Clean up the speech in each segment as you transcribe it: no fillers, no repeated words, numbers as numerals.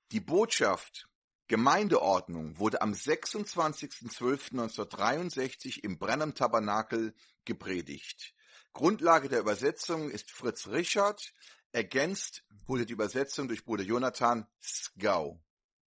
Die Botschaft Gemeindeordnung wurde am 26.12.1963 im Brenham-Tabernakel gepredigt. Grundlage der Übersetzung ist Fritz Richard, ergänzt wurde die Übersetzung durch Bruder Jonathan Sgau.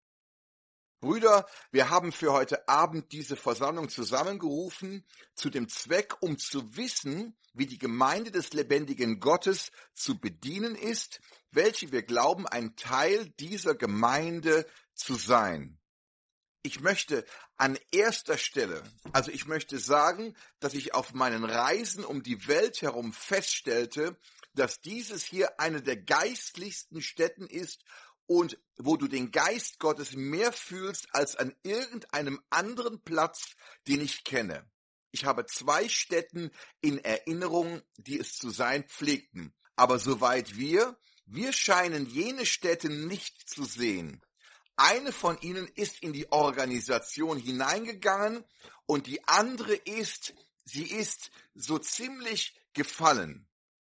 Brüder, wir haben für heute Abend diese Versammlung zusammengerufen, zu dem Zweck, um zu wissen, wie die Gemeinde des lebendigen Gottes zu bedienen ist, welche wir glauben, ein Teil dieser Gemeinde zu sein. Ich möchte an erster Stelle, ich möchte sagen, dass ich auf meinen Reisen um die Welt herum feststellte, dass dieses hier eine der geistlichsten Stätten ist, und wo du den Geist Gottes mehr fühlst als an irgendeinem anderen Platz, den ich kenne. Ich habe 2 Stätten in Erinnerung, die es zu sein pflegten. Aber soweit wir scheinen jene Stätten nicht zu sehen. Eine von ihnen ist in die Organisation hineingegangen und die andere sie ist so ziemlich gefallen.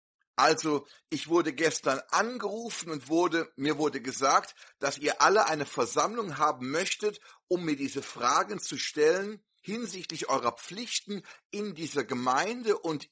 Also, ich wurde gestern angerufen und mir wurde gesagt, dass ihr alle eine Versammlung haben möchtet, um mir diese Fragen zu stellen hinsichtlich eurer Pflichten in dieser Gemeinde. Und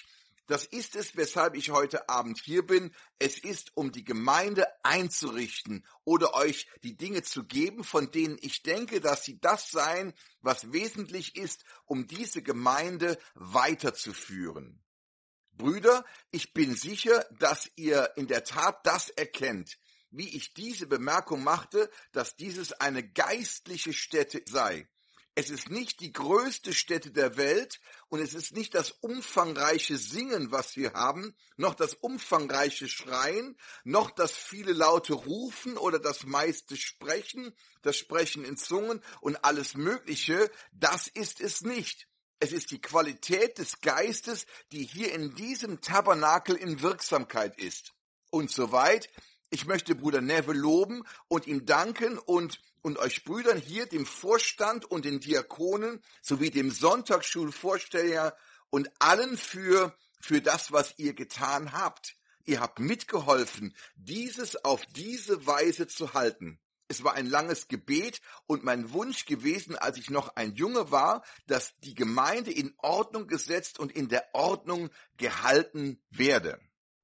das ist es, weshalb ich heute Abend hier bin. Es ist, um die Gemeinde einzurichten oder euch die Dinge zu geben, von denen ich denke, dass sie das seien, was wesentlich ist, um diese Gemeinde weiterzuführen. Brüder, ich bin sicher, dass ihr in der Tat das erkennt, wie ich diese Bemerkung machte, dass dieses eine geistliche Stätte sei. Es ist nicht die größte Stätte der Welt und es ist nicht das umfangreiche Singen, was wir haben, noch das umfangreiche Schreien, noch das viele laute Rufen oder das meiste Sprechen, das Sprechen in Zungen und alles Mögliche, das ist es nicht. Es ist die Qualität des Geistes, die hier in diesem Tabernakel in Wirksamkeit ist. Und soweit, ich möchte Bruder Neville loben und ihm danken und euch Brüdern hier, dem Vorstand und den Diakonen, sowie dem Sonntagsschulvorsteher und allen für das, was ihr getan habt. Ihr habt mitgeholfen, dieses auf diese Weise zu halten. Es war ein langes Gebet und mein Wunsch gewesen, als ich noch ein Junge war, dass die Gemeinde in Ordnung gesetzt und in der Ordnung gehalten werde.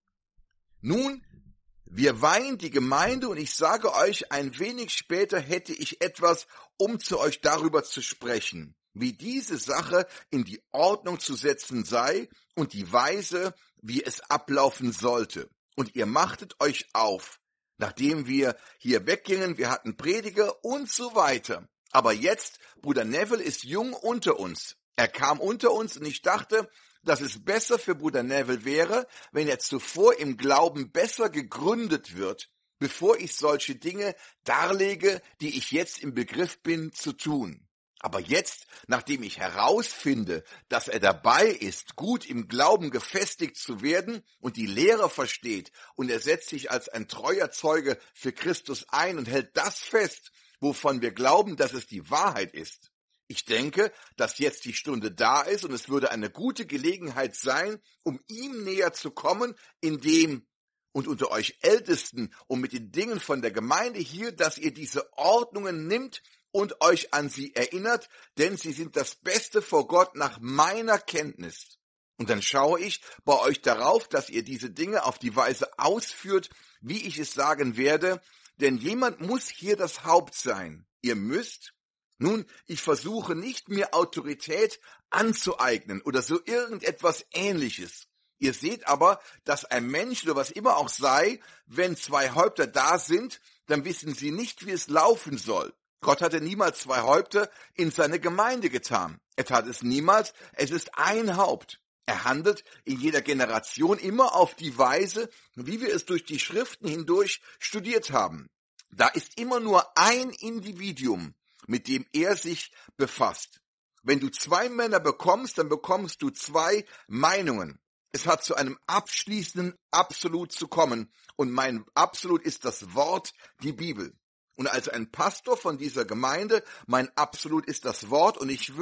Nun, wir weihen die Gemeinde und ich sage euch, ein wenig später hätte ich etwas, um zu euch darüber zu sprechen, wie diese Sache in die Ordnung zu setzen sei und die Weise, wie es ablaufen sollte. Und ihr machtet euch auf. Nachdem wir hier weggingen, wir hatten Prediger und so weiter. Aber jetzt, Bruder Neville ist jung unter uns. Er kam unter uns und ich dachte, dass es besser für Bruder Neville wäre, wenn er zuvor im Glauben besser gegründet wird, bevor ich solche Dinge darlege, die ich jetzt im Begriff bin zu tun. Aber jetzt, nachdem ich herausfinde, dass er dabei ist, gut im Glauben gefestigt zu werden und die Lehre versteht und er setzt sich als ein treuer Zeuge für Christus ein und hält das fest, wovon wir glauben, dass es die Wahrheit ist. Ich denke, dass jetzt die Stunde da ist und es würde eine gute Gelegenheit sein, um ihm näher zu kommen, indem und unter euch Ältesten und mit den Dingen von der Gemeinde hier, dass ihr diese Ordnungen nimmt und euch an sie erinnert, denn sie sind das Beste vor Gott nach meiner Kenntnis. Und dann schaue ich bei euch darauf, dass ihr diese Dinge auf die Weise ausführt, wie ich es sagen werde, denn jemand muss hier das Haupt sein. Ihr müsst. Nun, ich versuche nicht, mir Autorität anzueignen oder so irgendetwas Ähnliches. Ihr seht aber, dass ein Mensch oder was immer auch sei, wenn 2 Häupter da sind, dann wissen sie nicht, wie es laufen soll. Gott hatte niemals 2 Häupter in seine Gemeinde getan. Er tat es niemals, es ist ein Haupt. Er handelt in jeder Generation immer auf die Weise, wie wir es durch die Schriften hindurch studiert haben. Da ist immer nur ein Individuum, mit dem er sich befasst. Wenn du 2 Männer bekommst, dann bekommst du 2 Meinungen. Es hat zu einem abschließenden Absolut zu kommen und mein Absolut ist das Wort, die Bibel. Und als ein Pastor von dieser Gemeinde, mein Absolut ist das Wort und ich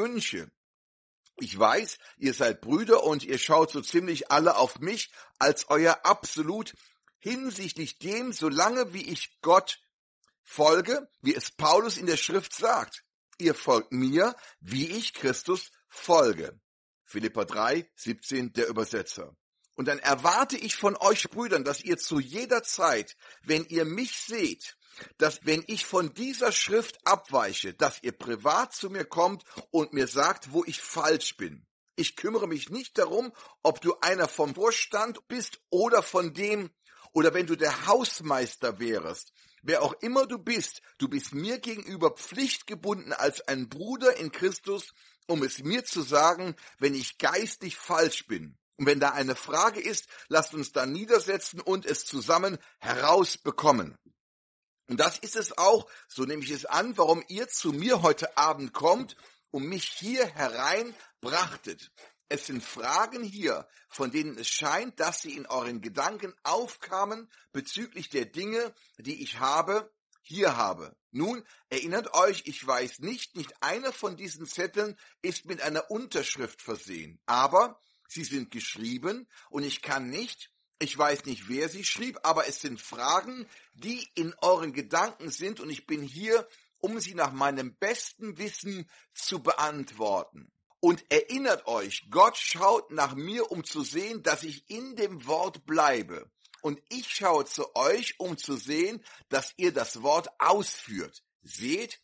weiß, ihr seid Brüder und ihr schaut so ziemlich alle auf mich als euer Absolut hinsichtlich dem, solange wie ich Gott Folge, wie es Paulus in der Schrift sagt. Ihr folgt mir, wie ich Christus folge. Philipper 3,17, der Übersetzer. Und dann erwarte ich von euch Brüdern, dass ihr zu jeder Zeit, wenn ihr mich seht, dass wenn ich von dieser Schrift abweiche, dass ihr privat zu mir kommt und mir sagt, wo ich falsch bin. Ich kümmere mich nicht darum, ob du einer vom Vorstand bist oder von dem, oder wenn du der Hausmeister wärest. Wer auch immer du bist mir gegenüber pflichtgebunden als ein Bruder in Christus, um es mir zu sagen, wenn ich geistig falsch bin. Und wenn da eine Frage ist, lasst uns da niedersetzen und es zusammen herausbekommen. Und das ist es auch, so nehme ich es an, warum ihr zu mir heute Abend kommt und mich hier hereinbrachtet. Es sind Fragen hier, von denen es scheint, dass sie in euren Gedanken aufkamen bezüglich der Dinge, die ich hier habe. Nun, erinnert euch, ich weiß nicht einer von diesen Zetteln ist mit einer Unterschrift versehen, aber sie sind geschrieben und ich weiß nicht, wer sie schrieb, aber es sind Fragen, die in euren Gedanken sind und ich bin hier, um sie nach meinem besten Wissen zu beantworten. Und erinnert euch, Gott schaut nach mir, um zu sehen, dass ich in dem Wort bleibe. Und ich schaue zu euch, um zu sehen, dass ihr das Wort ausführt. Seht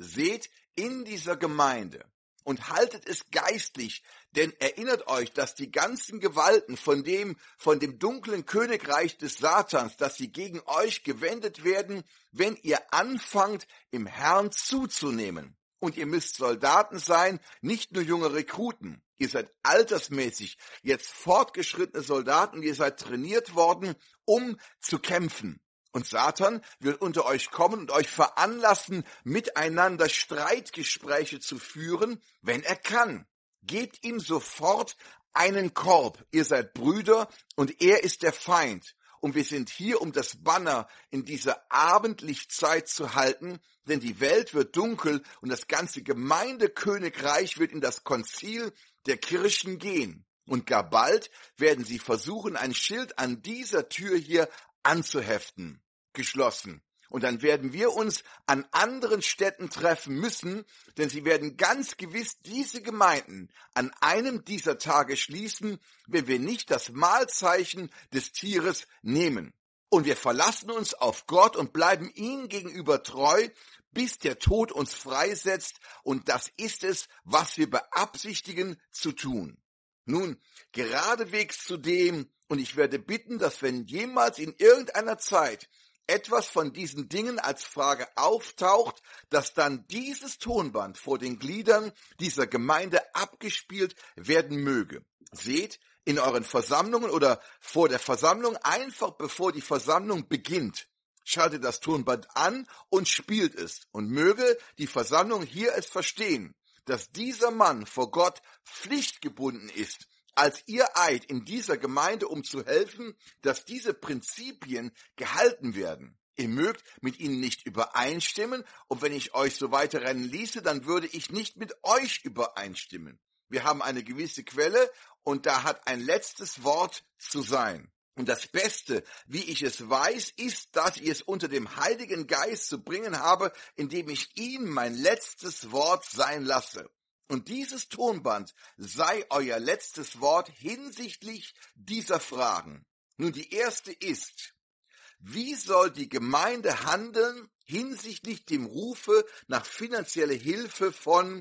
in dieser Gemeinde und haltet es geistlich, denn erinnert euch, dass die ganzen Gewalten von dem dunklen Königreich des Satans, dass sie gegen euch gewendet werden, wenn ihr anfangt, im Herrn zuzunehmen. Und ihr müsst Soldaten sein, nicht nur junge Rekruten. Ihr seid altersmäßig jetzt fortgeschrittene Soldaten, ihr seid trainiert worden, um zu kämpfen. Und Satan wird unter euch kommen und euch veranlassen, miteinander Streitgespräche zu führen, wenn er kann. Gebt ihm sofort einen Korb. Ihr seid Brüder und er ist der Feind. Und wir sind hier, um das Banner in dieser Abendlichtzeit zu halten, denn die Welt wird dunkel und das ganze Gemeindekönigreich wird in das Konzil der Kirchen gehen. Und gar bald werden sie versuchen, ein Schild an dieser Tür hier anzuheften, geschlossen. Und dann werden wir uns an anderen Städten treffen müssen, denn sie werden ganz gewiss diese Gemeinden an einem dieser Tage schließen, wenn wir nicht das Mahlzeichen des Tieres nehmen. Und wir verlassen uns auf Gott und bleiben ihm gegenüber treu, bis der Tod uns freisetzt. Und das ist es, was wir beabsichtigen zu tun. Nun, geradewegs zu dem, und ich werde bitten, dass wenn jemals in irgendeiner Zeit etwas von diesen Dingen als Frage auftaucht, dass dann dieses Tonband vor den Gliedern dieser Gemeinde abgespielt werden möge. Seht, in euren Versammlungen oder vor der Versammlung, einfach bevor die Versammlung beginnt, schaltet das Tonband an und spielt es. Und möge die Versammlung hier es verstehen, dass dieser Mann vor Gott pflichtgebunden ist, als ihr Eid in dieser Gemeinde, um zu helfen, dass diese Prinzipien gehalten werden. Ihr mögt mit ihnen nicht übereinstimmen, und wenn ich euch so weiterrennen ließe, dann würde ich nicht mit euch übereinstimmen. Wir haben eine gewisse Quelle, und da hat ein letztes Wort zu sein. Und das Beste, wie ich es weiß, ist, dass ich es unter dem Heiligen Geist zu bringen habe, indem ich ihm mein letztes Wort sein lasse. Und dieses Tonband sei euer letztes Wort hinsichtlich dieser Fragen. Nun, die erste ist: Wie soll die Gemeinde handeln hinsichtlich dem Rufe nach finanzieller Hilfe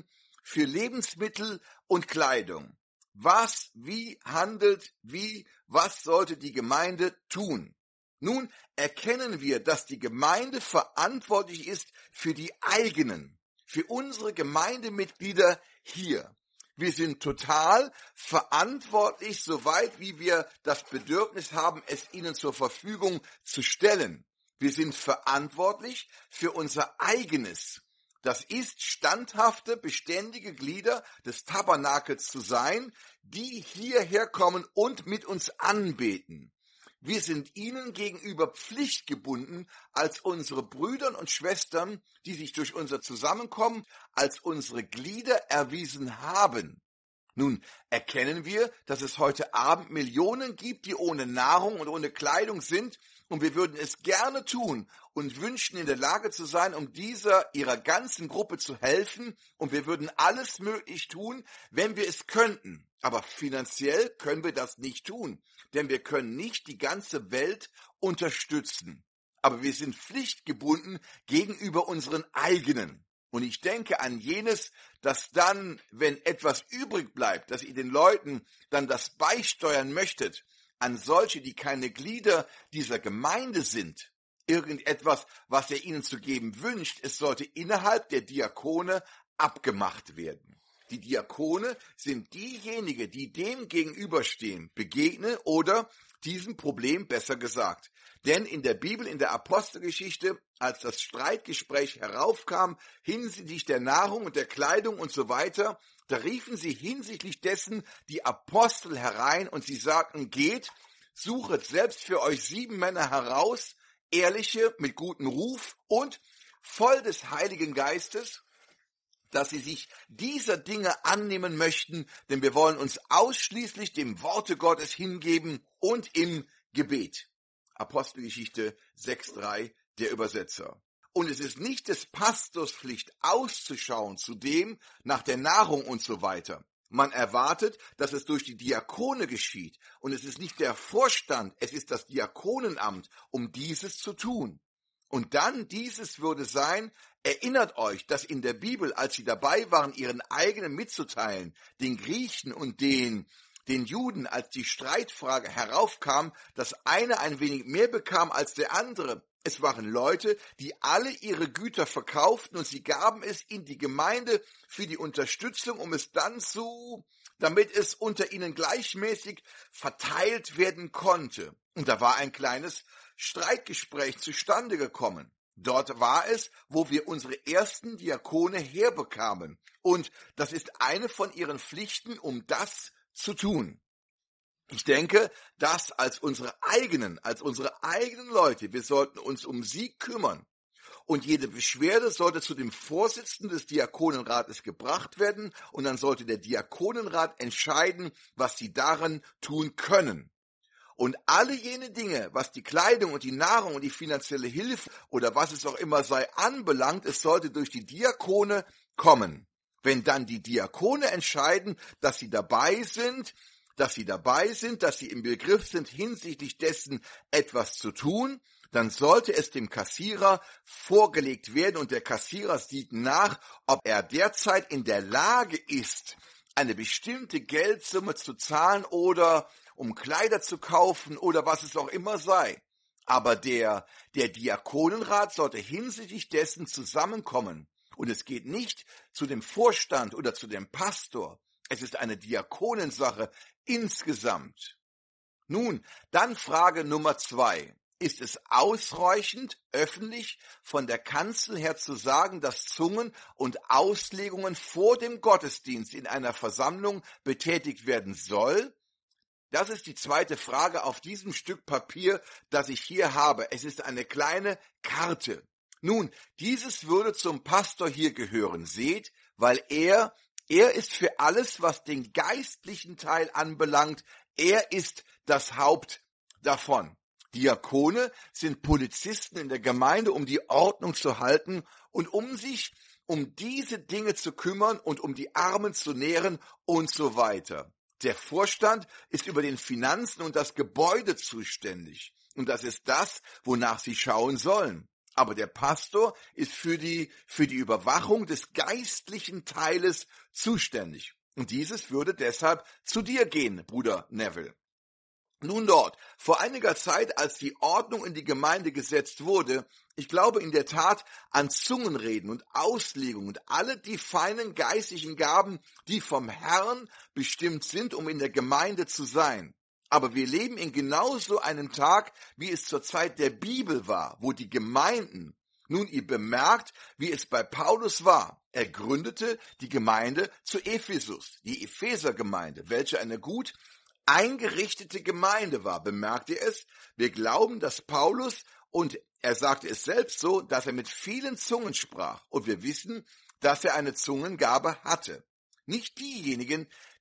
für Lebensmittel und Kleidung? Was sollte die Gemeinde tun? Nun erkennen wir, dass die Gemeinde verantwortlich ist für unsere Gemeindemitglieder hier. Wir sind total verantwortlich, soweit wie wir das Bedürfnis haben, es ihnen zur Verfügung zu stellen. Wir sind verantwortlich für unser eigenes. Das ist, standhafte, beständige Glieder des Tabernakels zu sein, die hierher kommen und mit uns anbeten. Wir sind ihnen gegenüber pflichtgebunden als unsere Brüder und Schwestern, die sich durch unser Zusammenkommen als unsere Glieder erwiesen haben. Nun erkennen wir, dass es heute Abend Millionen gibt, die ohne Nahrung und ohne Kleidung sind, und wir würden es gerne tun und wünschen, in der Lage zu sein, um ihrer ganzen Gruppe zu helfen, und wir würden alles möglich tun, wenn wir es könnten. Aber finanziell können wir das nicht tun, denn wir können nicht die ganze Welt unterstützen. Aber wir sind pflichtgebunden gegenüber unseren eigenen. Und ich denke an jenes, dass dann, wenn etwas übrig bleibt, dass ihr den Leuten dann das beisteuern möchtet, an solche, die keine Glieder dieser Gemeinde sind, irgendetwas, was er ihnen zu geben wünscht, es sollte innerhalb der Diakone abgemacht werden. Die Diakone sind diejenigen, die dem gegenüberstehen, begegnen oder diesem Problem besser gesagt. Denn in der Bibel, in der Apostelgeschichte, als das Streitgespräch heraufkam hinsichtlich der Nahrung und der Kleidung und so weiter, da riefen sie hinsichtlich dessen die Apostel herein und sie sagten, geht, suchet selbst für euch 7 Männer heraus, ehrliche, mit gutem Ruf und voll des Heiligen Geistes, dass sie sich dieser Dinge annehmen möchten, denn wir wollen uns ausschließlich dem Worte Gottes hingeben und im Gebet. Apostelgeschichte 6,3, der Übersetzer. Und es ist nicht des Pastors Pflicht, auszuschauen zudem nach der Nahrung und so weiter. Man erwartet, dass es durch die Diakone geschieht. Und es ist nicht der Vorstand, es ist das Diakonenamt, um dieses zu tun. Und dann dieses würde sein, erinnert euch, dass in der Bibel, als sie dabei waren, ihren eigenen mitzuteilen, den Griechen und den Juden, als die Streitfrage heraufkam, dass einer ein wenig mehr bekam als der andere. Es waren Leute, die alle ihre Güter verkauften und sie gaben es in die Gemeinde für die Unterstützung, um es dann damit es unter ihnen gleichmäßig verteilt werden konnte. Und da war ein kleines Streitgespräch zustande gekommen. Dort war es, wo wir unsere ersten Diakone herbekamen. Und das ist eine von ihren Pflichten, um das zu tun. Ich denke, dass als unsere eigenen Leute, wir sollten uns um sie kümmern. Und jede Beschwerde sollte zu dem Vorsitzenden des Diakonenrates gebracht werden und dann sollte der Diakonenrat entscheiden, was sie daran tun können. Und alle jene Dinge, was die Kleidung und die Nahrung und die finanzielle Hilfe oder was es auch immer sei anbelangt, es sollte durch die Diakone kommen. Wenn dann die Diakone entscheiden, dass sie dabei sind, dass sie im Begriff sind, hinsichtlich dessen etwas zu tun, dann sollte es dem Kassierer vorgelegt werden und der Kassierer sieht nach, ob er derzeit in der Lage ist, eine bestimmte Geldsumme zu zahlen oder um Kleider zu kaufen oder was es auch immer sei. Aber der Diakonenrat sollte hinsichtlich dessen zusammenkommen. Und es geht nicht zu dem Vorstand oder zu dem Pastor. Es ist eine Diakonensache insgesamt. Nun, dann Frage Nummer 2. Ist es ausreichend, öffentlich von der Kanzel her zu sagen, dass Zungen und Auslegungen vor dem Gottesdienst in einer Versammlung betätigt werden soll? Das ist die zweite Frage auf diesem Stück Papier, das ich hier habe. Es ist eine kleine Karte. Nun, dieses würde zum Pastor hier gehören. Seht, weil er ist für alles, was den geistlichen Teil anbelangt, er ist das Haupt davon. Diakone sind Polizisten in der Gemeinde, um die Ordnung zu halten und um sich um diese Dinge zu kümmern und um die Armen zu nähren und so weiter. Der Vorstand ist über den Finanzen und das Gebäude zuständig. Und das ist das, wonach sie schauen sollen. Aber der Pastor ist für die Überwachung des geistlichen Teiles zuständig. Und dieses würde deshalb zu dir gehen, Bruder Neville. Nun dort, vor einiger Zeit, als die Ordnung in die Gemeinde gesetzt wurde, ich glaube in der Tat an Zungenreden und Auslegungen und alle die feinen geistlichen Gaben, die vom Herrn bestimmt sind, um in der Gemeinde zu sein. Aber wir leben in genauso einem Tag, wie es zur Zeit der Bibel war, wo die Gemeinden, nun ihr bemerkt, wie es bei Paulus war. Er gründete die Gemeinde zu Ephesus, die Ephesergemeinde, welche eine gut eingerichtete Gemeinde war. Bemerkt ihr es? Wir glauben, dass Paulus, und er sagte es selbst so, dass er mit vielen Zungen sprach. Und wir wissen, dass er eine Zungengabe hatte. Nicht diejenigen,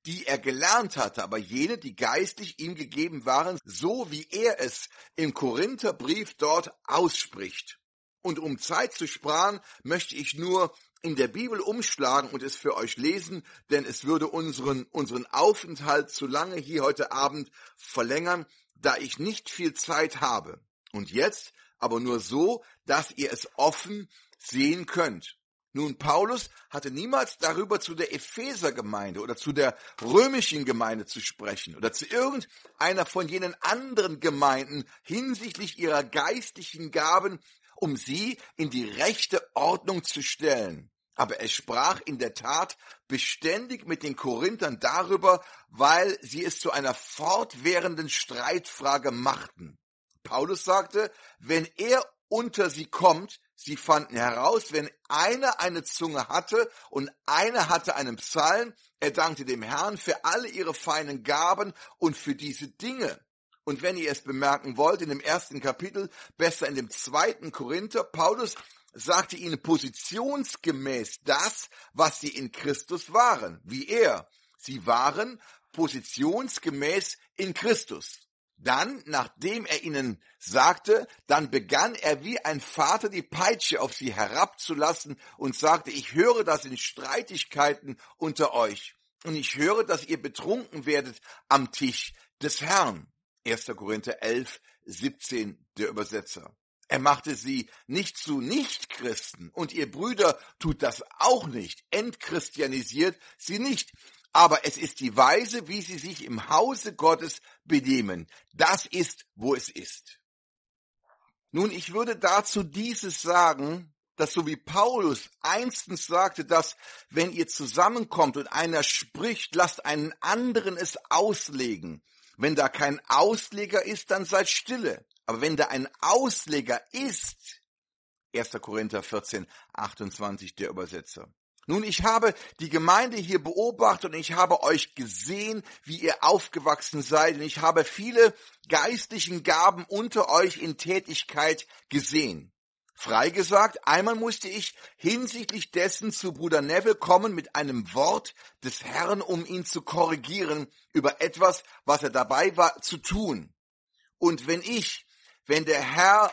die er gelernt hatte, aber jene, die geistlich ihm gegeben waren, so wie er es im Korintherbrief dort ausspricht. Und um Zeit zu sparen, möchte ich nur in der Bibel umschlagen und es für euch lesen, denn es würde unseren Aufenthalt zu lange hier heute Abend verlängern, da ich nicht viel Zeit habe. Und jetzt aber nur so, dass ihr es offen sehen könnt. Nun, Paulus hatte niemals darüber zu der Ephesergemeinde oder zu der römischen Gemeinde zu sprechen oder zu irgendeiner von jenen anderen Gemeinden hinsichtlich ihrer geistlichen Gaben, um sie in die rechte Ordnung zu stellen. Aber er sprach in der Tat beständig mit den Korinthern darüber, weil sie es zu einer fortwährenden Streitfrage machten. Paulus sagte, wenn er unter sie kommt, sie fanden heraus, wenn einer eine Zunge hatte und einer hatte einen Psalm, er dankte dem Herrn für alle ihre feinen Gaben und für diese Dinge. Und wenn ihr es bemerken wollt, in dem 1. Kapitel, besser in dem 2. Korinther, Paulus sagte ihnen positionsgemäß das, was sie in Christus waren, wie er. Sie waren positionsgemäß in Christus. Dann, nachdem er ihnen sagte, dann begann er wie ein Vater die Peitsche auf sie herabzulassen und sagte, ich höre, das sind Streitigkeiten unter euch und ich höre, dass ihr betrunken werdet am Tisch des Herrn. 1. Korinther 11, 17, der Übersetzer. Er machte sie nicht zu Nichtchristen und ihr Brüder tut das auch nicht, entchristianisiert sie nicht. Aber es ist die Weise, wie sie sich im Hause Gottes benehmen. Das ist, wo es ist. Nun, ich würde dazu dieses sagen, dass so wie Paulus einstens sagte, dass wenn ihr zusammenkommt und einer spricht, lasst einen anderen es auslegen. Wenn da kein Ausleger ist, dann seid stille. Aber wenn da ein Ausleger ist, 1. Korinther 14, 28, der Übersetzer. Nun, ich habe die Gemeinde hier beobachtet und ich habe euch gesehen, wie ihr aufgewachsen seid und ich habe viele geistlichen Gaben unter euch in Tätigkeit gesehen. Frei gesagt, einmal musste ich hinsichtlich dessen zu Bruder Neville kommen mit einem Wort des Herrn, um ihn zu korrigieren über etwas, was er dabei war zu tun. Und wenn der Herr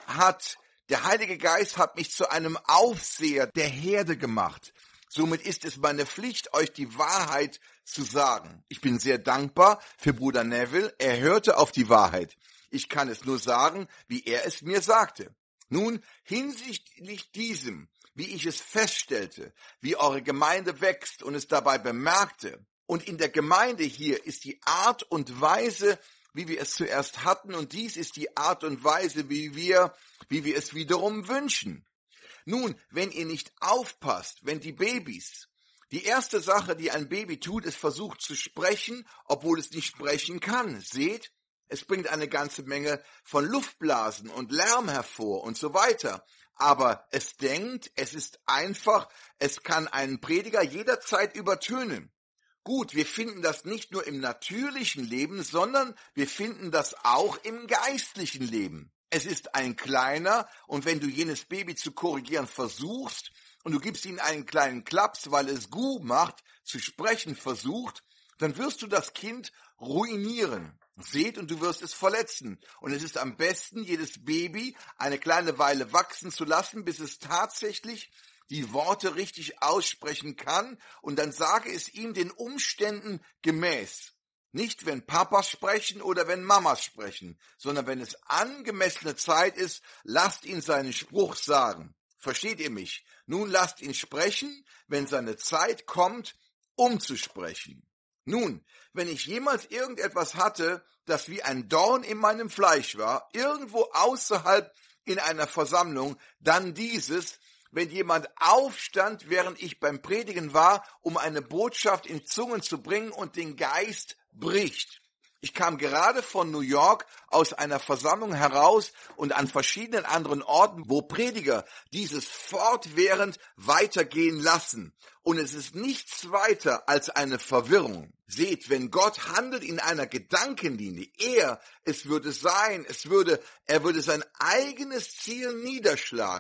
der Heilige Geist hat mich zu einem Aufseher der Herde gemacht. Somit ist es meine Pflicht, euch die Wahrheit zu sagen. Ich bin sehr dankbar für Bruder Neville. Er hörte auf die Wahrheit. Ich kann es nur sagen, wie er es mir sagte. Nun, hinsichtlich diesem, wie ich es feststellte, wie eure Gemeinde wächst und es dabei bemerkte, und in der Gemeinde hier ist die Art und Weise, wie wir es zuerst hatten, und dies ist die Art und Weise, wie wir es wiederum wünschen. Nun, wenn ihr nicht aufpasst, wenn die Babys, die erste Sache, die ein Baby tut, ist versucht zu sprechen, obwohl es nicht sprechen kann. Seht, es bringt eine ganze Menge von Luftblasen und Lärm hervor und so weiter. Aber es denkt, es ist einfach, es kann einen Prediger jederzeit übertönen. Gut, wir finden das nicht nur im natürlichen Leben, sondern wir finden das auch im geistlichen Leben. Es ist ein kleiner, und wenn du jenes Baby zu korrigieren versuchst und du gibst ihm einen kleinen Klaps, weil es Gu macht, zu sprechen versucht, dann wirst du das Kind ruinieren. Seht, und du wirst es verletzen. Und es ist am besten, jedes Baby eine kleine Weile wachsen zu lassen, bis es tatsächlich die Worte richtig aussprechen kann, und dann sage es ihm den Umständen gemäß. Nicht, wenn Papas sprechen oder wenn Mamas sprechen, sondern wenn es angemessene Zeit ist, lasst ihn seinen Spruch sagen. Versteht ihr mich? Nun lasst ihn sprechen, wenn seine Zeit kommt, um zu sprechen. Nun, wenn ich jemals irgendetwas hatte, das wie ein Dorn in meinem Fleisch war, irgendwo außerhalb in einer Versammlung, dann dieses, wenn jemand aufstand, während ich beim Predigen war, um eine Botschaft in Zungen zu bringen und den Geist bricht. Ich kam gerade von New York aus einer Versammlung heraus und an verschiedenen anderen Orten, wo Prediger dieses fortwährend weitergehen lassen. Und es ist nichts weiter als eine Verwirrung. Seht, wenn Gott handelt in einer Gedankenlinie, er würde sein eigenes Ziel niederschlagen.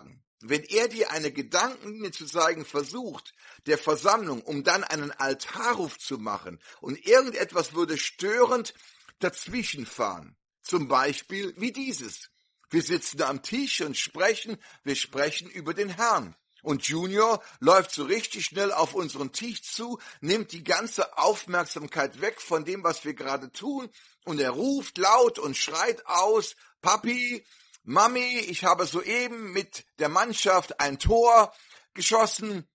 wenn er dir eine Gedankenlinie zu zeigen versucht, der Versammlung, um dann einen Altarruf zu machen und irgendetwas würde störend dazwischenfahren. Zum Beispiel wie dieses. Wir sitzen am Tisch und wir sprechen über den Herrn. Und Junior läuft so richtig schnell auf unseren Tisch zu, nimmt die ganze Aufmerksamkeit weg von dem, was wir gerade tun, und er ruft laut und schreit aus: Papi, Mami, ich habe soeben mit der Mannschaft ein Tor geschossen,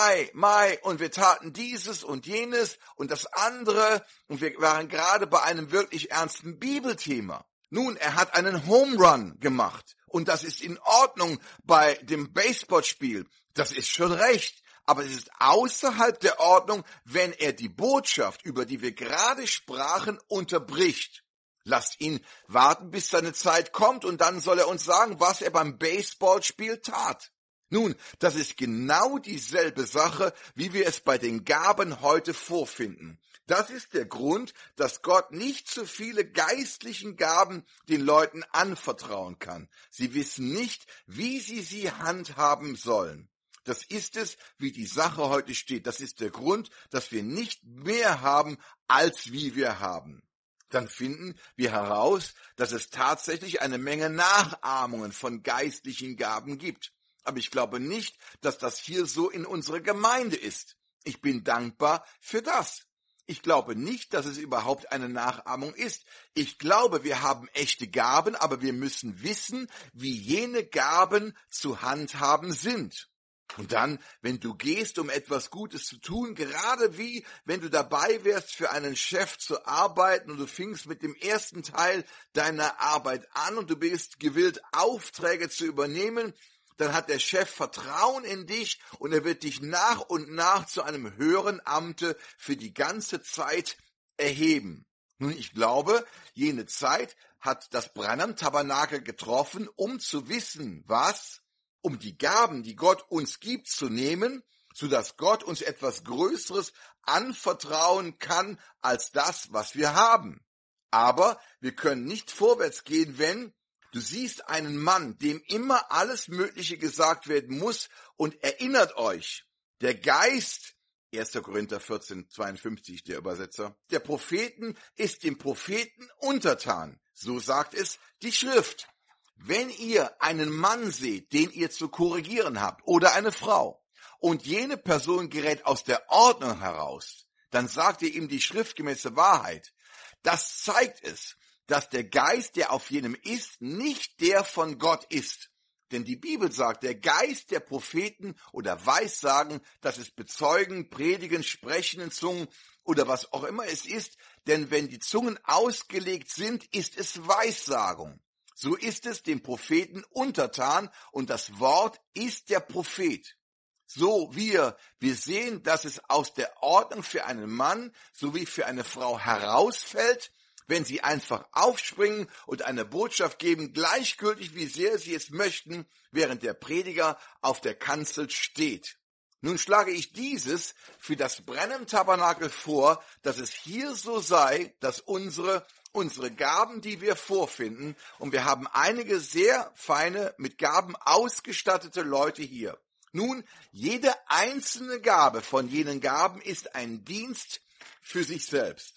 Mai, und wir taten dieses und jenes und das andere, und wir waren gerade bei einem wirklich ernsten Bibelthema. Nun, er hat einen Home Run gemacht und das ist in Ordnung bei dem Baseballspiel. Das ist schon recht, aber es ist außerhalb der Ordnung, wenn er die Botschaft, über die wir gerade sprachen, unterbricht. Lasst ihn warten, bis seine Zeit kommt und dann soll er uns sagen, was er beim Baseballspiel tat. Nun, das ist genau dieselbe Sache, wie wir es bei den Gaben heute vorfinden. Das ist der Grund, dass Gott nicht zu viele geistlichen Gaben den Leuten anvertrauen kann. Sie wissen nicht, wie sie handhaben sollen. Das ist es, wie die Sache heute steht. Das ist der Grund, dass wir nicht mehr haben, als wie wir haben. Dann finden wir heraus, dass es tatsächlich eine Menge Nachahmungen von geistlichen Gaben gibt. Aber ich glaube nicht, dass das hier so in unserer Gemeinde ist. Ich bin dankbar für das. Ich glaube nicht, dass es überhaupt eine Nachahmung ist. Ich glaube, wir haben echte Gaben, aber wir müssen wissen, wie jene Gaben zu handhaben sind. Und dann, wenn du gehst, um etwas Gutes zu tun, gerade wie wenn du dabei wärst, für einen Chef zu arbeiten und du fingst mit dem ersten Teil deiner Arbeit an und du bist gewillt, Aufträge zu übernehmen, dann hat der Chef Vertrauen in dich und er wird dich nach und nach zu einem höheren Amte für die ganze Zeit erheben. Nun, ich glaube, jene Zeit hat das Branham-Tabernakel getroffen, um zu wissen, was? Um die Gaben, die Gott uns gibt, zu nehmen, sodass Gott uns etwas Größeres anvertrauen kann als das, was wir haben. Aber wir können nicht vorwärts gehen, wenn du siehst einen Mann, dem immer alles Mögliche gesagt werden muss, und erinnert euch, der Geist, 1. Korinther 14, 52, der Übersetzer, der Propheten ist dem Propheten untertan. So sagt es die Schrift. Wenn ihr einen Mann seht, den ihr zu korrigieren habt, oder eine Frau, und jene Person gerät aus der Ordnung heraus, dann sagt ihr ihm die schriftgemäße Wahrheit. Das zeigt es, dass der Geist, der auf jenem ist, nicht der von Gott ist. Denn die Bibel sagt, der Geist der Propheten oder Weissagen, das ist Bezeugen, Predigen, Sprechen in Zungen oder was auch immer es ist, denn wenn die Zungen ausgelegt sind, ist es Weissagung. So ist es dem Propheten untertan und das Wort ist der Prophet. So wir sehen, dass es aus der Ordnung für einen Mann sowie für eine Frau herausfällt, wenn sie einfach aufspringen und eine Botschaft geben, gleichgültig wie sehr sie es möchten, während der Prediger auf der Kanzel steht. Nun schlage ich dieses für das Branham-Tabernakel vor, dass es hier so sei, dass unsere Gaben, die wir vorfinden, und wir haben einige sehr feine, mit Gaben ausgestattete Leute hier. Nun, jede einzelne Gabe von jenen Gaben ist ein Dienst für sich selbst.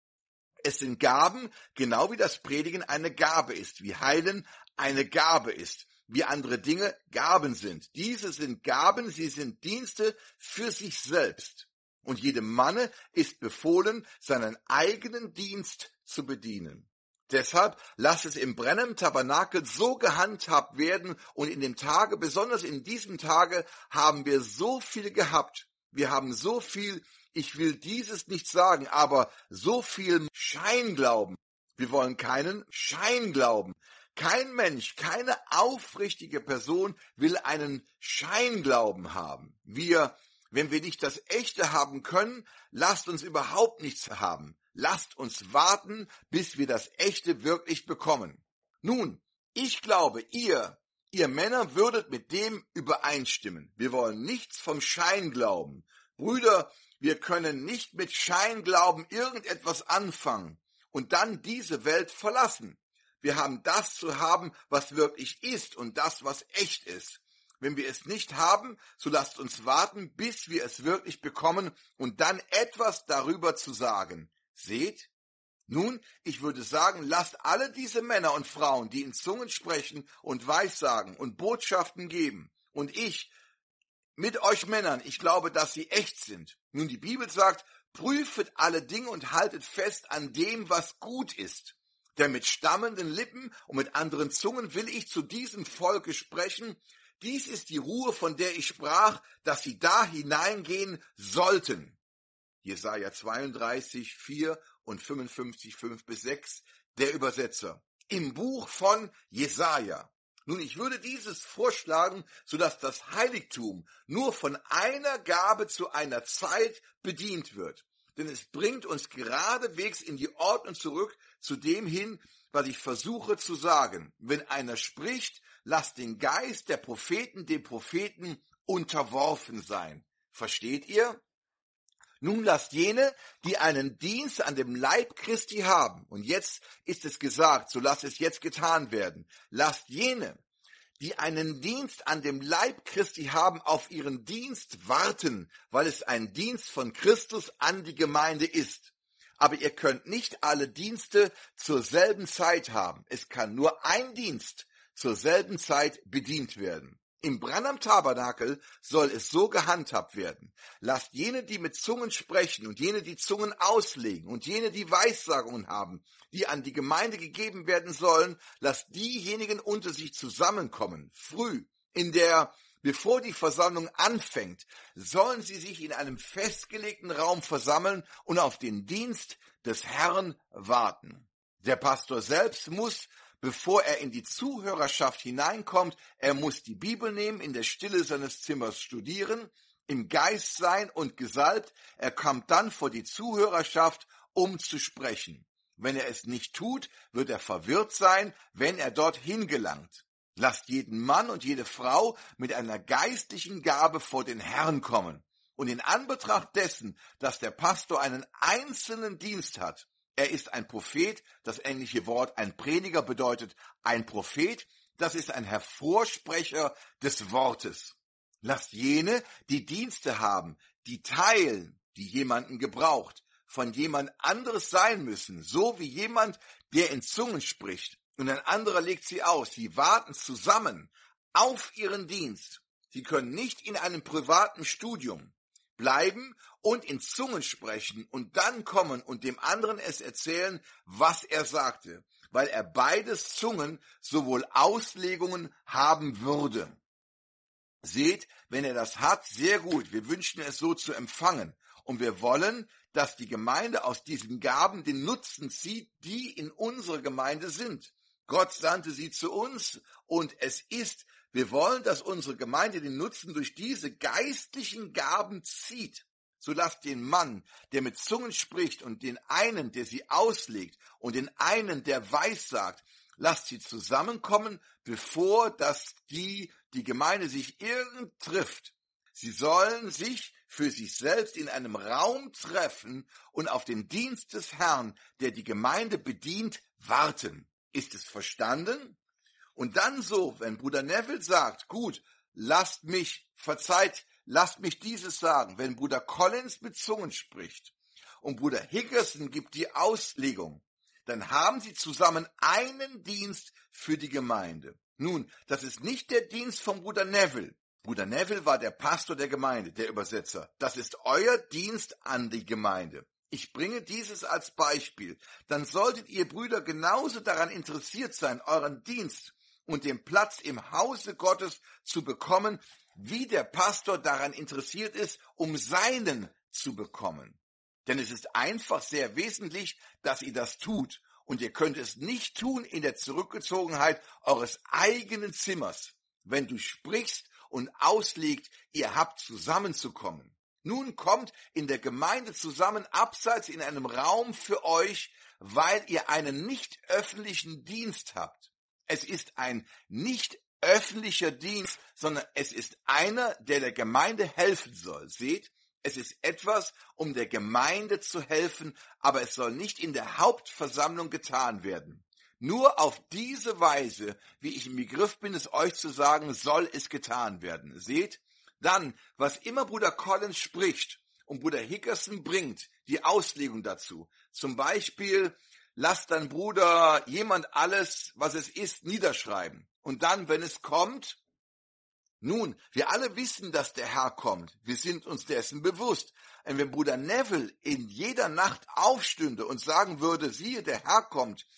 Es sind Gaben, genau wie das Predigen eine Gabe ist, wie Heilen eine Gabe ist, wie andere Dinge Gaben sind. Diese sind Gaben, sie sind Dienste für sich selbst. Und jedem Manne ist befohlen, seinen eigenen Dienst zu bedienen. Deshalb lasst es im Branham-Tabernakel so gehandhabt werden und in dem Tage, besonders in diesem Tage, haben wir so viel gehabt. Wir haben so viel, ich will dieses nicht sagen, aber so viel Scheinglauben. Wir wollen keinen Scheinglauben. Kein Mensch, keine aufrichtige Person will einen Scheinglauben haben. Wenn wir nicht das Echte haben können, lasst uns überhaupt nichts haben. Lasst uns warten, bis wir das Echte wirklich bekommen. Nun, ich glaube, ihr Männer würdet mit dem übereinstimmen. Wir wollen nichts vom Scheinglauben. Brüder, wir können nicht mit Scheinglauben irgendetwas anfangen und dann diese Welt verlassen. Wir haben das zu haben, was wirklich ist und das, was echt ist. Wenn wir es nicht haben, so lasst uns warten, bis wir es wirklich bekommen und dann etwas darüber zu sagen. Seht? Nun, ich würde sagen, lasst alle diese Männer und Frauen, die in Zungen sprechen und Weissagen und Botschaften geben, und ich mit euch Männern, ich glaube, dass sie echt sind. Nun, die Bibel sagt, prüfet alle Dinge und haltet fest an dem, was gut ist. Denn mit stammenden Lippen und mit anderen Zungen will ich zu diesem Volke sprechen. Dies ist die Ruhe, von der ich sprach, dass sie da hineingehen sollten. Jesaja 32, 4 und 55, 5-6, der Übersetzer. Im Buch von Jesaja. Nun, ich würde dieses vorschlagen, sodass das Heiligtum nur von einer Gabe zu einer Zeit bedient wird. Denn es bringt uns geradewegs in die Ordnung zurück zu dem hin, was ich versuche zu sagen. Wenn einer spricht, lasst den Geist der Propheten dem Propheten unterworfen sein. Versteht ihr? Nun lasst jene, die einen Dienst an dem Leib Christi haben, und jetzt ist es gesagt, so lasst es jetzt getan werden, lasst jene, die einen Dienst an dem Leib Christi haben, auf ihren Dienst warten, weil es ein Dienst von Christus an die Gemeinde ist. Aber ihr könnt nicht alle Dienste zur selben Zeit haben. Es kann nur ein Dienst zur selben Zeit bedient werden. Im Branham-Tabernakel soll es so gehandhabt werden. Lasst jene, die mit Zungen sprechen und jene, die Zungen auslegen und jene, die Weissagungen haben, die an die Gemeinde gegeben werden sollen, lasst diejenigen unter sich zusammenkommen. Früh, bevor die Versammlung anfängt, sollen sie sich in einem festgelegten Raum versammeln und auf den Dienst des Herrn warten. Der Pastor selbst muss, bevor er in die Zuhörerschaft hineinkommt, er muss die Bibel nehmen, in der Stille seines Zimmers studieren, im Geist sein und gesalbt. Er kommt dann vor die Zuhörerschaft, um zu sprechen. Wenn er es nicht tut, wird er verwirrt sein, wenn er dorthin gelangt. Lasst jeden Mann und jede Frau mit einer geistlichen Gabe vor den Herrn kommen. Und in Anbetracht dessen, dass der Pastor einen einzelnen Dienst hat, er ist ein Prophet, das englische Wort ein Prediger bedeutet ein Prophet, das ist ein Hervorsprecher des Wortes. Lasst jene, die Dienste haben, die teilen, die jemanden gebraucht, von jemand anderes sein müssen, so wie jemand, der in Zungen spricht, und ein anderer legt sie aus. Sie warten zusammen auf ihren Dienst. Sie können nicht in einem privaten Studium bleiben und in Zungen sprechen und dann kommen und dem anderen es erzählen, was er sagte, weil er beides Zungen sowohl Auslegungen haben würde. Seht, wenn er das hat, sehr gut, wir wünschen es so zu empfangen und wir wollen, dass die Gemeinde aus diesen Gaben den Nutzen zieht, die in unserer Gemeinde sind. Gott sandte sie zu uns und wir wollen, dass unsere Gemeinde den Nutzen durch diese geistlichen Gaben zieht. So lasst den Mann, der mit Zungen spricht, und den einen, der sie auslegt, und den einen, der weissagt, lasst sie zusammenkommen, bevor die Gemeinde sich irgend trifft. Sie sollen sich für sich selbst in einem Raum treffen und auf den Dienst des Herrn, der die Gemeinde bedient, warten. Ist es verstanden? Und dann so, wenn Bruder Neville sagt, gut, lasst mich dieses sagen, wenn Bruder Collins mit Zungen spricht und Bruder Higgerson gibt die Auslegung, dann haben sie zusammen einen Dienst für die Gemeinde. Nun, das ist nicht der Dienst von Bruder Neville. Bruder Neville war der Pastor der Gemeinde, der Übersetzer. Das ist euer Dienst an die Gemeinde. Ich bringe dieses als Beispiel. Dann solltet ihr Brüder genauso daran interessiert sein, euren Dienst und den Platz im Hause Gottes zu bekommen, wie der Pastor daran interessiert ist, um seinen zu bekommen. Denn es ist einfach sehr wesentlich, dass ihr das tut. Und ihr könnt es nicht tun in der Zurückgezogenheit eures eigenen Zimmers. Wenn du sprichst und auslegst, ihr habt zusammenzukommen. Nun kommt in der Gemeinde zusammen, abseits in einem Raum für euch, weil ihr einen nicht öffentlichen Dienst habt. Es ist ein nicht öffentlicher Dienst, sondern es ist einer, der der Gemeinde helfen soll. Seht, es ist etwas, um der Gemeinde zu helfen, aber es soll nicht in der Hauptversammlung getan werden. Nur auf diese Weise, wie ich im Begriff bin, es euch zu sagen, soll es getan werden. Seht, dann, was immer Bruder Collins spricht und Bruder Hickerson bringt, die Auslegung dazu. Zum Beispiel, lasst dann Bruder jemand alles, was es ist, niederschreiben. Und dann, wenn es kommt, nun, wir alle wissen, dass der Herr kommt. Wir sind uns dessen bewusst. Und wenn Bruder Neville in jeder Nacht aufstünde und sagen würde, siehe, der Herr kommt,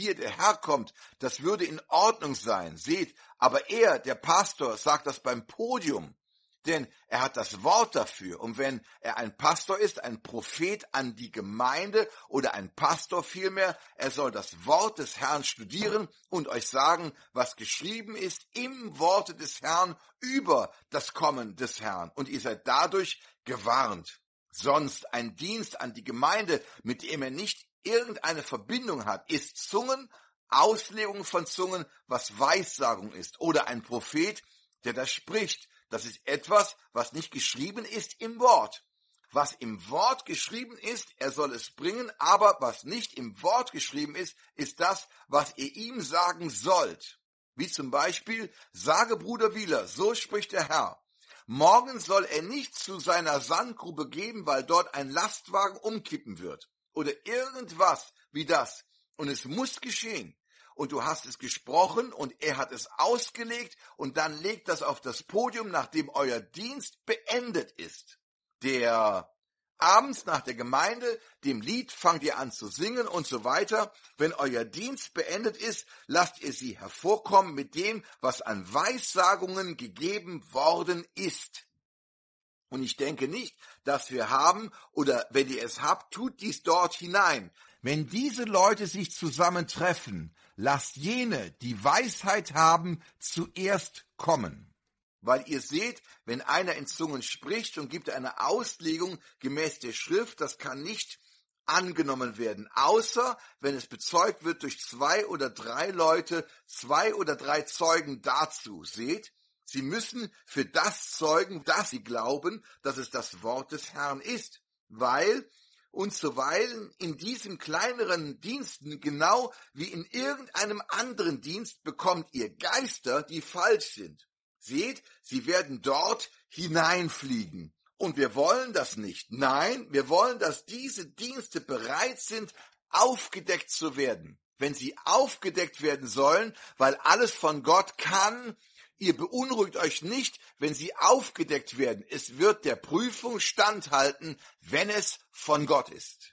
das würde in Ordnung sein. Seht, aber er, der Pastor, sagt das beim Podium, denn er hat das Wort dafür. Und wenn er ein Pastor ist, ein Prophet an die Gemeinde oder ein Pastor vielmehr, er soll das Wort des Herrn studieren und euch sagen, was geschrieben ist im Worte des Herrn über das Kommen des Herrn. Und ihr seid dadurch gewarnt. Sonst ein Dienst an die Gemeinde, mit dem er nicht irgendeine Verbindung hat, ist Zungen, Auslegung von Zungen, was Weissagung ist. Oder ein Prophet, der da spricht. Das ist etwas, was nicht geschrieben ist im Wort. Was im Wort geschrieben ist, er soll es bringen, aber was nicht im Wort geschrieben ist, ist das, was ihr ihm sagen sollt. Wie zum Beispiel, sage Bruder Wieler, so spricht der Herr. Morgen soll er nicht zu seiner Sandgrube gehen, weil dort ein Lastwagen umkippen wird. Oder irgendwas wie das. Und es muss geschehen. Und du hast es gesprochen und er hat es ausgelegt und dann legt das auf das Podium, nachdem euer Dienst beendet ist. Abends nach der Gemeinde, dem Lied fangt ihr an zu singen und so weiter. Wenn euer Dienst beendet ist, lasst ihr sie hervorkommen mit dem, was an Weissagungen gegeben worden ist. Und ich denke nicht, dass wir haben, oder wenn ihr es habt, tut dies dort hinein. Wenn diese Leute sich zusammentreffen, lasst jene, die Weisheit haben, zuerst kommen. Weil ihr seht, wenn einer in Zungen spricht und gibt eine Auslegung gemäß der Schrift, das kann nicht angenommen werden, außer wenn es bezeugt wird durch 2 oder 3 Leute, 2 oder 3 Zeugen dazu. Seht, sie müssen für das zeugen, dass sie glauben, dass es das Wort des Herrn ist, weil und zuweilen in diesen kleineren Diensten, genau wie in irgendeinem anderen Dienst, bekommt ihr Geister, die falsch sind. Seht, sie werden dort hineinfliegen. Und wir wollen das nicht. Nein, wir wollen, dass diese Dienste bereit sind, aufgedeckt zu werden. Wenn sie aufgedeckt werden sollen, weil alles von Gott kann, ihr beunruhigt euch nicht, wenn sie aufgedeckt werden. Es wird der Prüfung standhalten, wenn es von Gott ist.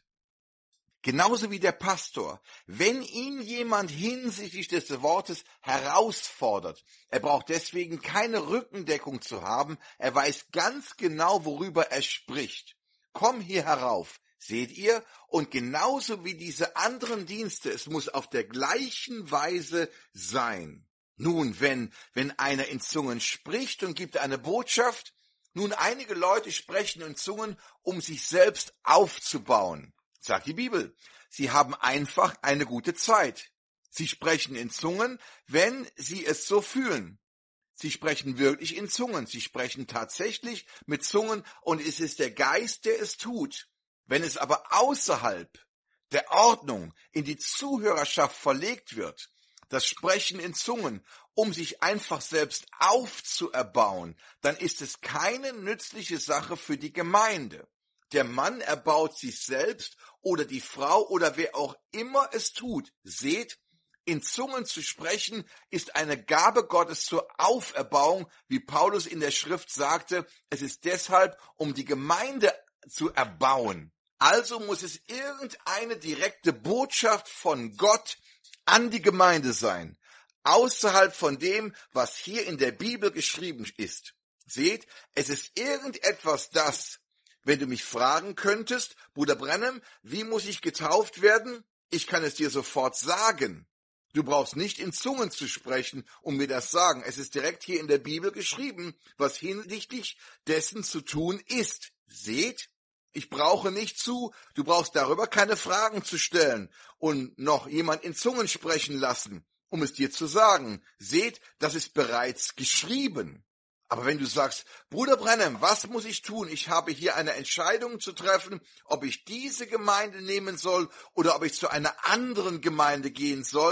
Genauso wie der Pastor. Wenn ihn jemand hinsichtlich des Wortes herausfordert, er braucht deswegen keine Rückendeckung zu haben, er weiß ganz genau, worüber er spricht. Komm hier herauf, seht ihr? Und genauso wie diese anderen Dienste, es muss auf der gleichen Weise sein. Nun, wenn einer in Zungen spricht und gibt eine Botschaft, nun einige Leute sprechen in Zungen, um sich selbst aufzubauen. Sagt die Bibel, sie haben einfach eine gute Zeit. Sie sprechen in Zungen, wenn sie es so fühlen. Sie sprechen wirklich in Zungen, sie sprechen tatsächlich mit Zungen und es ist der Geist, der es tut. Wenn es aber außerhalb der Ordnung in die Zuhörerschaft verlegt wird, das Sprechen in Zungen, um sich einfach selbst aufzuerbauen, dann ist es keine nützliche Sache für die Gemeinde. Der Mann erbaut sich selbst oder die Frau oder wer auch immer es tut. Seht, in Zungen zu sprechen ist eine Gabe Gottes zur Auferbauung, wie Paulus in der Schrift sagte. Es ist deshalb, um die Gemeinde zu erbauen. Also muss es irgendeine direkte Botschaft von Gott an die Gemeinde sein, außerhalb von dem, was hier in der Bibel geschrieben ist. Seht, es ist irgendetwas, das, wenn du mich fragen könntest, Bruder Branham, wie muss ich getauft werden? Ich kann es dir sofort sagen. Du brauchst nicht in Zungen zu sprechen und mir das sagen. Es ist direkt hier in der Bibel geschrieben, was hinsichtlich dessen zu tun ist. Seht, ich brauche nicht du brauchst darüber keine Fragen zu stellen und noch jemand in Zungen sprechen lassen, um es dir zu sagen. Seht, das ist bereits geschrieben. Aber wenn du sagst, Bruder Branham, was muss ich tun? Ich habe hier eine Entscheidung zu treffen, ob ich diese Gemeinde nehmen soll oder ob ich zu einer anderen Gemeinde gehen soll.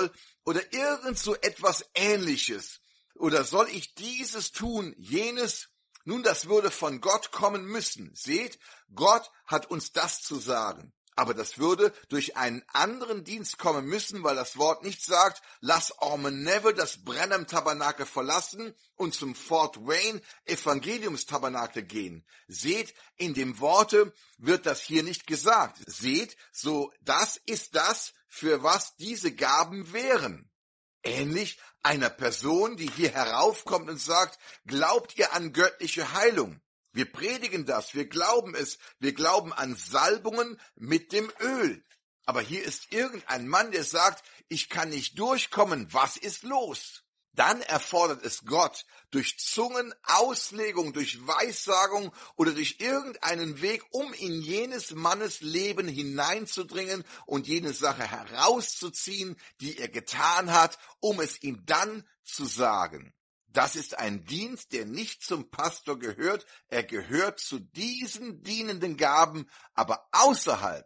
oder irgend so etwas Ähnliches? Oder soll ich dieses tun, jenes? Nun, das würde von Gott kommen müssen. Seht, Gott hat uns das zu sagen. Aber das würde durch einen anderen Dienst kommen müssen, weil das Wort nicht sagt, lass Orme Neville das Brenham-Tabernakel verlassen und zum Fort Wayne Evangeliumstabernakel gehen. Seht, in dem Worte wird das hier nicht gesagt. Seht, so das ist das, für was diese Gaben wären. Ähnlich einer Person, die hier heraufkommt und sagt, glaubt ihr an göttliche Heilung? Wir predigen das, wir glauben es, wir glauben an Salbungen mit dem Öl. Aber hier ist irgendein Mann, der sagt, ich kann nicht durchkommen, was ist los? Dann erfordert es Gott, durch Zungen, Auslegung, durch Weissagung oder durch irgendeinen Weg, um in jenes Mannes Leben hineinzudringen und jene Sache herauszuziehen, die er getan hat, um es ihm dann zu sagen. Das ist ein Dienst, der nicht zum Pastor gehört. Er gehört zu diesen dienenden Gaben, aber außerhalb.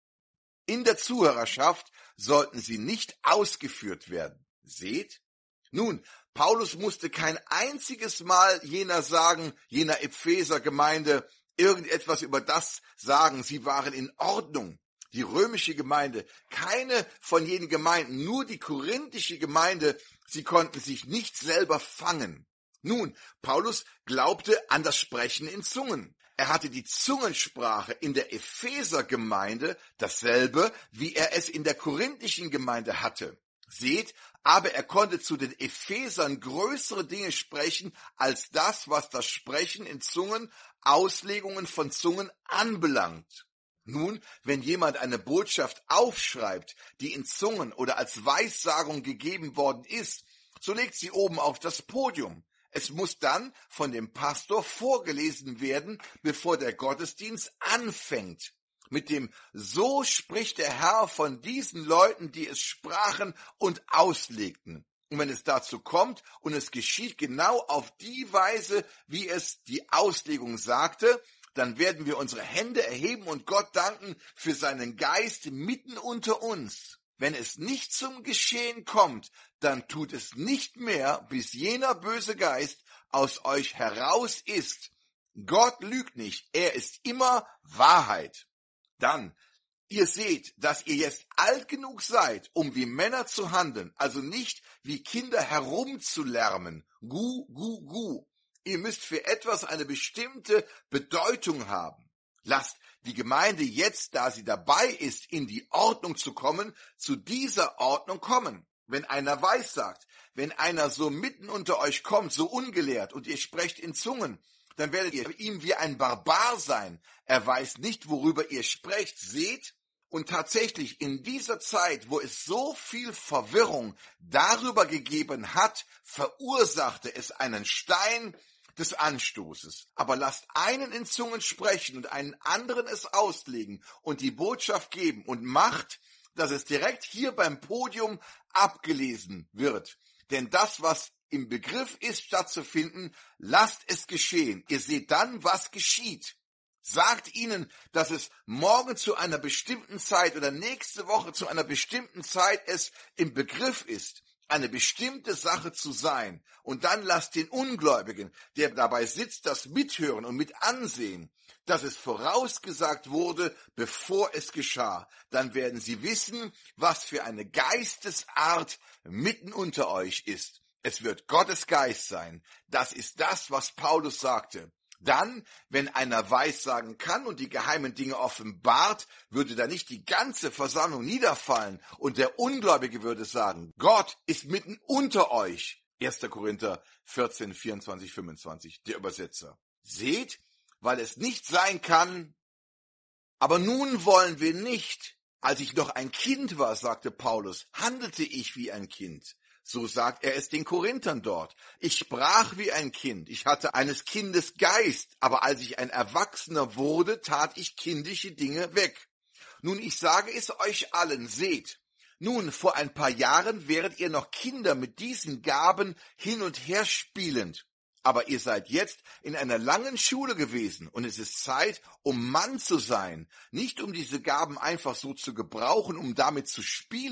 In der Zuhörerschaft sollten sie nicht ausgeführt werden. Seht? Nun, Paulus musste kein einziges Mal jener Epheser-Gemeinde, irgendetwas über das sagen. Sie waren in Ordnung. Die römische Gemeinde, keine von jenen Gemeinden, nur die korinthische Gemeinde, sie konnten sich nicht selber fangen. Nun, Paulus glaubte an das Sprechen in Zungen. Er hatte die Zungensprache in der Epheser-Gemeinde, dasselbe, wie er es in der korinthischen Gemeinde hatte. Seht, aber er konnte zu den Ephesern größere Dinge sprechen, als das, was das Sprechen in Zungen, Auslegungen von Zungen anbelangt. Nun, wenn jemand eine Botschaft aufschreibt, die in Zungen oder als Weissagung gegeben worden ist, so legt sie oben auf das Podium. Es muss dann von dem Pastor vorgelesen werden, bevor der Gottesdienst anfängt. Mit dem "So spricht der Herr" von diesen Leuten, die es sprachen und auslegten. Und wenn es dazu kommt und es geschieht genau auf die Weise, wie es die Auslegung sagte, dann werden wir unsere Hände erheben und Gott danken für seinen Geist mitten unter uns. Wenn es nicht zum Geschehen kommt, dann tut es nicht mehr, bis jener böse Geist aus euch heraus ist. Gott lügt nicht, er ist immer Wahrheit. Dann, ihr seht, dass ihr jetzt alt genug seid, um wie Männer zu handeln, also nicht wie Kinder herumzulärmen. Gu, gu, gu. Ihr müsst für etwas eine bestimmte Bedeutung haben. Lasst die Gemeinde jetzt, da sie dabei ist, in die Ordnung zu kommen, zu dieser Ordnung kommen. Wenn einer weissagt, wenn einer so mitten unter euch kommt, so ungelehrt, und ihr sprecht in Zungen, dann werdet ihr ihm wie ein Barbar sein. Er weiß nicht, worüber ihr sprecht. Seht, und tatsächlich in dieser Zeit, wo es so viel Verwirrung darüber gegeben hat, verursachte es einen Stein des Anstoßes. Aber lasst einen in Zungen sprechen und einen anderen es auslegen und die Botschaft geben und macht, dass es direkt hier beim Podium abgelesen wird. Denn das, was im Begriff ist, stattzufinden, lasst es geschehen. Ihr seht dann, was geschieht. Sagt ihnen, dass es morgen zu einer bestimmten Zeit oder nächste Woche zu einer bestimmten Zeit es im Begriff ist, eine bestimmte Sache zu sein. Und dann lasst den Ungläubigen, der dabei sitzt, das mithören und mit ansehen, dass es vorausgesagt wurde, bevor es geschah. Dann werden sie wissen, was für eine Geistesart mitten unter euch ist. Es wird Gottes Geist sein. Das ist das, was Paulus sagte. Dann, wenn einer weissagen kann und die geheimen Dinge offenbart, würde da nicht die ganze Versammlung niederfallen und der Ungläubige würde sagen, Gott ist mitten unter euch. 1. Korinther 14, 24, 25, der Übersetzer. Seht, weil es nicht sein kann, aber nun wollen wir nicht. Als ich noch ein Kind war, sagte Paulus, handelte ich wie ein Kind. So sagt er es den Korinthern dort. Ich sprach wie ein Kind, ich hatte eines Kindes Geist, aber als ich ein Erwachsener wurde, tat ich kindische Dinge weg. Nun, ich sage es euch allen, seht, nun, vor ein paar Jahren wäret ihr noch Kinder mit diesen Gaben hin und her spielend. Aber ihr seid jetzt in einer langen Schule gewesen und es ist Zeit, um Mann zu sein, nicht um diese Gaben einfach so zu gebrauchen, um damit zu spielen.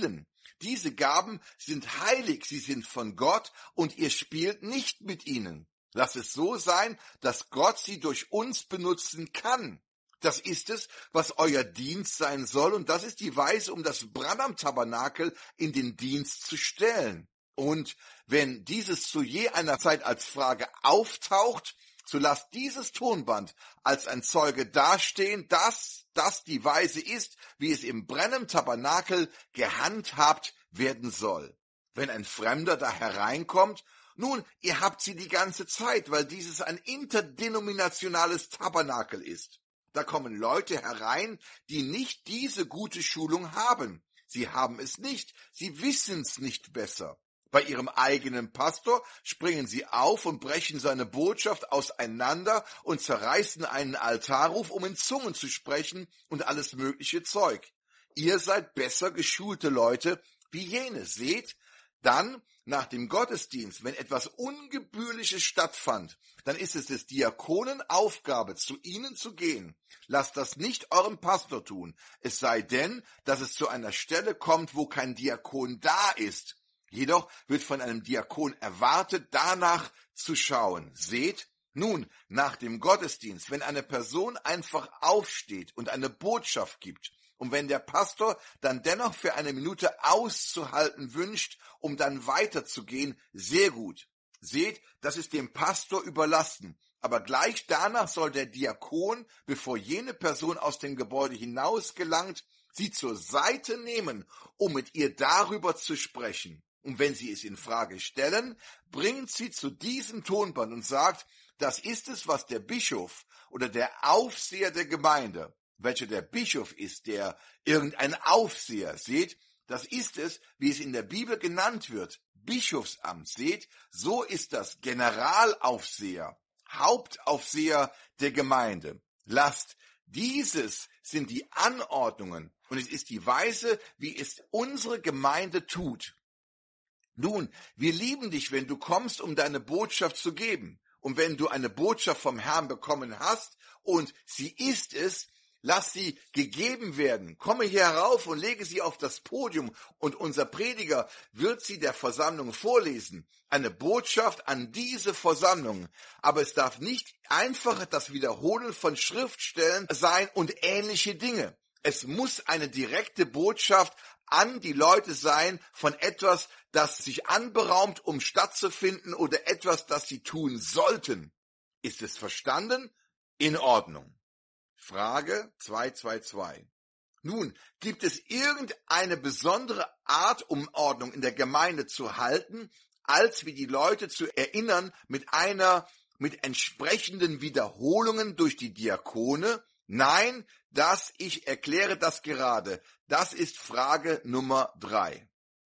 Diese Gaben sind heilig, sie sind von Gott und ihr spielt nicht mit ihnen. Lasst es so sein, dass Gott sie durch uns benutzen kann. Das ist es, was euer Dienst sein soll, und das ist die Weise, um das Branham-Tabernakel in den Dienst zu stellen. Und wenn dieses zu je einer Zeit als Frage auftaucht, so lasst dieses Tonband als ein Zeuge dastehen, dass das die Weise ist, wie es im Branham-Tabernakel gehandhabt werden soll. Wenn ein Fremder da hereinkommt, nun, ihr habt sie die ganze Zeit, weil dieses ein interdenominationales Tabernakel ist. Da kommen Leute herein, die nicht diese gute Schulung haben. Sie haben es nicht, sie wissen's nicht besser. Bei ihrem eigenen Pastor springen sie auf und brechen seine Botschaft auseinander und zerreißen einen Altarruf, um in Zungen zu sprechen und alles mögliche Zeug. Ihr seid besser geschulte Leute wie jene. Seht, dann, nach dem Gottesdienst, wenn etwas Ungebührliches stattfand, dann ist es des Diakonen Aufgabe, zu ihnen zu gehen. Lasst das nicht eurem Pastor tun, es sei denn, dass es zu einer Stelle kommt, wo kein Diakon da ist. Jedoch wird von einem Diakon erwartet, danach zu schauen. Seht, nun, nach dem Gottesdienst, wenn eine Person einfach aufsteht und eine Botschaft gibt, und wenn der Pastor dann dennoch für eine Minute auszuhalten wünscht, um dann weiterzugehen, sehr gut. Seht, das ist dem Pastor überlassen. Aber gleich danach soll der Diakon, bevor jene Person aus dem Gebäude hinausgelangt, sie zur Seite nehmen, um mit ihr darüber zu sprechen. Und wenn sie es in Frage stellen, bringt sie zu diesem Tonband und sagt, das ist es, was der Bischof oder der Aufseher der Gemeinde, welcher der Bischof ist, der irgendein Aufseher, seht, das ist es, wie es in der Bibel genannt wird, Bischofsamt, seht, so ist das Generalaufseher, Hauptaufseher der Gemeinde. Lasst, dieses sind die Anordnungen und es ist die Weise, wie es unsere Gemeinde tut. Nun, wir lieben dich, wenn du kommst, um deine Botschaft zu geben. Und wenn du eine Botschaft vom Herrn bekommen hast und sie ist es, lass sie gegeben werden. Komme hier herauf und lege sie auf das Podium und unser Prediger wird sie der Versammlung vorlesen. Eine Botschaft an diese Versammlung. Aber es darf nicht einfach das Wiederholen von Schriftstellen sein und ähnliche Dinge. Es muss eine direkte Botschaft an die Leute sein von etwas, das sich anberaumt, um stattzufinden oder etwas, das sie tun sollten. Ist es verstanden? In Ordnung. Frage 222. Nun, gibt es irgendeine besondere Art, um Ordnung in der Gemeinde zu halten, als wie die Leute zu erinnern mit entsprechenden Wiederholungen durch die Diakone? Nein, ich erkläre das gerade. Das ist Frage Nummer 3.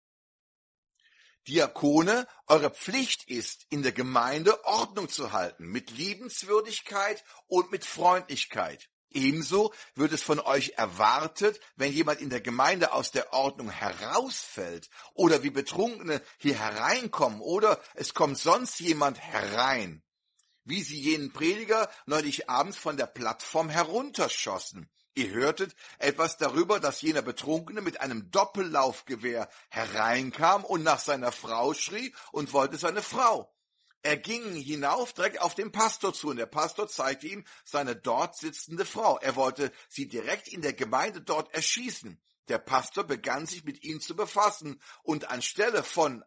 Diakone, eure Pflicht ist, in der Gemeinde Ordnung zu halten, mit Liebenswürdigkeit und mit Freundlichkeit. Ebenso wird es von euch erwartet, wenn jemand in der Gemeinde aus der Ordnung herausfällt oder wie Betrunkene hier hereinkommen oder es kommt sonst jemand herein, wie sie jenen Prediger neulich abends von der Plattform herunterschossen. Ihr hörtet etwas darüber, dass jener Betrunkene mit einem Doppellaufgewehr hereinkam und nach seiner Frau schrie und wollte seine Frau. Er ging hinauf direkt auf den Pastor zu und der Pastor zeigte ihm seine dort sitzende Frau. Er wollte sie direkt in der Gemeinde dort erschießen. Der Pastor begann sich mit ihm zu befassen und anstelle von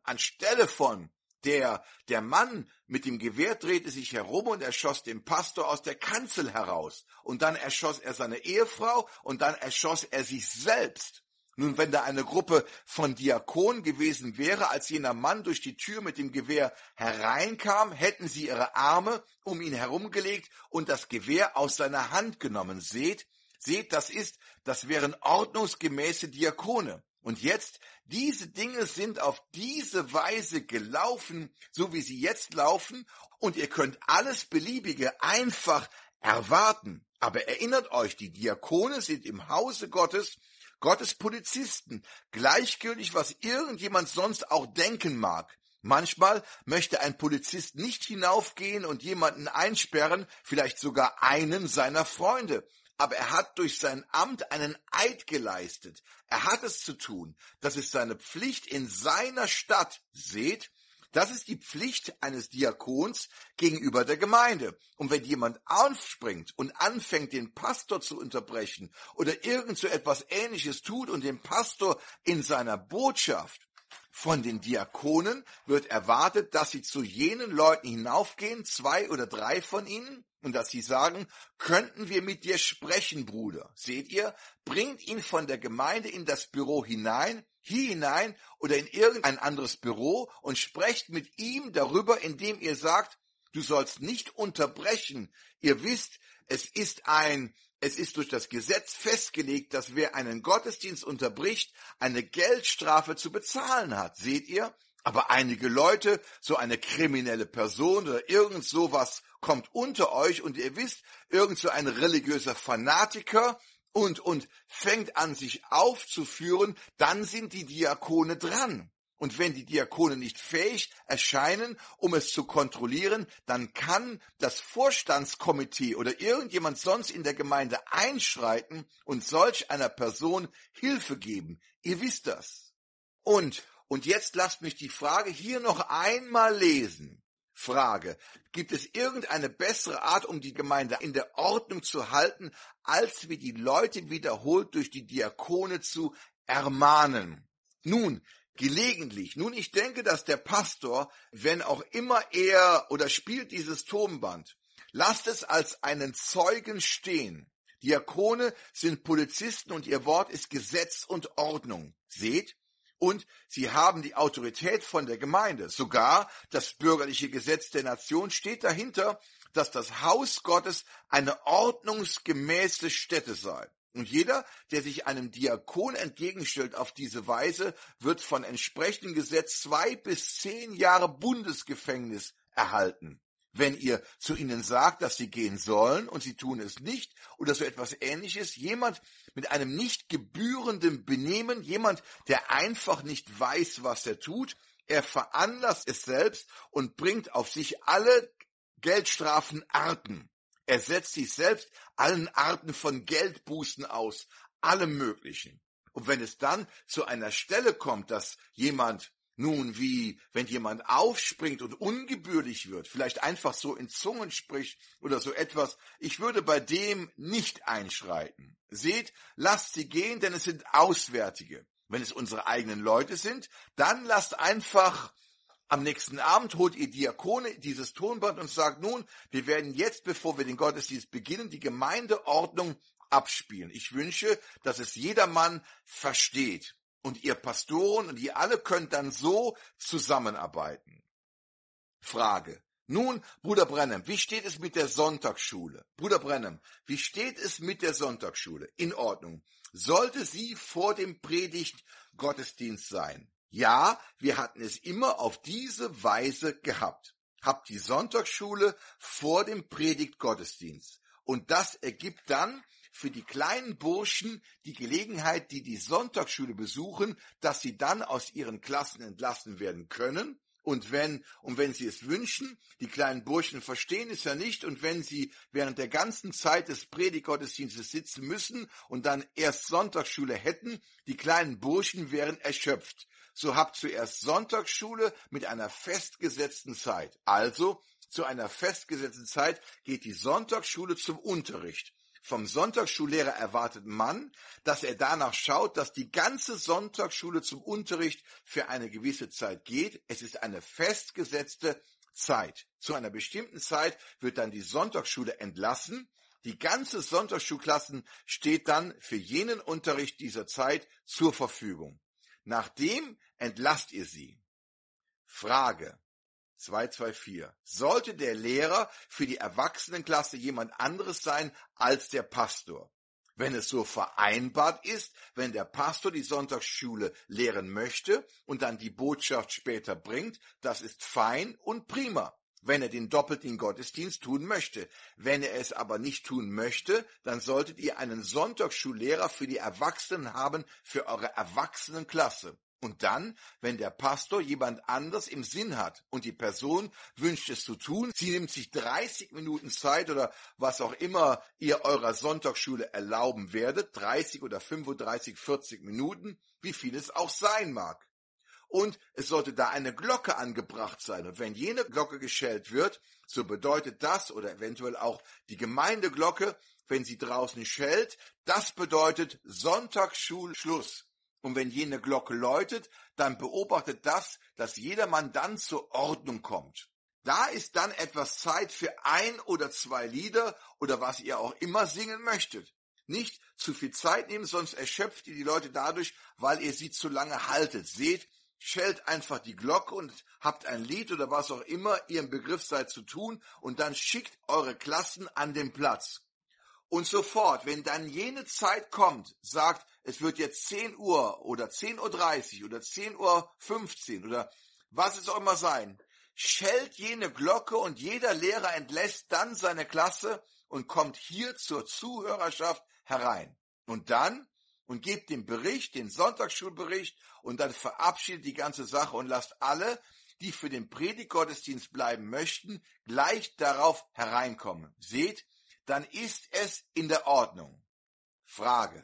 der Mann mit dem Gewehr drehte sich herum und erschoss den Pastor aus der Kanzel heraus. Und dann erschoss er seine Ehefrau und dann erschoss er sich selbst. Nun, wenn da eine Gruppe von Diakonen gewesen wäre, als jener Mann durch die Tür mit dem Gewehr hereinkam, hätten sie ihre Arme um ihn herumgelegt und das Gewehr aus seiner Hand genommen. Seht, das wären ordnungsgemäße Diakone. Und jetzt, diese Dinge sind auf diese Weise gelaufen, so wie sie jetzt laufen, und ihr könnt alles Beliebige einfach erwarten. Aber erinnert euch, die Diakone sind im Hause Gottes Polizisten, gleichgültig, was irgendjemand sonst auch denken mag. Manchmal möchte ein Polizist nicht hinaufgehen und jemanden einsperren, vielleicht sogar einen seiner Freunde. aber er hat durch sein Amt einen Eid geleistet. Er hat es zu tun. Das ist seine Pflicht in seiner Stadt. Seht, das ist die Pflicht eines Diakons gegenüber der Gemeinde. Und wenn jemand aufspringt und anfängt, den Pastor zu unterbrechen oder irgend so etwas Ähnliches tut und den Pastor in seiner Botschaft, von den Diakonen wird erwartet, dass sie zu jenen Leuten hinaufgehen, 2 oder 3 von ihnen, und dass sie sagen, könnten wir mit dir sprechen, Bruder? Seht ihr, bringt ihn von der Gemeinde in das Büro hinein, hier hinein oder in irgendein anderes Büro und sprecht mit ihm darüber, indem ihr sagt, du sollst nicht unterbrechen. Ihr wisst, es ist durch das Gesetz festgelegt, dass wer einen Gottesdienst unterbricht, eine Geldstrafe zu bezahlen hat. Seht ihr? Aber einige Leute, so eine kriminelle Person oder irgend sowas kommt unter euch und ihr wisst, irgend so ein religiöser Fanatiker und fängt an, sich aufzuführen, dann sind die Diakone dran. Und wenn die Diakone nicht fähig erscheinen, um es zu kontrollieren, dann kann das Vorstandskomitee oder irgendjemand sonst in der Gemeinde einschreiten und solch einer Person Hilfe geben. Ihr wisst das. Und jetzt lasst mich die Frage hier noch einmal lesen. Frage: Gibt es irgendeine bessere Art, um die Gemeinde in der Ordnung zu halten, als wie die Leute wiederholt durch die Diakone zu ermahnen? Nun, gelegentlich. Nun, ich denke, dass der Pastor, wenn auch immer er oder spielt dieses Tonband, lasst es als einen Zeugen stehen. Diakone sind Polizisten und ihr Wort ist Gesetz und Ordnung. Seht? Und sie haben die Autorität von der Gemeinde. Sogar das bürgerliche Gesetz der Nation steht dahinter, dass das Haus Gottes eine ordnungsgemäße Stätte sei. Und jeder, der sich einem Diakon entgegenstellt auf diese Weise, wird von entsprechendem Gesetz 2 bis 10 Jahre Bundesgefängnis erhalten. Wenn ihr zu ihnen sagt, dass sie gehen sollen und sie tun es nicht oder so etwas Ähnliches, jemand mit einem nicht gebührenden Benehmen, jemand, der einfach nicht weiß, was er tut, er veranlasst es selbst und bringt auf sich alle Geldstrafenarten. Er setzt sich selbst allen Arten von Geldbußen aus, allem Möglichen. Und wenn es dann zu einer Stelle kommt, dass jemand, nun wie wenn jemand aufspringt und ungebührlich wird, vielleicht einfach so in Zungen spricht oder so etwas, ich würde bei dem nicht einschreiten. Seht, lasst sie gehen, denn es sind Auswärtige. Wenn es unsere eigenen Leute sind, dann lasst einfach am nächsten Abend holt ihr Diakone dieses Tonband und sagt, nun, wir werden jetzt, bevor wir den Gottesdienst beginnen, die Gemeindeordnung abspielen. Ich wünsche, dass es jedermann versteht. Und ihr Pastoren und ihr alle könnt dann so zusammenarbeiten. Frage: Nun, Bruder Branham, wie steht es mit der Sonntagsschule? Bruder Branham, wie steht es mit der Sonntagsschule? In Ordnung. Sollte sie vor dem Predigt-Gottesdienst sein? Ja, wir hatten es immer auf diese Weise gehabt. Habt die Sonntagsschule vor dem Predigt-Gottesdienst. Und das ergibt dann für die kleinen Burschen die Gelegenheit, die die Sonntagsschule besuchen, dass sie dann aus ihren Klassen entlassen werden können. Und wenn sie es wünschen, die kleinen Burschen verstehen es ja nicht, und wenn sie während der ganzen Zeit des Predigtgottesdienstes sitzen müssen und dann erst Sonntagsschule hätten, die kleinen Burschen wären erschöpft. So habt zuerst Sonntagsschule mit einer festgesetzten Zeit. Also, zu einer festgesetzten Zeit geht die Sonntagsschule zum Unterricht. Vom Sonntagsschullehrer erwartet man, dass er danach schaut, dass die ganze Sonntagsschule zum Unterricht für eine gewisse Zeit geht. Es ist eine festgesetzte Zeit. Zu einer bestimmten Zeit wird dann die Sonntagsschule entlassen. Die ganze Sonntagsschulklassen steht dann für jenen Unterricht dieser Zeit zur Verfügung. Nachdem entlasst ihr sie. Frage 224. Sollte der Lehrer für die Erwachsenenklasse jemand anderes sein als der Pastor? Wenn es so vereinbart ist, wenn der Pastor die Sonntagsschule lehren möchte und dann die Botschaft später bringt, das ist fein und prima, wenn er den doppelten Gottesdienst tun möchte. Wenn er es aber nicht tun möchte, dann solltet ihr einen Sonntagsschullehrer für die Erwachsenen haben, für eure Erwachsenenklasse. Und dann, wenn der Pastor jemand anders im Sinn hat und die Person wünscht es zu tun, sie nimmt sich 30 Minuten Zeit oder was auch immer ihr eurer Sonntagsschule erlauben werdet, 30 oder 35, 40 Minuten, wie viel es auch sein mag. Und es sollte da eine Glocke angebracht sein. Und wenn jene Glocke geschellt wird, so bedeutet das, oder eventuell auch die Gemeindeglocke, wenn sie draußen schellt, das bedeutet Sonntagsschulschluss. Und wenn jene Glocke läutet, dann beobachtet das, dass jedermann dann zur Ordnung kommt. Da ist dann etwas Zeit für 1 oder 2 Lieder oder was ihr auch immer singen möchtet. Nicht zu viel Zeit nehmen, sonst erschöpft ihr die Leute dadurch, weil ihr sie zu lange haltet. Seht, schellt einfach die Glocke und habt ein Lied oder was auch immer ihr im Begriff seid zu tun und dann schickt eure Klassen an den Platz. Und sofort, wenn dann jene Zeit kommt, sagt, es wird jetzt 10 Uhr oder 10:30 Uhr oder 10:15 Uhr oder was es auch immer sein, schellt jene Glocke und jeder Lehrer entlässt dann seine Klasse und kommt hier zur Zuhörerschaft herein. Und dann, und gebt den Bericht, den Sonntagsschulbericht und dann verabschiedet die ganze Sache und lasst alle, die für den Predigtgottesdienst bleiben möchten, gleich darauf hereinkommen. Seht, dann ist es in der Ordnung. Frage.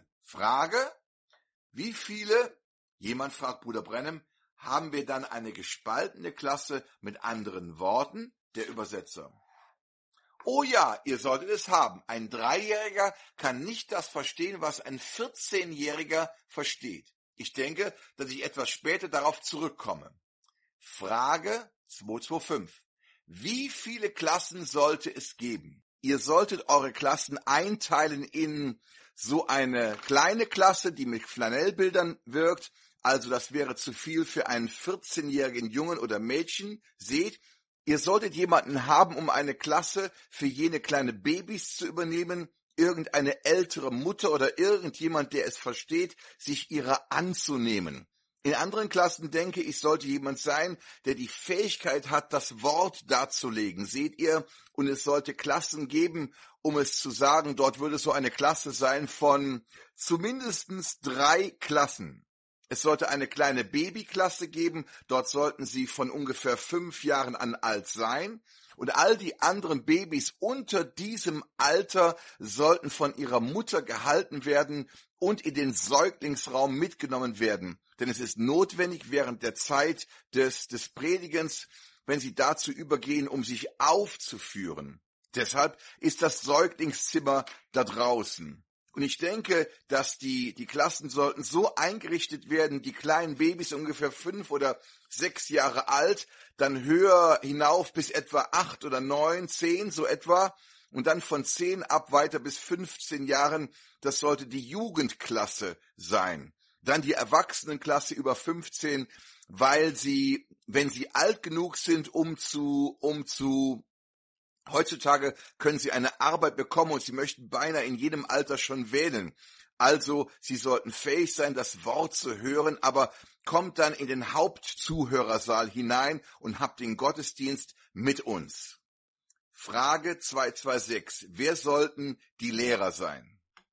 Wie viele, jemand fragt Bruder Brennem, haben wir dann eine gespaltene Klasse, mit anderen Worten, der Übersetzer? Oh ja, ihr solltet es haben. Ein 3-Jähriger kann nicht das verstehen, was ein 14-Jähriger versteht. Ich denke, dass ich etwas später darauf zurückkomme. Frage 225. Wie viele Klassen sollte es geben? Ihr solltet eure Klassen einteilen in so eine kleine Klasse, die mit Flanellbildern wirkt. Also das wäre zu viel für einen 14-jährigen Jungen oder Mädchen. Seht, ihr solltet jemanden haben, um eine Klasse für jene kleine Babys zu übernehmen. Irgendeine ältere Mutter oder irgendjemand, der es versteht, sich ihrer anzunehmen. In anderen Klassen, denke ich, sollte jemand sein, der die Fähigkeit hat, das Wort darzulegen. Seht ihr? Und es sollte Klassen geben, um es zu sagen, dort würde so eine Klasse sein von zumindest 3 Klassen. Es sollte eine kleine Babyklasse geben, dort sollten sie von ungefähr 5 Jahren an alt sein. Und all die anderen Babys unter diesem Alter sollten von ihrer Mutter gehalten werden und in den Säuglingsraum mitgenommen werden. Denn es ist notwendig während der Zeit des Predigens, wenn sie dazu übergehen, um sich aufzuführen. Deshalb ist das Säuglingszimmer da draußen. Und ich denke, dass die Klassen sollten so eingerichtet werden, die kleinen Babys ungefähr 5 oder 6 Jahre alt, dann höher hinauf bis etwa 8 oder 9, 10 so etwa. Und dann von 10 ab weiter bis 15 Jahren, das sollte die Jugendklasse sein. Dann die Erwachsenenklasse über 15, weil sie, wenn sie alt genug sind, heutzutage können sie eine Arbeit bekommen und sie möchten beinahe in jedem Alter schon wählen. Also, sie sollten fähig sein, das Wort zu hören, aber kommt dann in den Hauptzuhörersaal hinein und habt den Gottesdienst mit uns. Frage 226. Wer sollten die Lehrer sein?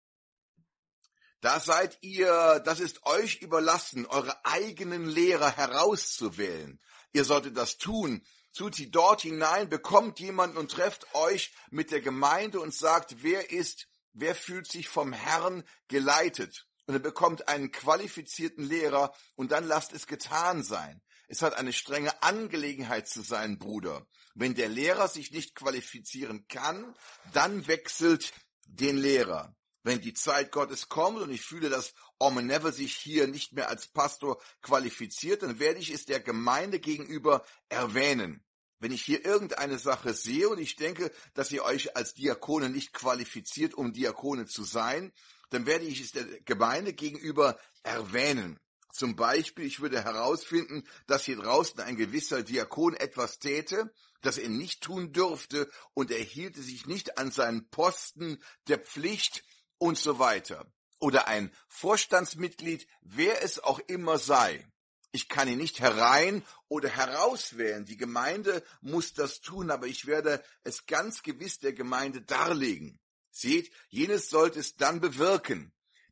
Da seid ihr, das ist euch überlassen, eure eigenen Lehrer herauszuwählen. Ihr solltet das tun. Tut sie dort hinein, bekommt jemanden und trefft euch mit der Gemeinde und sagt, wer fühlt sich vom Herrn geleitet. Und ihr bekommt einen qualifizierten Lehrer und dann lasst es getan sein. Es hat eine strenge Angelegenheit zu sein, Bruder. Wenn der Lehrer sich nicht qualifizieren kann, dann wechselt den Lehrer. Wenn die Zeit Gottes kommt und ich fühle, dass Orme Neville sich hier nicht mehr als Pastor qualifiziert, dann werde ich es der Gemeinde gegenüber erwähnen. Wenn ich hier irgendeine Sache sehe und ich denke, dass ihr euch als Diakone nicht qualifiziert, um Diakone zu sein, dann werde ich es der Gemeinde gegenüber erwähnen. Zum Beispiel, ich würde herausfinden, dass hier draußen ein gewisser Diakon etwas täte, das er nicht tun dürfte und er hielte sich nicht an seinen Posten der Pflicht und so weiter. Oder ein Vorstandsmitglied, wer es auch immer sei. Ich kann ihn nicht herein oder herauswählen. Die Gemeinde muss das tun, aber ich werde es ganz gewiss der Gemeinde darlegen. Seht, jenes sollte es dann bewirken.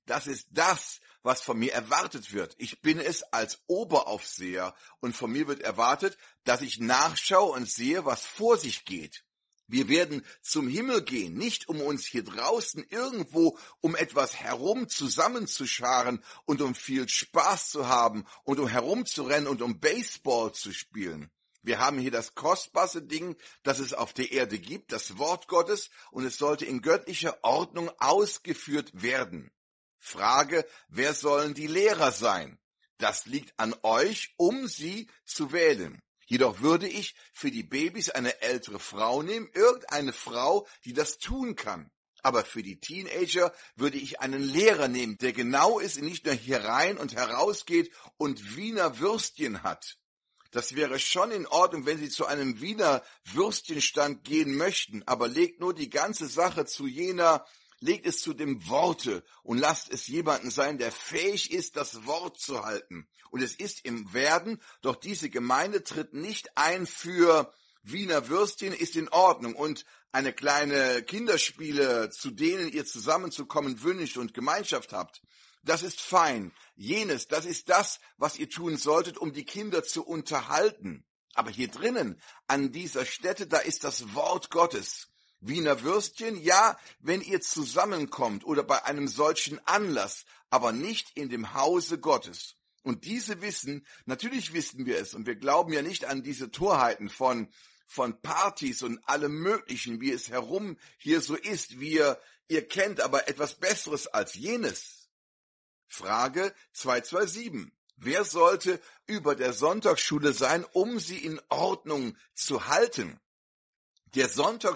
Das ist das, was von mir erwartet wird. Ich bin es als Oberaufseher und von mir wird erwartet, dass ich nachschaue und sehe, was vor sich geht. Wir werden zum Himmel gehen, nicht um uns hier draußen irgendwo um etwas herum zusammenzuscharen und um viel Spaß zu haben und um herumzurennen und um Baseball zu spielen. Wir haben hier das kostbarste Ding, das es auf der Erde gibt, das Wort Gottes, und es sollte in göttlicher Ordnung ausgeführt werden. Frage, wer sollen die Lehrer sein? Das liegt an euch, um sie zu wählen. Jedoch würde ich für die Babys eine ältere Frau nehmen, irgendeine Frau, die das tun kann. Aber für die Teenager würde ich einen Lehrer nehmen, der genau ist und nicht nur hier rein und heraus geht und Wiener Würstchen hat. Das wäre schon in Ordnung, wenn Sie zu einem Wiener Würstchenstand gehen möchten, aber legt nur die ganze Sache legt es zu dem Worte und lasst es jemanden sein, der fähig ist, das Wort zu halten. Und es ist im Werden, doch diese Gemeinde tritt nicht ein für Wiener Würstchen, ist in Ordnung. Und eine kleine Kinderspiele, zu denen ihr zusammenzukommen wünscht und Gemeinschaft habt, das ist fein. Jenes, das ist das, was ihr tun solltet, um die Kinder zu unterhalten. Aber hier drinnen, an dieser Stätte, da ist das Wort Gottes. Wiener Würstchen, ja, wenn ihr zusammenkommt oder bei einem solchen Anlass, aber nicht in dem Hause Gottes. Und diese wissen, natürlich wissen wir es, und wir glauben ja nicht an diese Torheiten von Partys und allem Möglichen, wie es herum hier so ist, ihr kennt aber etwas Besseres als jenes. Frage 227. Wer sollte über der Sonntagsschule sein, um sie in Ordnung zu halten? Der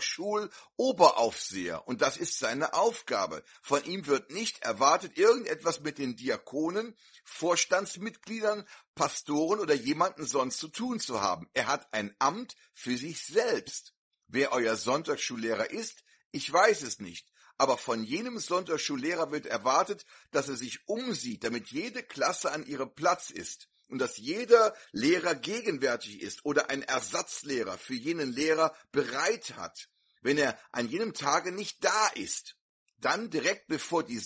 Sonntagsschul-Oberaufseher, und das ist seine Aufgabe. Von ihm wird nicht erwartet, irgendetwas mit den Diakonen, Vorstandsmitgliedern, Pastoren oder jemanden sonst zu tun zu haben. Er hat ein Amt für sich selbst. Wer euer Sonntagsschullehrer ist, ich weiß es nicht. Aber von jenem Sonntagsschullehrer wird erwartet, dass er sich umsieht, damit jede Klasse an ihrem Platz ist. Und dass jeder Lehrer gegenwärtig ist oder ein Ersatzlehrer für jenen Lehrer bereit hat, wenn er an jenem Tage nicht da ist. Dann direkt bevor die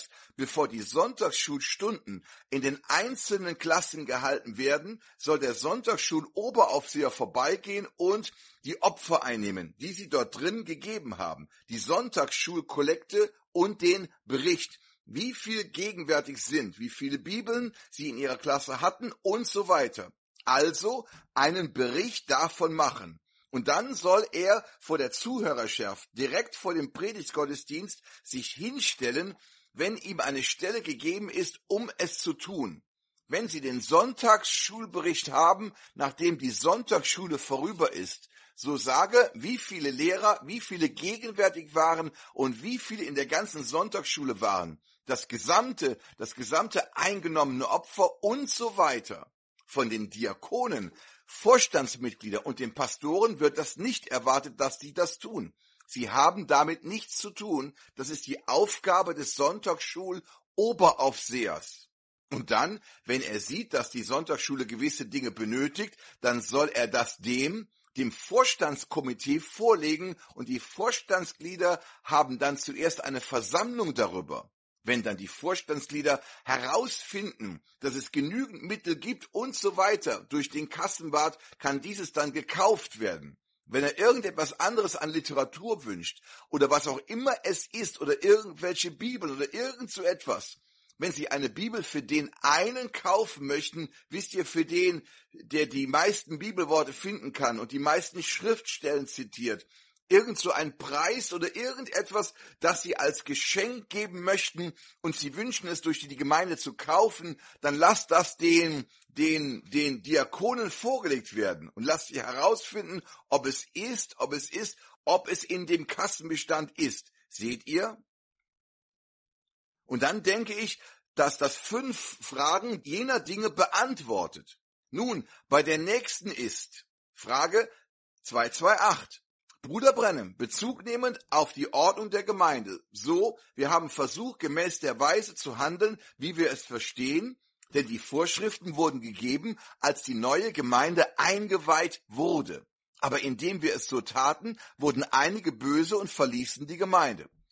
Sonntagsschulstunden in den einzelnen Klassen gehalten werden, soll der Sonntagsschuloberaufseher vorbeigehen und die Opfer einnehmen, die sie dort drin gegeben haben, die Sonntagsschulkollekte und den Bericht, wie viel gegenwärtig sind, wie viele Bibeln sie in ihrer Klasse hatten und so weiter. Also einen Bericht davon machen. Und dann soll er vor der Zuhörerschaft, direkt vor dem Predigtgottesdienst, sich hinstellen, wenn ihm eine Stelle gegeben ist, um es zu tun. Wenn Sie den Sonntagsschulbericht haben, nachdem die Sonntagsschule vorüber ist, so sage, wie viele Lehrer, wie viele gegenwärtig waren und wie viele in der ganzen Sonntagsschule waren. Das gesamte eingenommene Opfer und so weiter. Von den Diakonen, Vorstandsmitgliedern und den Pastoren wird das nicht erwartet, dass sie das tun. Sie haben damit nichts zu tun. Das ist die Aufgabe des Sonntagsschul-Oberaufsehers. Und dann, wenn er sieht, dass die Sonntagsschule gewisse Dinge benötigt, dann soll er das dem Vorstandskomitee vorlegen und die Vorstandsglieder haben dann zuerst eine Versammlung darüber. Wenn dann die Vorstandsglieder herausfinden, dass es genügend Mittel gibt und so weiter, durch den Kassenwart kann dieses dann gekauft werden. Wenn er irgendetwas anderes an Literatur wünscht oder was auch immer es ist oder irgendwelche Bibeln oder irgend so etwas, wenn Sie eine Bibel für den einen kaufen möchten, wisst ihr, für den, der die meisten Bibelworte finden kann und die meisten Schriftstellen zitiert, irgend so ein Preis oder irgendetwas, das Sie als Geschenk geben möchten und Sie wünschen es durch die Gemeinde zu kaufen, dann lasst das den Diakonen vorgelegt werden und lasst sie herausfinden, ob es in dem Kassenbestand ist. Seht ihr? Und dann denke ich, dass das 5 Fragen jener Dinge beantwortet. Nun, bei der nächsten ist Frage 228. Bruder Branham, Bezug nehmend auf die Ordnung der Gemeinde. So, wir haben versucht, gemäß der Weise zu handeln, wie wir es verstehen, denn die Vorschriften wurden gegeben, als die neue Gemeinde eingeweiht wurde. Aber indem wir es so taten, wurden einige böse und verließen die Gemeinde.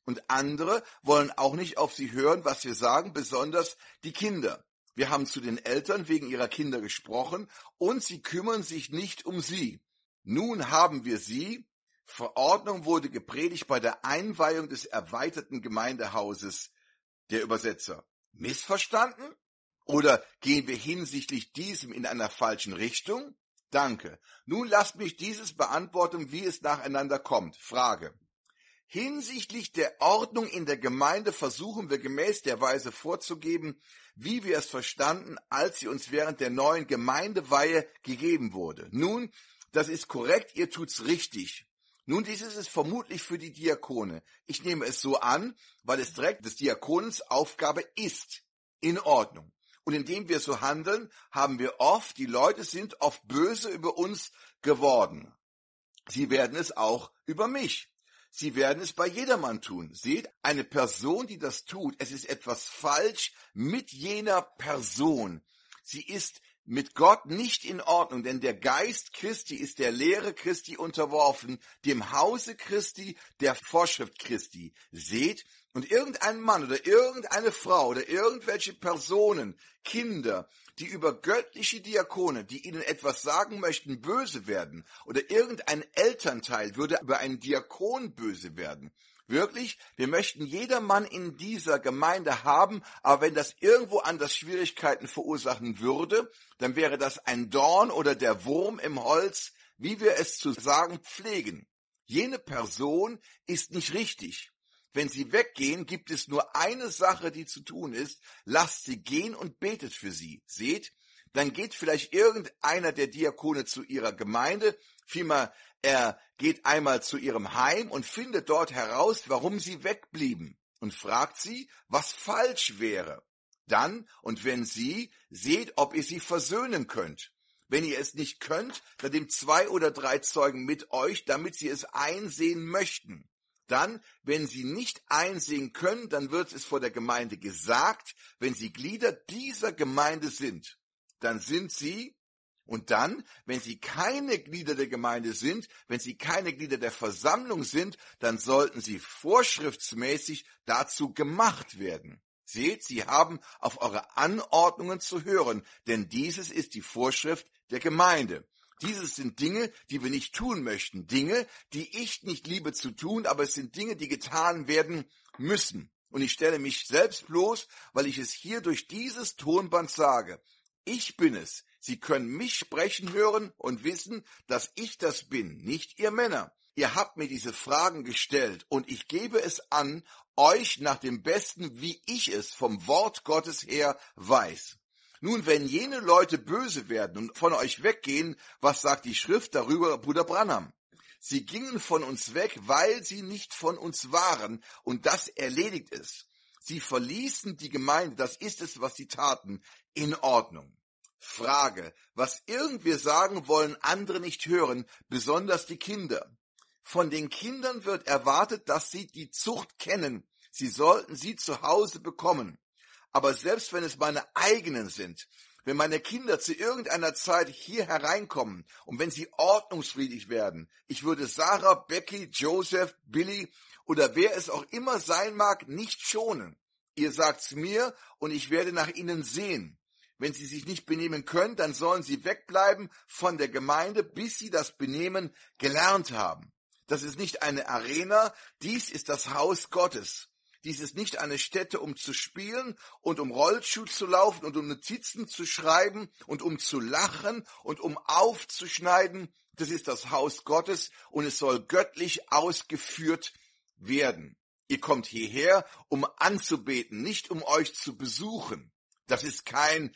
Und andere wollen auch nicht auf sie hören, was wir sagen, besonders die Kinder. Wir haben zu den Eltern wegen ihrer Kinder gesprochen und sie kümmern sich nicht um sie. Nun haben wir sie. Verordnung wurde gepredigt bei der Einweihung des erweiterten Gemeindehauses. Der Übersetzer: Missverstanden? Oder gehen wir hinsichtlich diesem in einer falschen Richtung? Danke. Nun lasst mich dieses beantworten, wie es nacheinander kommt. Frage: Hinsichtlich der Ordnung in der Gemeinde versuchen wir gemäß der Weise vorzugeben, wie wir es verstanden, als sie uns während der neuen Gemeindeweihe gegeben wurde. Nun, das ist korrekt, ihr tut's richtig. Nun, dies ist es vermutlich für die Diakone. Ich nehme es so an, weil es direkt des Diakonens Aufgabe ist. In Ordnung. Und indem wir so handeln, haben wir oft, die Leute sind oft böse über uns geworden. Sie werden es auch über mich. Sie werden es bei jedermann tun. Seht, eine Person, die das tut, es ist etwas falsch mit jener Person. Sie ist mit Gott nicht in Ordnung, denn der Geist Christi ist der Lehre Christi unterworfen, dem Hause Christi, der Vorschrift Christi. Seht, und irgendein Mann oder irgendeine Frau oder irgendwelche Personen, Kinder, die über göttliche Diakone, die ihnen etwas sagen möchten, böse werden, oder irgendein Elternteil würde über einen Diakon böse werden. Wirklich, wir möchten jedermann in dieser Gemeinde haben, aber wenn das irgendwo anders Schwierigkeiten verursachen würde, dann wäre das ein Dorn oder der Wurm im Holz, wie wir es zu sagen pflegen. Jene Person ist nicht richtig. Wenn sie weggehen, gibt es nur eine Sache, die zu tun ist. Lasst sie gehen und betet für sie. Seht, dann geht vielleicht irgendeiner der Diakone zu ihrer Gemeinde, vielmehr er geht einmal zu ihrem Heim und findet dort heraus, warum sie wegblieben und fragt sie, was falsch wäre. Dann, und wenn sie, seht, ob ihr sie versöhnen könnt. Wenn ihr es nicht könnt, dann nehmt 2 oder 3 Zeugen mit euch, damit sie es einsehen möchten. Dann, wenn sie nicht einsehen können, dann wird es vor der Gemeinde gesagt, wenn sie Glieder dieser Gemeinde sind, dann sind sie, und dann, wenn sie keine Glieder der Gemeinde sind, wenn sie keine Glieder der Versammlung sind, dann sollten sie vorschriftsmäßig dazu gemacht werden. Seht, sie haben auf eure Anordnungen zu hören, denn dieses ist die Vorschrift der Gemeinde. Dieses sind Dinge, die wir nicht tun möchten, Dinge, die ich nicht liebe zu tun, aber es sind Dinge, die getan werden müssen. Und ich stelle mich selbst bloß, weil ich es hier durch dieses Tonband sage. Ich bin es. Sie können mich sprechen hören und wissen, dass ich das bin, nicht ihr Männer. Ihr habt mir diese Fragen gestellt und ich gebe es an, euch nach dem Besten, wie ich es vom Wort Gottes her weiß. Nun, wenn jene Leute böse werden und von euch weggehen, was sagt die Schrift darüber, Bruder Branham? Sie gingen von uns weg, weil sie nicht von uns waren, und das erledigt es. Sie verließen die Gemeinde, das ist es, was sie taten, in Ordnung. Frage: Was irgend wir sagen, wollen andere nicht hören, besonders die Kinder. Von den Kindern wird erwartet, dass sie die Zucht kennen. Sie sollten sie zu Hause bekommen. Aber selbst wenn es meine eigenen sind, wenn meine Kinder zu irgendeiner Zeit hier hereinkommen und wenn sie ordnungswidrig werden, ich würde Sarah, Becky, Joseph, Billy oder wer es auch immer sein mag, nicht schonen. Ihr sagt's mir und ich werde nach ihnen sehen. Wenn sie sich nicht benehmen können, dann sollen sie wegbleiben von der Gemeinde, bis sie das Benehmen gelernt haben. Das ist nicht eine Arena, dies ist das Haus Gottes. Dies ist nicht eine Stätte, um zu spielen und um Rollschuh zu laufen und um Notizen zu schreiben und um zu lachen und um aufzuschneiden. Das ist das Haus Gottes und es soll göttlich ausgeführt werden. Ihr kommt hierher, um anzubeten, nicht um euch zu besuchen. Das ist kein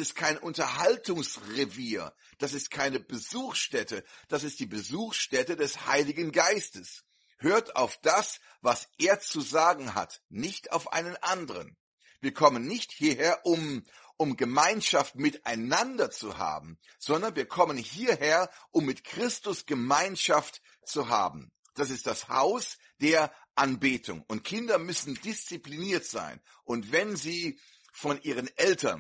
Unterhaltungsrevier. Das ist keine Besuchsstätte. Das ist die Besuchsstätte des Heiligen Geistes. Hört auf das, was er zu sagen hat, nicht auf einen anderen. Wir kommen nicht hierher, um Gemeinschaft miteinander zu haben, sondern wir kommen hierher, um mit Christus Gemeinschaft zu haben. Das ist das Haus der Anbetung. Und Kinder müssen diszipliniert sein. Und wenn sie von ihren Eltern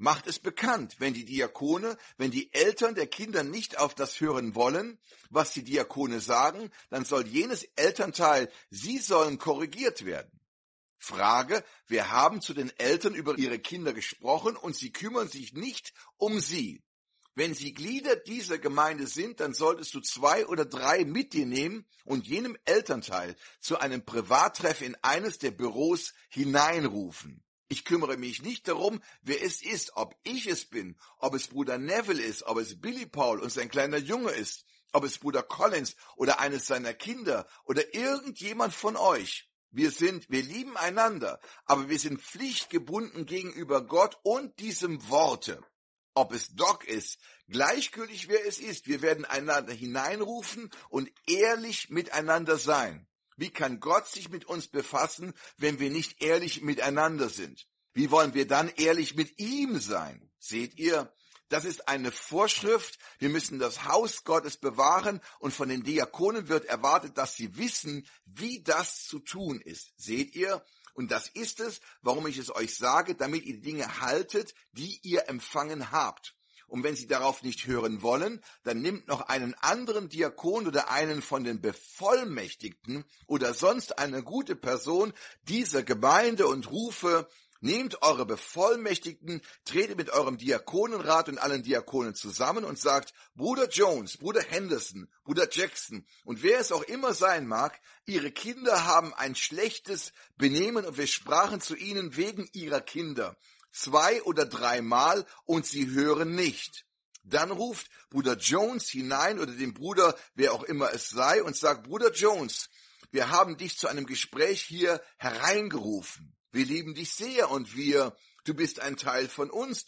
Macht es bekannt, wenn die Eltern der Kinder nicht auf das hören wollen, was die Diakone sagen, dann soll jenes Elternteil, sie sollen korrigiert werden. Frage, wir haben zu den Eltern über ihre Kinder gesprochen und sie kümmern sich nicht um sie. Wenn sie Glieder dieser Gemeinde sind, dann solltest du 2 oder 3 mit dir nehmen und jenem Elternteil zu einem Privattreff in eines der Büros hineinrufen. Ich kümmere mich nicht darum, wer es ist, ob ich es bin, ob es Bruder Neville ist, ob es Billy Paul und sein kleiner Junge ist, ob es Bruder Collins oder eines seiner Kinder oder irgendjemand von euch. Wir lieben einander, aber wir sind pflichtgebunden gegenüber Gott und diesem Worte. Ob es Doc ist, gleichgültig wer es ist, wir werden einander hineinrufen und ehrlich miteinander sein. Wie kann Gott sich mit uns befassen, wenn wir nicht ehrlich miteinander sind? Wie wollen wir dann ehrlich mit ihm sein? Seht ihr, das ist eine Vorschrift. Wir müssen das Haus Gottes bewahren und von den Diakonen wird erwartet, dass sie wissen, wie das zu tun ist. Seht ihr? Und das ist es, warum ich es euch sage, damit ihr die Dinge haltet, die ihr empfangen habt. Und wenn sie darauf nicht hören wollen, dann nimmt noch einen anderen Diakon oder einen von den Bevollmächtigten oder sonst eine gute Person dieser Gemeinde und rufe: Nehmt eure Bevollmächtigten, tretet mit eurem Diakonenrat und allen Diakonen zusammen und sagt: Bruder Jones, Bruder Henderson, Bruder Jackson und wer es auch immer sein mag, ihre Kinder haben ein schlechtes Benehmen und wir sprachen zu ihnen wegen ihrer Kinder 2 oder 3 Mal und sie hören nicht. Dann ruft Bruder Jones hinein oder den Bruder, wer auch immer es sei, und sagt: Bruder Jones, wir haben dich zu einem Gespräch hier hereingerufen. Wir lieben dich sehr und du bist ein Teil von uns,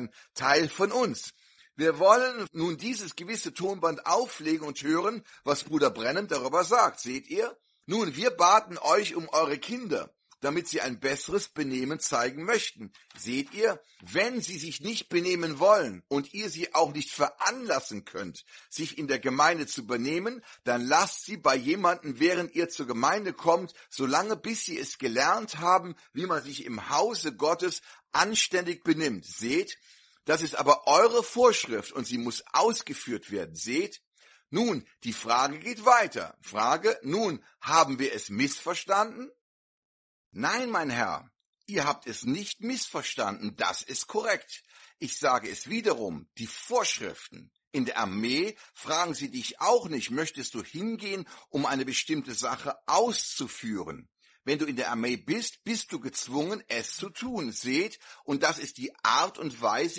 Wir wollen nun dieses gewisse Tonband auflegen und hören, was Bruder Branham darüber sagt. Seht ihr? Nun, wir baten euch um eure Kinder, damit sie ein besseres Benehmen zeigen möchten. Seht ihr, wenn sie sich nicht benehmen wollen und ihr sie auch nicht veranlassen könnt, sich in der Gemeinde zu benehmen, dann lasst sie bei jemandem, während ihr zur Gemeinde kommt, solange bis sie es gelernt haben, wie man sich im Hause Gottes anständig benimmt. Seht, das ist aber eure Vorschrift und sie muss ausgeführt werden. Seht, nun, die Frage geht weiter. Frage, nun, haben wir es missverstanden? Nein, mein Herr, ihr habt es nicht missverstanden, das ist korrekt. Ich sage es wiederum, die Vorschriften. In der Armee fragen sie dich auch nicht, möchtest du hingehen, um eine bestimmte Sache auszuführen. Wenn du in der Armee bist, bist du gezwungen, es zu tun. Seht, und das ist die Art und Weise,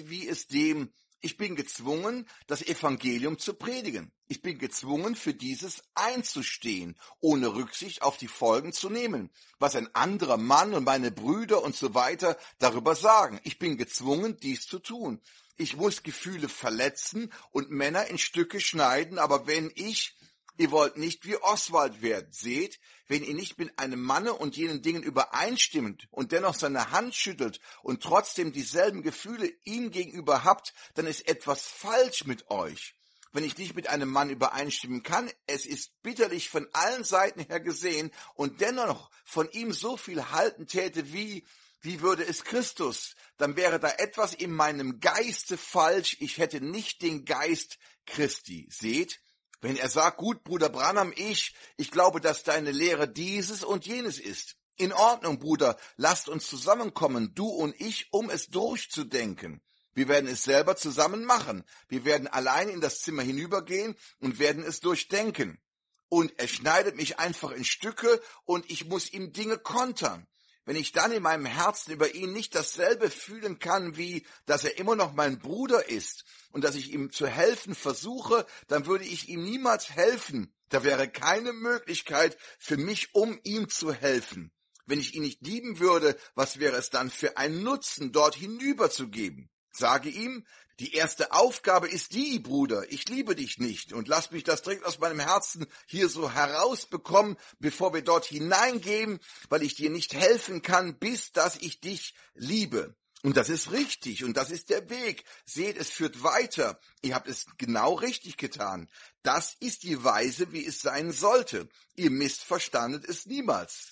ich bin gezwungen, das Evangelium zu predigen. Ich bin gezwungen, für dieses einzustehen, ohne Rücksicht auf die Folgen zu nehmen, was ein anderer Mann und meine Brüder und so weiter darüber sagen. Ich bin gezwungen, dies zu tun. Ich muss Gefühle verletzen und Männer in Stücke schneiden, aber ihr wollt nicht wie Oswald werden. Seht, wenn ihr nicht mit einem Manne und jenen Dingen übereinstimmt und dennoch seine Hand schüttelt und trotzdem dieselben Gefühle ihm gegenüber habt, dann ist etwas falsch mit euch. Wenn ich nicht mit einem Mann übereinstimmen kann, es ist bitterlich von allen Seiten her gesehen und dennoch von ihm so viel halten täte wie würde es Christus, dann wäre da etwas in meinem Geiste falsch, ich hätte nicht den Geist Christi. Seht, wenn er sagt, gut, Bruder Branham, ich glaube, dass deine Lehre dieses und jenes ist. In Ordnung, Bruder, lasst uns zusammenkommen, du und ich, um es durchzudenken. Wir werden es selber zusammen machen. Wir werden allein in das Zimmer hinübergehen und werden es durchdenken. Und er schneidet mich einfach in Stücke und ich muss ihm Dinge kontern. Wenn ich dann in meinem Herzen über ihn nicht dasselbe fühlen kann, wie dass er immer noch mein Bruder ist und dass ich ihm zu helfen versuche, dann würde ich ihm niemals helfen. Da wäre keine Möglichkeit für mich, um ihm zu helfen. Wenn ich ihn nicht lieben würde, was wäre es dann für ein Nutzen, dort hinüberzugeben? Sage ihm, die erste Aufgabe ist die, Bruder, ich liebe dich nicht und lass mich das direkt aus meinem Herzen hier so herausbekommen, bevor wir dort hineingehen, weil ich dir nicht helfen kann, bis dass ich dich liebe. Und das ist richtig und das ist der Weg. Seht, es führt weiter. Ihr habt es genau richtig getan. Das ist die Weise, wie es sein sollte. Ihr missverstandet es niemals.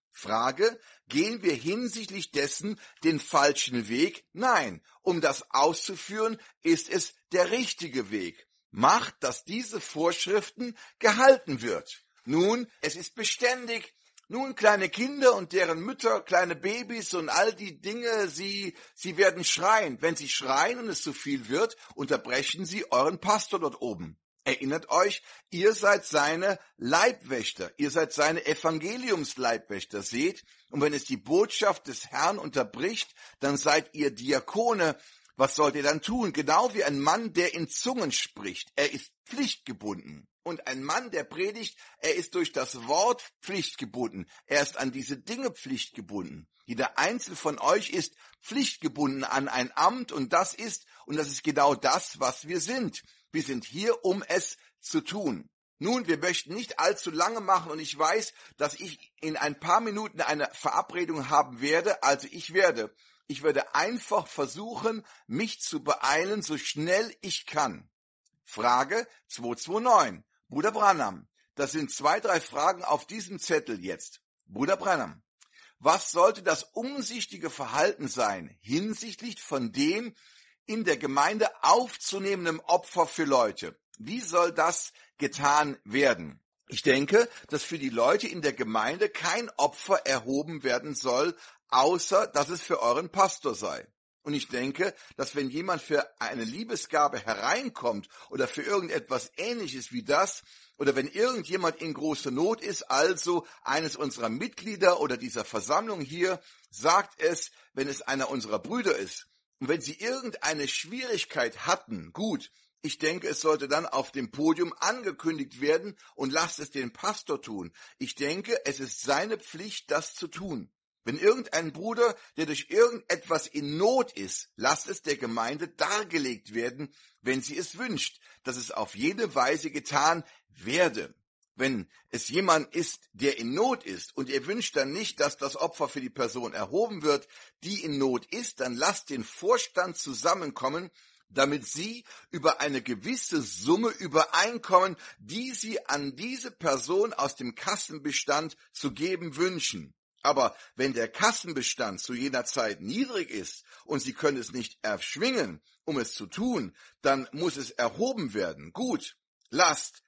Frage, gehen wir hinsichtlich dessen den falschen Weg? Nein, um das auszuführen, ist es der richtige Weg. Macht, dass diese Vorschriften gehalten wird. Nun, es ist beständig. Nun, kleine Kinder und deren Mütter, kleine Babys und all die Dinge, sie werden schreien. Wenn sie schreien und es zu viel wird, unterbrechen sie euren Pastor dort oben. Erinnert euch, ihr seid seine Leibwächter, ihr seid seine Evangeliumsleibwächter, seht, und wenn es die Botschaft des Herrn unterbricht, dann seid ihr Diakone. Was sollt ihr dann tun? Genau wie ein Mann, der in Zungen spricht. Er ist pflichtgebunden. Und ein Mann, der predigt, er ist durch das Wort pflichtgebunden. Er ist an diese Dinge pflichtgebunden. Jeder Einzelne von euch ist pflichtgebunden an ein Amt und das ist genau das, was wir sind. Wir sind hier, um es zu tun. Nun, wir möchten nicht allzu lange machen und ich weiß, dass ich in ein paar Minuten eine Verabredung haben werde. Also ich werde einfach versuchen, mich zu beeilen, so schnell ich kann. Frage 229. Bruder Branham. Das sind 2, 3 Fragen auf diesem Zettel jetzt. Bruder Branham. Was sollte das umsichtige Verhalten sein hinsichtlich von dem in der Gemeinde aufzunehmenden Opfer für Leute? Wie soll das getan werden? Ich denke, dass für die Leute in der Gemeinde kein Opfer erhoben werden soll, außer dass es für euren Pastor sei. Und ich denke, dass wenn jemand für eine Liebesgabe hereinkommt oder für irgendetwas Ähnliches wie das, oder wenn irgendjemand in großer Not ist, also eines unserer Mitglieder oder dieser Versammlung hier, sagt es, wenn es einer unserer Brüder ist. Und wenn sie irgendeine Schwierigkeit hatten, gut, ich denke, es sollte dann auf dem Podium angekündigt werden und lasst es den Pastor tun. Ich denke, es ist seine Pflicht, das zu tun. Wenn irgendein Bruder, der durch irgendetwas in Not ist, lasst es der Gemeinde dargelegt werden, wenn sie es wünscht, dass es auf jede Weise getan werde. Wenn es jemand ist, der in Not ist und ihr wünscht dann nicht, dass das Opfer für die Person erhoben wird, die in Not ist, dann lasst den Vorstand zusammenkommen, damit sie über eine gewisse Summe übereinkommen, die sie an diese Person aus dem Kassenbestand zu geben wünschen. Aber wenn der Kassenbestand zu jener Zeit niedrig ist und sie können es nicht erschwingen, um es zu tun, dann muss es erhoben werden. Gut, lasst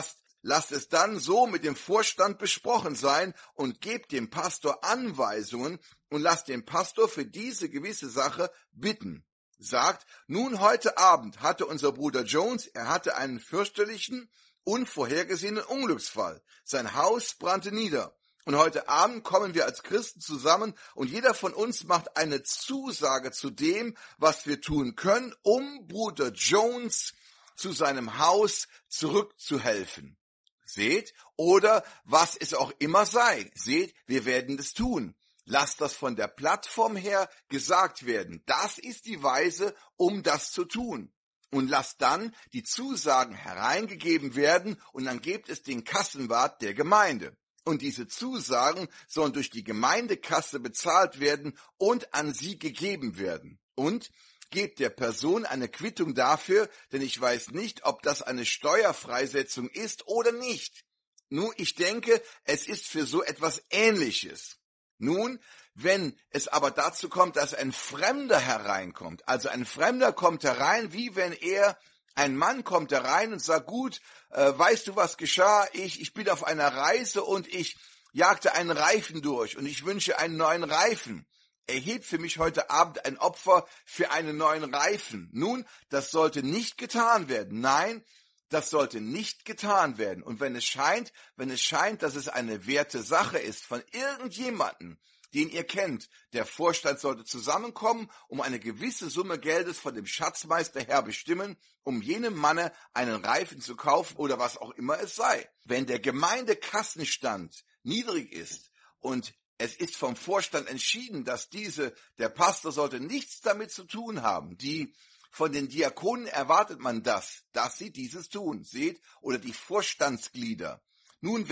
es dann so mit dem Vorstand besprochen sein und gebt dem Pastor Anweisungen und lasst den Pastor für diese gewisse Sache bitten. Sagt, nun heute Abend hatte unser Bruder Jones, er hatte einen fürchterlichen, unvorhergesehenen Unglücksfall. Sein Haus brannte nieder. Und heute Abend kommen wir als Christen zusammen und jeder von uns macht eine Zusage zu dem, was wir tun können, um Bruder Jones zu seinem Haus zurückzuhelfen. Seht, oder was es auch immer sei. Seht, wir werden es tun. Lasst das von der Plattform her gesagt werden. Das ist die Weise, um das zu tun. Und lasst dann die Zusagen hereingegeben werden und dann gebt es den Kassenwart der Gemeinde. Und diese Zusagen sollen durch die Gemeindekasse bezahlt werden und an sie gegeben werden. Und gebt der Person eine Quittung dafür, denn ich weiß nicht, ob das eine Steuerfreisetzung ist oder nicht. Nun, ich denke, es ist für so etwas Ähnliches. Nun, wenn es aber dazu kommt, dass ein Fremder hereinkommt, also ein Fremder kommt herein, wie wenn ein Mann kommt herein und sagt, gut, weißt du, was geschah? Ich bin auf einer Reise und ich jagte einen Reifen durch und ich wünsche einen neuen Reifen. Erhebt für mich heute Abend ein Opfer für einen neuen Reifen. Nun, das sollte nicht getan werden. Nein, das sollte nicht getan werden. Und wenn es scheint, dass es eine werte Sache ist von irgendjemandem, den ihr kennt, der Vorstand sollte zusammenkommen, um eine gewisse Summe Geldes von dem Schatzmeister her bestimmen, um jenem Manne einen Reifen zu kaufen oder was auch immer es sei. Wenn der Gemeindekassenstand niedrig ist und es ist vom Vorstand entschieden, dass der Pastor sollte nichts damit zu tun haben. Von den Diakonen erwartet man dass sie dieses tun, seht, oder die Vorstandsglieder. Nun,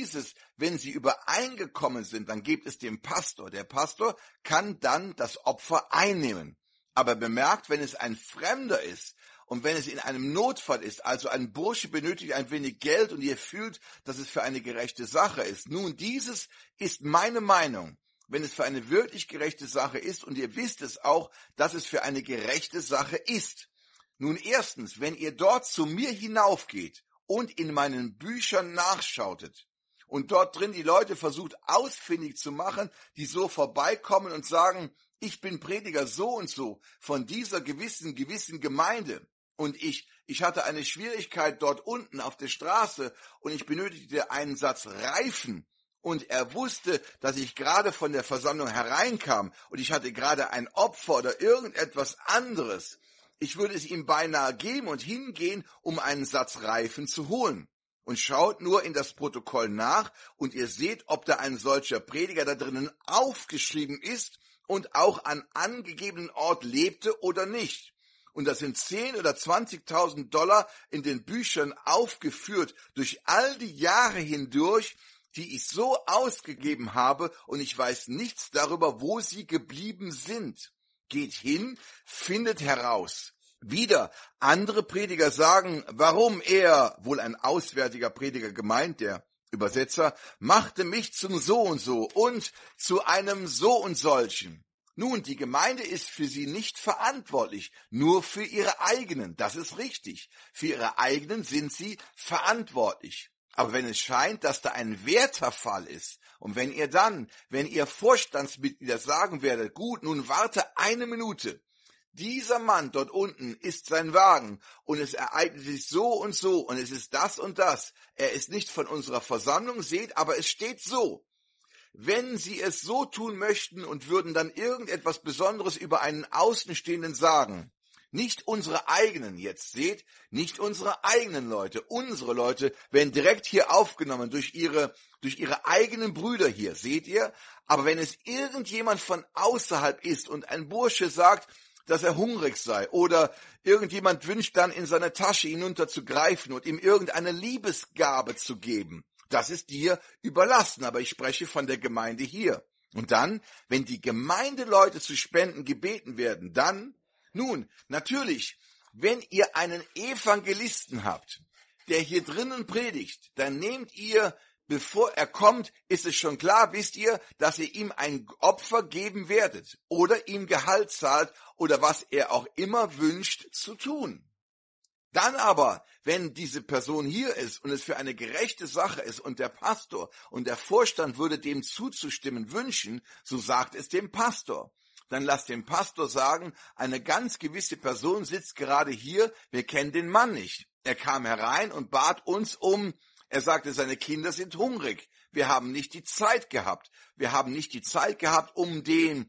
wenn sie übereingekommen sind, dann gebt es dem Pastor. Der Pastor kann dann das Opfer einnehmen. Aber bemerkt, wenn es ein Fremder ist und wenn es in einem Notfall ist, also ein Bursche benötigt ein wenig Geld und ihr fühlt, dass es für eine gerechte Sache ist. Nun, dieses ist meine Meinung. Wenn es für eine wirklich gerechte Sache ist und ihr wisst es auch, dass es für eine gerechte Sache ist. Nun erstens, wenn ihr dort zu mir hinaufgeht und in meinen Büchern nachschautet und dort drin die Leute versucht ausfindig zu machen, die so vorbeikommen und sagen, ich bin Prediger so und so von dieser gewissen Gemeinde und ich hatte eine Schwierigkeit dort unten auf der Straße und ich benötigte einen Satz Reifen und er wusste, dass ich gerade von der Versammlung hereinkam und ich hatte gerade ein Opfer oder irgendetwas anderes. Ich würde es ihm beinahe geben und hingehen, um einen Satz Reifen zu holen. Und schaut nur in das Protokoll nach und ihr seht, ob da ein solcher Prediger da drinnen aufgeschrieben ist und auch an angegebenen Ort lebte oder nicht. Und das sind 10.000 oder 20.000 Dollar in den Büchern aufgeführt durch all die Jahre hindurch, die ich so ausgegeben habe und ich weiß nichts darüber, wo sie geblieben sind. Geht hin, findet heraus. Wieder andere Prediger sagen, warum er, wohl ein auswärtiger Prediger gemeint, der Übersetzer, machte mich zum so und zu einem so und solchen. Nun, die Gemeinde ist für sie nicht verantwortlich, nur für ihre eigenen, das ist richtig. Für ihre eigenen sind sie verantwortlich. Aber wenn es scheint, dass da ein Wärterfall ist, und wenn ihr Vorstandsmitglieder sagen werdet, gut, nun warte eine Minute, dieser Mann dort unten ist sein Wagen und es ereignet sich so und es ist das und das. Er ist nicht von unserer Versammlung, seht, aber es steht so. Wenn Sie es so tun möchten und würden dann irgendetwas Besonderes über einen Außenstehenden sagen, nicht unsere eigenen, jetzt seht, nicht unsere eigenen Leute, unsere Leute werden direkt hier aufgenommen durch ihre eigenen Brüder hier, seht ihr? Aber wenn es irgendjemand von außerhalb ist und ein Bursche sagt, dass er hungrig sei oder irgendjemand wünscht dann in seine Tasche hinunter zu greifen und ihm irgendeine Liebesgabe zu geben, das ist dir überlassen, aber ich spreche von der Gemeinde hier. Und dann, wenn die Gemeindeleute zu spenden gebeten werden, dann, nun, natürlich, wenn ihr einen Evangelisten habt, der hier drinnen predigt, dann nehmt ihr, bevor er kommt, ist es schon klar, wisst ihr, dass ihr ihm ein Opfer geben werdet oder ihm Gehalt zahlt oder was er auch immer wünscht zu tun. Dann aber, wenn diese Person hier ist und es für eine gerechte Sache ist und der Pastor und der Vorstand würde dem zuzustimmen wünschen, so sagt es dem Pastor. Dann lasst den Pastor sagen, eine ganz gewisse Person sitzt gerade hier, wir kennen den Mann nicht. Er kam herein und bat uns er sagte, seine Kinder sind hungrig. Wir haben nicht die Zeit gehabt. Wir haben nicht die Zeit gehabt, um den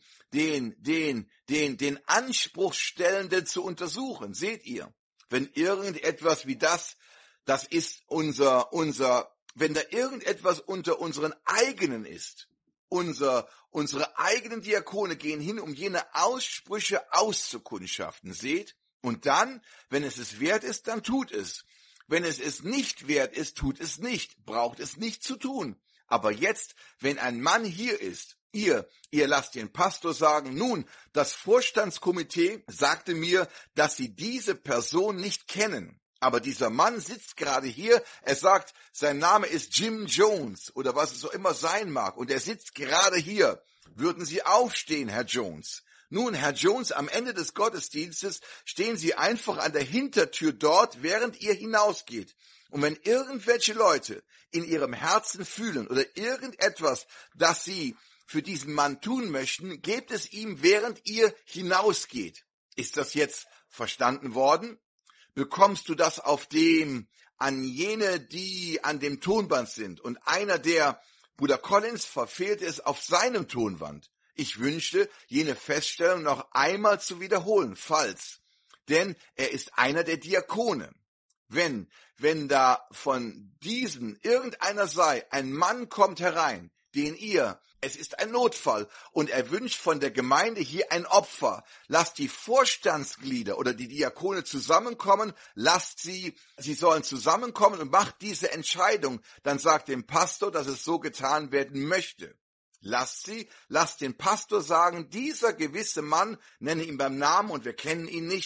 Anspruchstellenden zu untersuchen. Seht ihr? Wenn irgendetwas wie das ist wenn da irgendetwas unter unseren eigenen ist, unsere eigenen Diakone gehen hin, um jene Aussprüche auszukundschaften, seht? Und dann, wenn es es wert ist, dann tut es. Wenn es es nicht wert ist, tut es nicht, braucht es nicht zu tun. Aber jetzt, wenn ein Mann hier ist, ihr lasst den Pastor sagen, nun, das Vorstandskomitee sagte mir, dass sie diese Person nicht kennen. Aber dieser Mann sitzt gerade hier, er sagt, sein Name ist Jim Jones oder was es auch immer sein mag und er sitzt gerade hier. Würden Sie aufstehen, Herr Jones? Nun, Herr Jones, am Ende des Gottesdienstes stehen Sie einfach an der Hintertür dort, während ihr hinausgeht. Und wenn irgendwelche Leute in ihrem Herzen fühlen oder irgendetwas, das sie für diesen Mann tun möchten, gebt es ihm, während ihr hinausgeht. Ist das jetzt verstanden worden? Bekommst du das an jene, die an dem Tonband sind? Und einer der Bruder Collins verfehlte es auf seinem Tonband. Ich wünschte, jene Feststellung noch einmal zu wiederholen, falls. Denn er ist einer der Diakone. Wenn da von diesen irgendeiner sei, ein Mann kommt herein, es ist ein Notfall und er wünscht von der Gemeinde hier ein Opfer. Lasst die Vorstandsglieder oder die Diakone zusammenkommen, sie sollen zusammenkommen und macht diese Entscheidung. Dann sagt dem Pastor, dass es so getan werden möchte. Lasst den Pastor sagen, dieser gewisse Mann, nenne ihn beim Namen und wir kennen ihn nicht,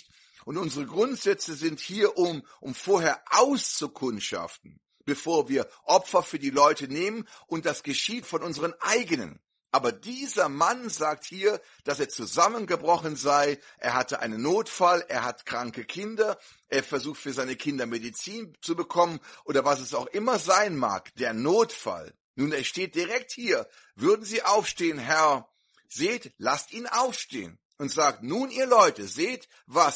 Und unsere Grundsätze sind hier, um vorher auszukundschaften, bevor wir Opfer für die Leute nehmen, und das geschieht von unseren eigenen. Aber dieser Mann sagt hier, dass er zusammengebrochen sei, er hatte einen Notfall, er hat kranke Kinder, er versucht für seine Kinder Medizin zu bekommen oder was es auch immer sein mag, der Notfall. Nun, er steht direkt hier, würden Sie aufstehen, Herr, seht, lasst ihn aufstehen und sagt, nun ihr Leute, seht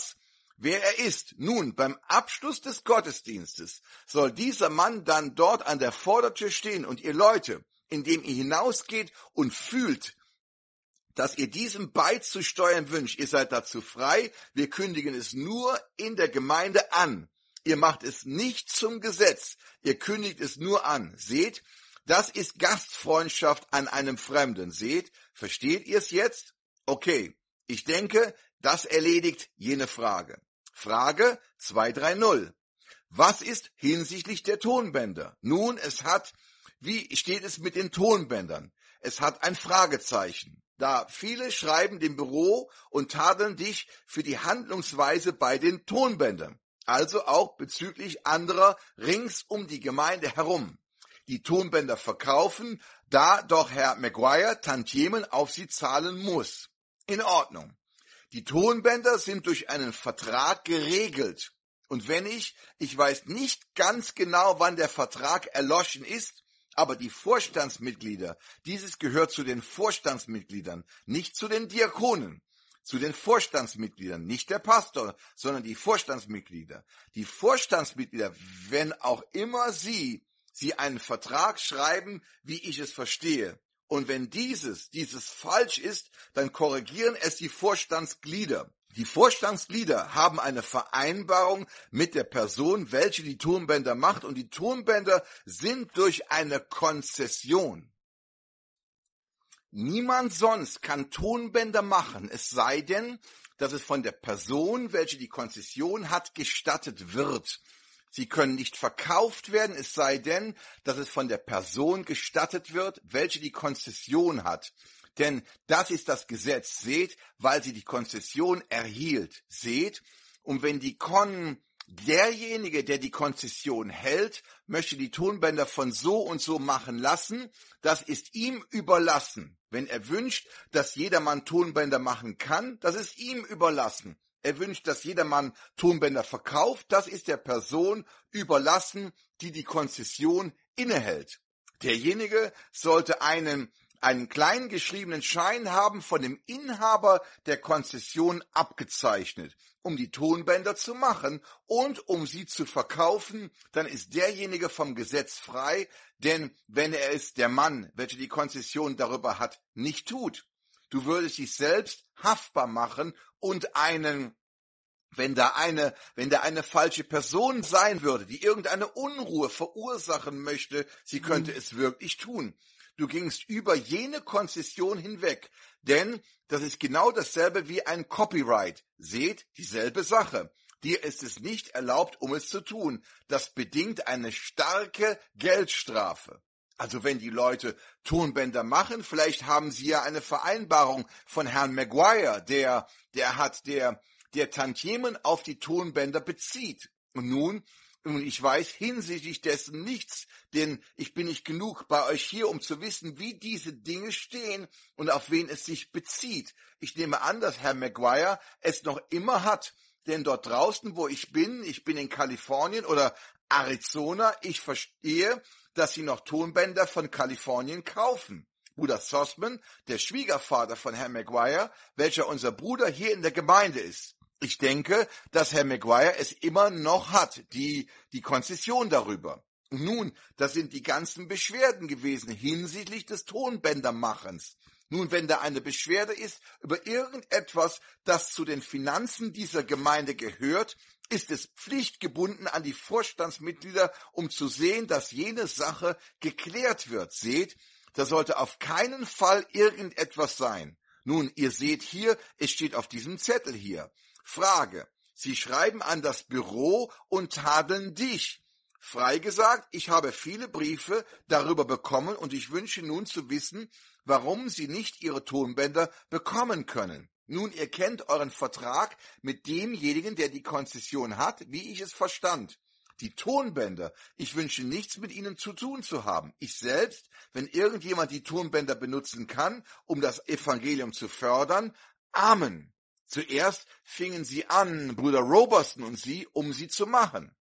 wer er ist. Nun, beim Abschluss des Gottesdienstes soll dieser Mann dann dort an der Vordertür stehen und ihr Leute, indem ihr hinausgeht und fühlt, dass ihr diesem beizusteuern wünscht. Ihr seid dazu frei. Wir kündigen es nur in der Gemeinde an. Ihr macht es nicht zum Gesetz. Ihr kündigt es nur an. Seht, das ist Gastfreundschaft an einem Fremden. Seht, versteht ihr es jetzt? Okay, ich denke, das erledigt jene Frage. Frage 230. Was ist hinsichtlich der Tonbänder? Nun, wie steht es mit den Tonbändern? Es hat ein Fragezeichen, da viele schreiben dem Büro und tadeln dich für die Handlungsweise bei den Tonbändern, also auch bezüglich anderer rings um die Gemeinde herum, die Tonbänder verkaufen, da doch Herr Maguire Tantiemen auf sie zahlen muss. In Ordnung. Die Tonbänder sind durch einen Vertrag geregelt. Und wenn ich weiß nicht ganz genau, wann der Vertrag erloschen ist, aber die Vorstandsmitglieder, dieses gehört zu den Vorstandsmitgliedern, nicht zu den Diakonen, zu den Vorstandsmitgliedern, nicht der Pastor, sondern die Vorstandsmitglieder. Die Vorstandsmitglieder, wenn auch immer sie einen Vertrag schreiben, wie ich es verstehe, und wenn dieses falsch ist, dann korrigieren es die Vorstandsglieder. Die Vorstandsglieder haben eine Vereinbarung mit der Person, welche die Tonbänder macht, und die Tonbänder sind durch eine Konzession. Niemand sonst kann Tonbänder machen, es sei denn, dass es von der Person, welche die Konzession hat, gestattet wird. Sie können nicht verkauft werden, es sei denn, dass es von der Person gestattet wird, welche die Konzession hat. Denn das ist das Gesetz, seht, weil sie die Konzession erhielt, seht. Und wenn derjenige, der die Konzession hält, möchte die Tonbänder von so und so machen lassen, das ist ihm überlassen. Wenn er wünscht, dass jedermann Tonbänder machen kann, das ist ihm überlassen. Er wünscht, dass jedermann Tonbänder verkauft, das ist der Person überlassen, die die Konzession innehält. Derjenige sollte einen kleinen geschriebenen Schein haben von dem Inhaber der Konzession abgezeichnet, um die Tonbänder zu machen und um sie zu verkaufen, dann ist derjenige vom Gesetz frei, denn wenn er es, der Mann, welcher die Konzession darüber hat, nicht tut, du würdest dich selbst haftbar machen und wenn da eine falsche Person sein würde, die irgendeine Unruhe verursachen möchte, sie könnte es wirklich tun. Du gingst über jene Konzession hinweg, denn das ist genau dasselbe wie ein Copyright. Seht, dieselbe Sache. Dir ist es nicht erlaubt, um es zu tun. Das bedingt eine starke Geldstrafe. Also wenn die Leute Tonbänder machen, vielleicht haben sie ja eine Vereinbarung von Herrn Maguire, der Tantiemen auf die Tonbänder bezieht. Und ich weiß hinsichtlich dessen nichts, denn ich bin nicht genug bei euch hier, um zu wissen, wie diese Dinge stehen und auf wen es sich bezieht. Ich nehme an, dass Herr Maguire es noch immer hat, denn dort draußen, wo ich bin in Kalifornien oder Arizona, ich verstehe, dass sie noch Tonbänder von Kalifornien kaufen. Bruder Sossman, der Schwiegervater von Herrn Maguire, welcher unser Bruder hier in der Gemeinde ist. Ich denke, dass Herr Maguire es immer noch hat, die Konzession darüber. Nun, das sind die ganzen Beschwerden gewesen hinsichtlich des Tonbändermachens. Nun, wenn da eine Beschwerde ist über irgendetwas, das zu den Finanzen dieser Gemeinde gehört, ist es pflichtgebunden an die Vorstandsmitglieder, um zu sehen, dass jene Sache geklärt wird. Seht, da sollte auf keinen Fall irgendetwas sein. Nun, ihr seht hier, es steht auf diesem Zettel hier. Frage, Sie schreiben an das Büro und tadeln dich. Frei gesagt, ich habe viele Briefe darüber bekommen und ich wünsche nun zu wissen, warum Sie nicht Ihre Tonbänder bekommen können. Nun, ihr kennt euren Vertrag mit demjenigen, der die Konzession hat, wie ich es verstand. Die Tonbänder, ich wünsche nichts mit ihnen zu tun zu haben. Ich selbst, wenn irgendjemand die Tonbänder benutzen kann, um das Evangelium zu fördern, Amen. Zuerst fingen sie an, Bruder Roberson und sie, um sie zu machen.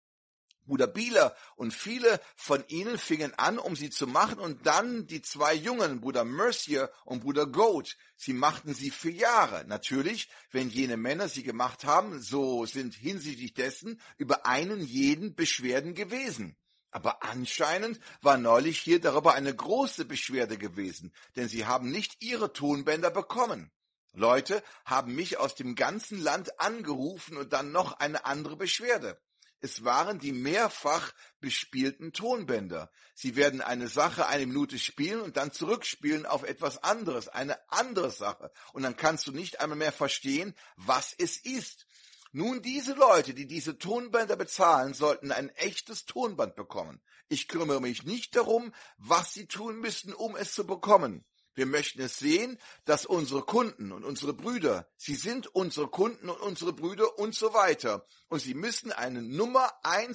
Bruder Bieler und viele von ihnen fingen an, um sie zu machen, und dann die zwei Jungen, Bruder Mercier und Bruder Goat. Sie machten sie für Jahre. Natürlich, wenn jene Männer sie gemacht haben, so sind hinsichtlich dessen über einen jeden Beschwerden gewesen. Aber anscheinend war neulich hier darüber eine große Beschwerde gewesen, denn sie haben nicht ihre Tonbänder bekommen. Leute haben mich aus dem ganzen Land angerufen und dann noch eine andere Beschwerde. Es waren die mehrfach bespielten Tonbänder. Sie werden eine Sache 1 Minute spielen und dann zurückspielen auf etwas anderes, eine andere Sache. Und dann kannst du nicht einmal mehr verstehen, was es ist. Nun, diese Leute, die diese Tonbänder bezahlen, sollten ein echtes Tonband bekommen. Ich kümmere mich nicht darum, was sie tun müssen, um es zu bekommen. Wir möchten es sehen, dass unsere Kunden und unsere Brüder, sie sind unsere Kunden und unsere Brüder und so weiter. Und sie müssen einen Nummer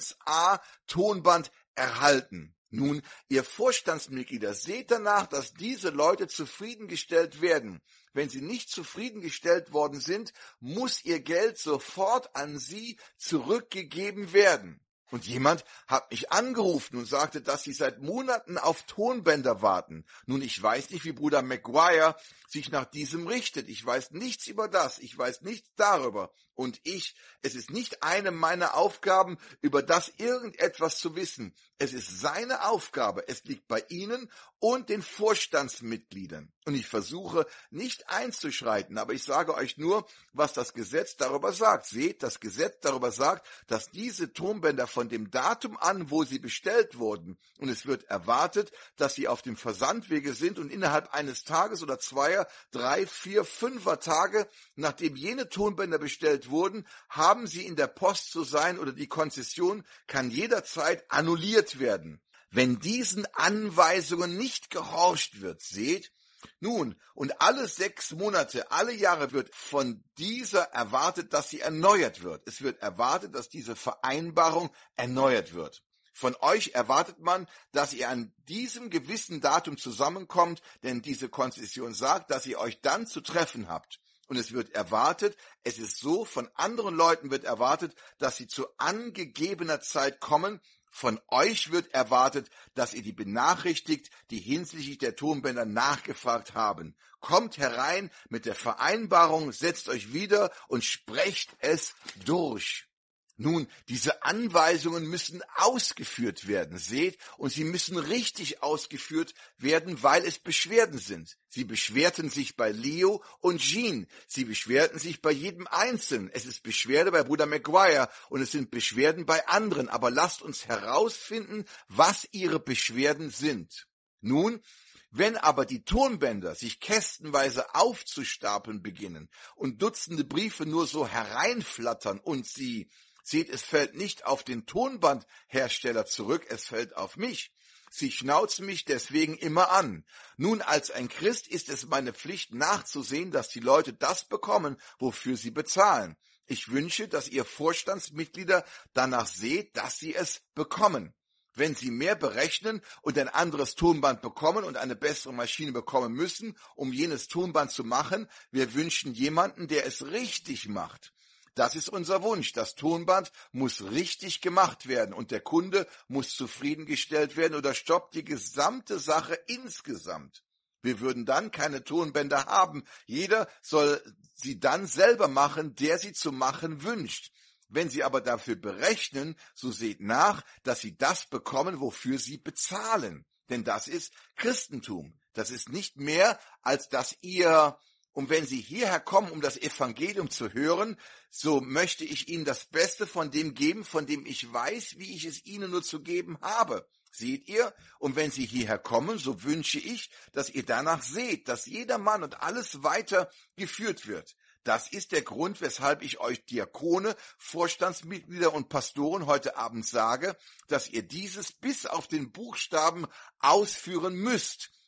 1a Tonband erhalten. Nun, ihr Vorstandsmitglieder, seht danach, dass diese Leute zufriedengestellt werden. Wenn sie nicht zufriedengestellt worden sind, muss ihr Geld sofort an sie zurückgegeben werden. Und jemand hat mich angerufen und sagte, dass sie seit Monaten auf Tonbänder warten. Nun, ich weiß nicht, wie Bruder Maguire sich nach diesem richtet. Ich weiß nichts über das. Ich weiß nichts darüber. Und es ist nicht eine meiner Aufgaben, über das irgendetwas zu wissen. Es ist seine Aufgabe. Es liegt bei Ihnen und den Vorstandsmitgliedern. Und ich versuche nicht einzuschreiten, aber ich sage euch nur, was das Gesetz darüber sagt. Seht, das Gesetz darüber sagt, dass diese Tonbänder von dem Datum an, wo sie bestellt wurden, und es wird erwartet, dass sie auf dem Versandwege sind und innerhalb eines Tages oder 2, 3, 4, 5 Tage, nachdem jene Tonbänder bestellt wurden, haben sie in der Post zu sein, oder die Konzession kann jederzeit annulliert werden. Wenn diesen Anweisungen nicht gehorcht wird, seht, nun, und alle 6 Monate, alle Jahre wird von dieser erwartet, dass sie erneuert wird. Es wird erwartet, dass diese Vereinbarung erneuert wird. Von euch erwartet man, dass ihr an diesem gewissen Datum zusammenkommt, denn diese Konzession sagt, dass ihr euch dann zu treffen habt. Und es wird erwartet, es ist so, von anderen Leuten wird erwartet, dass sie zu angegebener Zeit kommen. Von euch wird erwartet, dass ihr die benachrichtigt, die hinsichtlich der Tonbänder nachgefragt haben. Kommt herein mit der Vereinbarung, setzt euch wieder und sprecht es durch. Nun, diese Anweisungen müssen ausgeführt werden, seht, und sie müssen richtig ausgeführt werden, weil es Beschwerden sind. Sie beschwerten sich bei Leo und Jean, sie beschwerten sich bei jedem Einzelnen. Es ist Beschwerde bei Bruder Maguire und es sind Beschwerden bei anderen, aber lasst uns herausfinden, was ihre Beschwerden sind. Nun, wenn aber die Tonbänder sich kästenweise aufzustapeln beginnen und Dutzende Briefe nur so hereinflattern und sie, seht, es fällt nicht auf den Tonbandhersteller zurück, es fällt auf mich. Sie schnauzen mich deswegen immer an. Nun, als ein Christ ist es meine Pflicht nachzusehen, dass die Leute das bekommen, wofür sie bezahlen. Ich wünsche, dass ihr Vorstandsmitglieder danach seht, dass sie es bekommen. Wenn sie mehr berechnen und ein anderes Tonband bekommen und eine bessere Maschine bekommen müssen, um jenes Tonband zu machen, wir wünschen jemanden, der es richtig macht. Das ist unser Wunsch. Das Tonband muss richtig gemacht werden und der Kunde muss zufriedengestellt werden oder stoppt die gesamte Sache insgesamt. Wir würden dann keine Tonbänder haben. Jeder soll sie dann selber machen, der sie zu machen wünscht. Wenn sie aber dafür berechnen, so seht nach, dass sie das bekommen, wofür sie bezahlen. Denn das ist Christentum. Das ist nicht mehr, als dass ihr... Und wenn Sie hierher kommen, um das Evangelium zu hören, so möchte ich Ihnen das Beste von dem geben, von dem ich weiß, wie ich es Ihnen nur zu geben habe. Seht ihr? Und wenn Sie hierher kommen, so wünsche ich, dass ihr danach seht, dass jeder Mann und alles weiter geführt wird. Das ist der Grund, weshalb ich euch Diakone, Vorstandsmitglieder und Pastoren heute Abend sage, dass ihr dieses bis auf den Buchstaben ausführen müsst.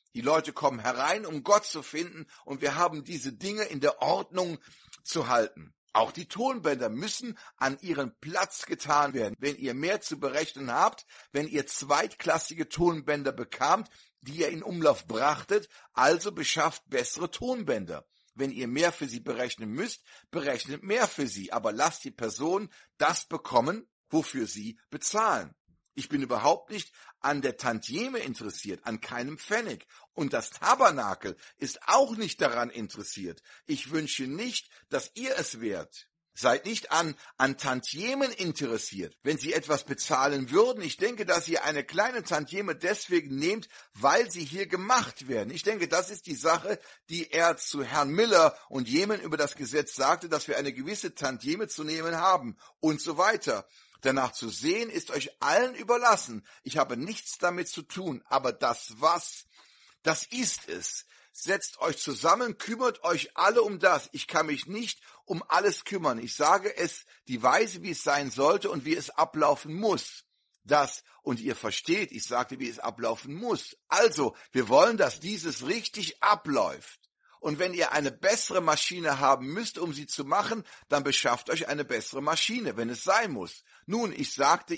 Die Leute kommen herein, um Gott zu finden, und wir haben diese Dinge in der Ordnung zu halten. Auch die Tonbänder müssen an ihren Platz getan werden. Wenn ihr mehr zu berechnen habt, wenn ihr zweitklassige Tonbänder bekamt, die ihr in Umlauf brachtet, also beschafft bessere Tonbänder. Wenn ihr mehr für sie berechnen müsst, berechnet mehr für sie, aber lasst die Person das bekommen, wofür sie bezahlen. Ich bin überhaupt nicht an der Tantieme interessiert, an keinem Pfennig. Und das Tabernakel ist auch nicht daran interessiert. Ich wünsche nicht, dass ihr es wärt. Seid nicht an Tantiemen interessiert. Wenn sie etwas bezahlen würden, ich denke, dass ihr eine kleine Tantieme deswegen nehmt, weil sie hier gemacht werden. Ich denke, das ist die Sache, die er zu Herrn Miller und jemandem über das Gesetz sagte, dass wir eine gewisse Tantieme zu nehmen haben und so weiter. Danach zu sehen, ist euch allen überlassen. Ich habe nichts damit zu tun, aber das ist es. Setzt euch zusammen, kümmert euch alle um das. Ich kann mich nicht um alles kümmern. Ich sage es, die Weise, wie es sein sollte und wie es ablaufen muss. Und ihr versteht, ich sagte, wie es ablaufen muss. Also, wir wollen, dass dieses richtig abläuft. Und wenn ihr eine bessere Maschine haben müsst, um sie zu machen, dann beschafft euch eine bessere Maschine, wenn es sein muss. Nun, ich sagte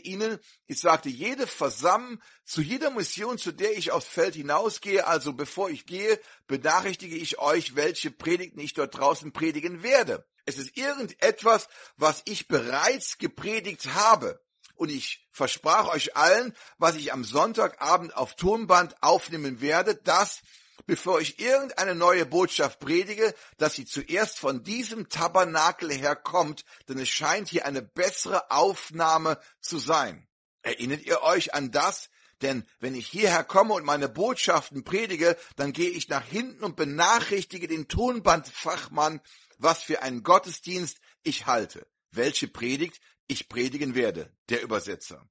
jede Versammlung, zu jeder Mission, zu der ich aufs Feld hinausgehe, also bevor ich gehe, benachrichtige ich euch, welche Predigten ich dort draußen predigen werde. Es ist irgendetwas, was ich bereits gepredigt habe. Und ich versprach euch allen, was ich am Sonntagabend auf Tonband aufnehmen werde, dass, bevor ich irgendeine neue Botschaft predige, dass sie zuerst von diesem Tabernakel herkommt, denn es scheint hier eine bessere Aufnahme zu sein. Erinnert ihr euch an das? Denn wenn ich hierher komme und meine Botschaften predige, dann gehe ich nach hinten und benachrichtige den Tonbandfachmann, was für einen Gottesdienst ich halte, welche Predigt ich predigen werde, der Übersetzer.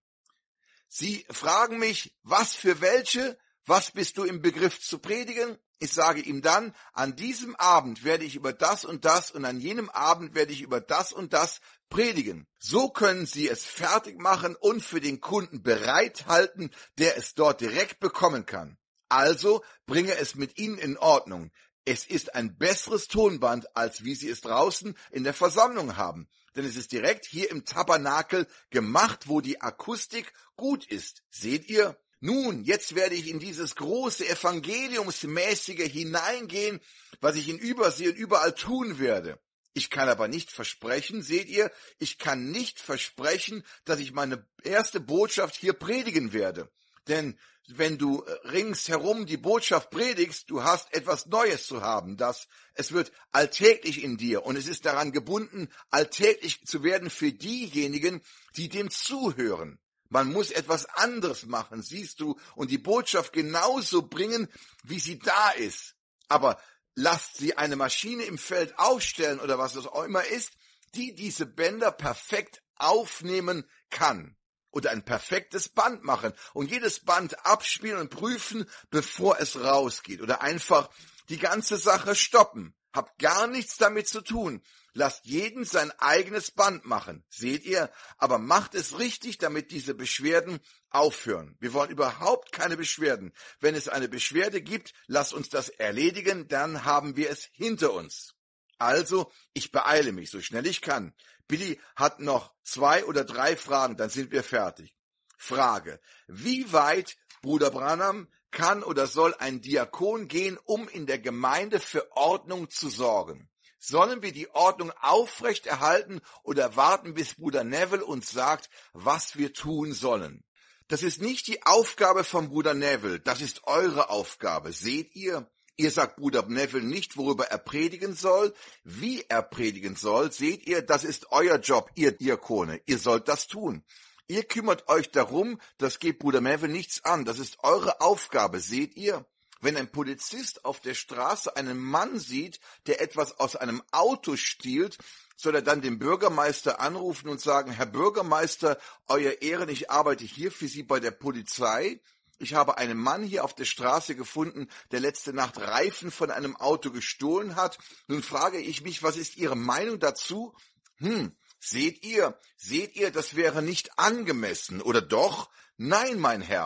Sie fragen mich, was für welche? Was bist du im Begriff zu predigen? Ich sage ihm dann, an diesem Abend werde ich über das und das und an jenem Abend werde ich über das und das predigen. So können Sie es fertig machen und für den Kunden bereithalten, der es dort direkt bekommen kann. Also bringe es mit Ihnen in Ordnung. Es ist ein besseres Tonband, als wie Sie es draußen in der Versammlung haben. Denn es ist direkt hier im Tabernakel gemacht, wo die Akustik gut ist. Seht ihr? Nun, jetzt werde ich in dieses große Evangeliumsmäßige hineingehen, was ich in Übersee und überall tun werde. Ich kann aber nicht versprechen, seht ihr, ich kann nicht versprechen, dass ich meine erste Botschaft hier predigen werde. Denn wenn du ringsherum die Botschaft predigst, du hast etwas Neues zu haben. Es wird alltäglich in dir und es ist daran gebunden, alltäglich zu werden für diejenigen, die dem zuhören. Man muss etwas anderes machen, siehst du, und die Botschaft genauso bringen, wie sie da ist. Aber lasst sie eine Maschine im Feld aufstellen oder was es auch immer ist, die diese Bänder perfekt aufnehmen kann. Oder ein perfektes Band machen und jedes Band abspielen und prüfen, bevor es rausgeht. Oder einfach die ganze Sache stoppen. Habt gar nichts damit zu tun. Lasst jeden sein eigenes Band machen. Seht ihr? Aber macht es richtig, damit diese Beschwerden aufhören. Wir wollen überhaupt keine Beschwerden. Wenn es eine Beschwerde gibt, lasst uns das erledigen, dann haben wir es hinter uns. Also, ich beeile mich, so schnell ich kann. Billy hat noch 2 oder 3 Fragen, dann sind wir fertig. Frage: Wie weit, Bruder Branham, kann oder soll ein Diakon gehen, um in der Gemeinde für Ordnung zu sorgen? Sollen wir die Ordnung aufrechterhalten oder warten, bis Bruder Neville uns sagt, was wir tun sollen? Das ist nicht die Aufgabe von Bruder Neville, das ist eure Aufgabe, seht ihr? Ihr sagt Bruder Neville nicht, worüber er predigen soll, wie er predigen soll, seht ihr, das ist euer Job, ihr Diakone, ihr sollt das tun. Ihr kümmert euch darum, das geht Bruder Neville nichts an, das ist eure Aufgabe, seht ihr? Wenn ein Polizist auf der Straße einen Mann sieht, der etwas aus einem Auto stiehlt, soll er dann den Bürgermeister anrufen und sagen, Herr Bürgermeister, Euer Ehren, ich arbeite hier für Sie bei der Polizei. Ich habe einen Mann hier auf der Straße gefunden, der letzte Nacht Reifen von einem Auto gestohlen hat. Nun frage ich mich, was ist Ihre Meinung dazu? Seht ihr, das wäre nicht angemessen, oder doch? Nein, mein Herr.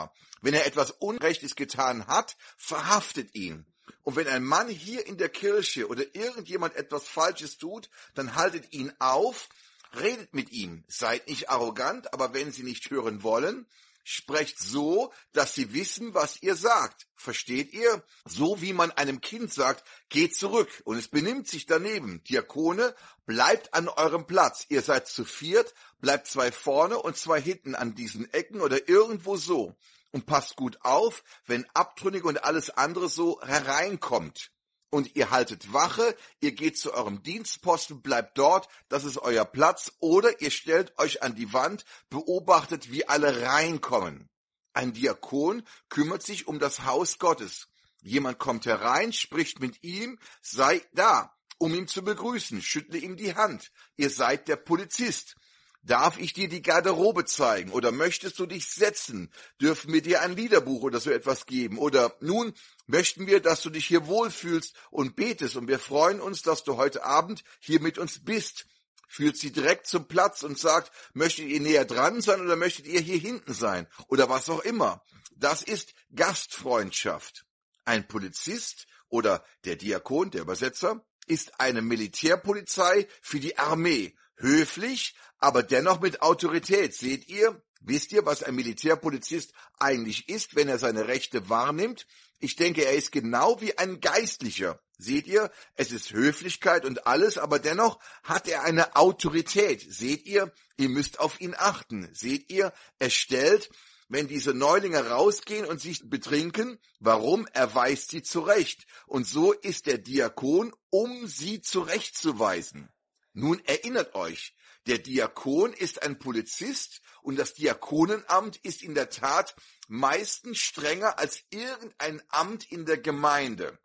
Wenn er etwas Unrechtes getan hat, verhaftet ihn. Und wenn ein Mann hier in der Kirche oder irgendjemand etwas Falsches tut, dann haltet ihn auf, redet mit ihm. Seid nicht arrogant, aber wenn sie nicht hören wollen, sprecht so, dass sie wissen, was ihr sagt. Versteht ihr? So wie man einem Kind sagt, geht zurück und es benimmt sich daneben. Diakone, bleibt an eurem Platz. Ihr seid zu viert, bleibt 2 vorne und 2 hinten an diesen Ecken oder irgendwo so. Und passt gut auf, wenn Abtrünnige und alles andere so hereinkommt. Und ihr haltet Wache, ihr geht zu eurem Dienstposten, bleibt dort, das ist euer Platz, oder ihr stellt euch an die Wand, beobachtet, wie alle reinkommen. Ein Diakon kümmert sich um das Haus Gottes. Jemand kommt herein, spricht mit ihm, sei da, um ihn zu begrüßen, schüttle ihm die Hand. Ihr seid der Polizist. Darf ich dir die Garderobe zeigen oder möchtest du dich setzen? Dürfen wir dir ein Liederbuch oder so etwas geben? Oder nun möchten wir, dass du dich hier wohlfühlst und betest und wir freuen uns, dass du heute Abend hier mit uns bist. Führt sie direkt zum Platz und sagt, möchtet ihr näher dran sein oder möchtet ihr hier hinten sein? Oder was auch immer. Das ist Gastfreundschaft. Ein Polizist oder der Diakon, der Übersetzer, ist eine Militärpolizei für die Armee. Höflich, aber dennoch mit Autorität. Seht ihr? Wisst ihr, was ein Militärpolizist eigentlich ist, wenn er seine Rechte wahrnimmt? Ich denke, er ist genau wie ein Geistlicher. Seht ihr? Es ist Höflichkeit und alles, aber dennoch hat er eine Autorität. Seht ihr? Ihr müsst auf ihn achten. Seht ihr? Er stellt, wenn diese Neulinge rausgehen und sich betrinken, warum? Er weist sie zurecht. Und so ist der Diakon, um sie zurechtzuweisen. Nun erinnert euch, der Diakon ist ein Polizist und das Diakonenamt ist in der Tat meistens strenger als irgendein Amt in der Gemeinde.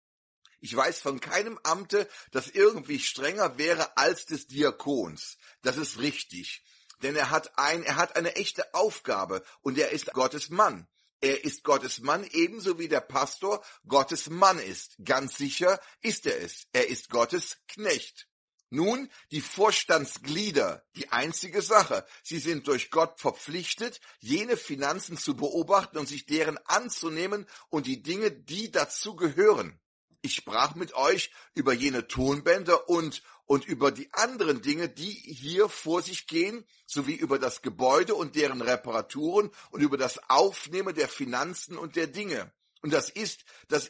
Ich weiß von keinem Amte, das irgendwie strenger wäre als des Diakons. Das ist richtig, denn er hat eine echte Aufgabe und er ist Gottes Mann. Er ist Gottes Mann, ebenso wie der Pastor Gottes Mann ist. Ganz sicher ist er es. Er ist Gottes Knecht. Nun, die Vorstandsglieder, die einzige Sache. Sie sind durch Gott verpflichtet, jene Finanzen zu beobachten und sich deren anzunehmen und die Dinge, die dazu gehören. Ich sprach mit euch über jene Tonbänder und über die anderen Dinge, die hier vor sich gehen, sowie über das Gebäude und deren Reparaturen und über das Aufnehmen der Finanzen und der Dinge. Und das ist,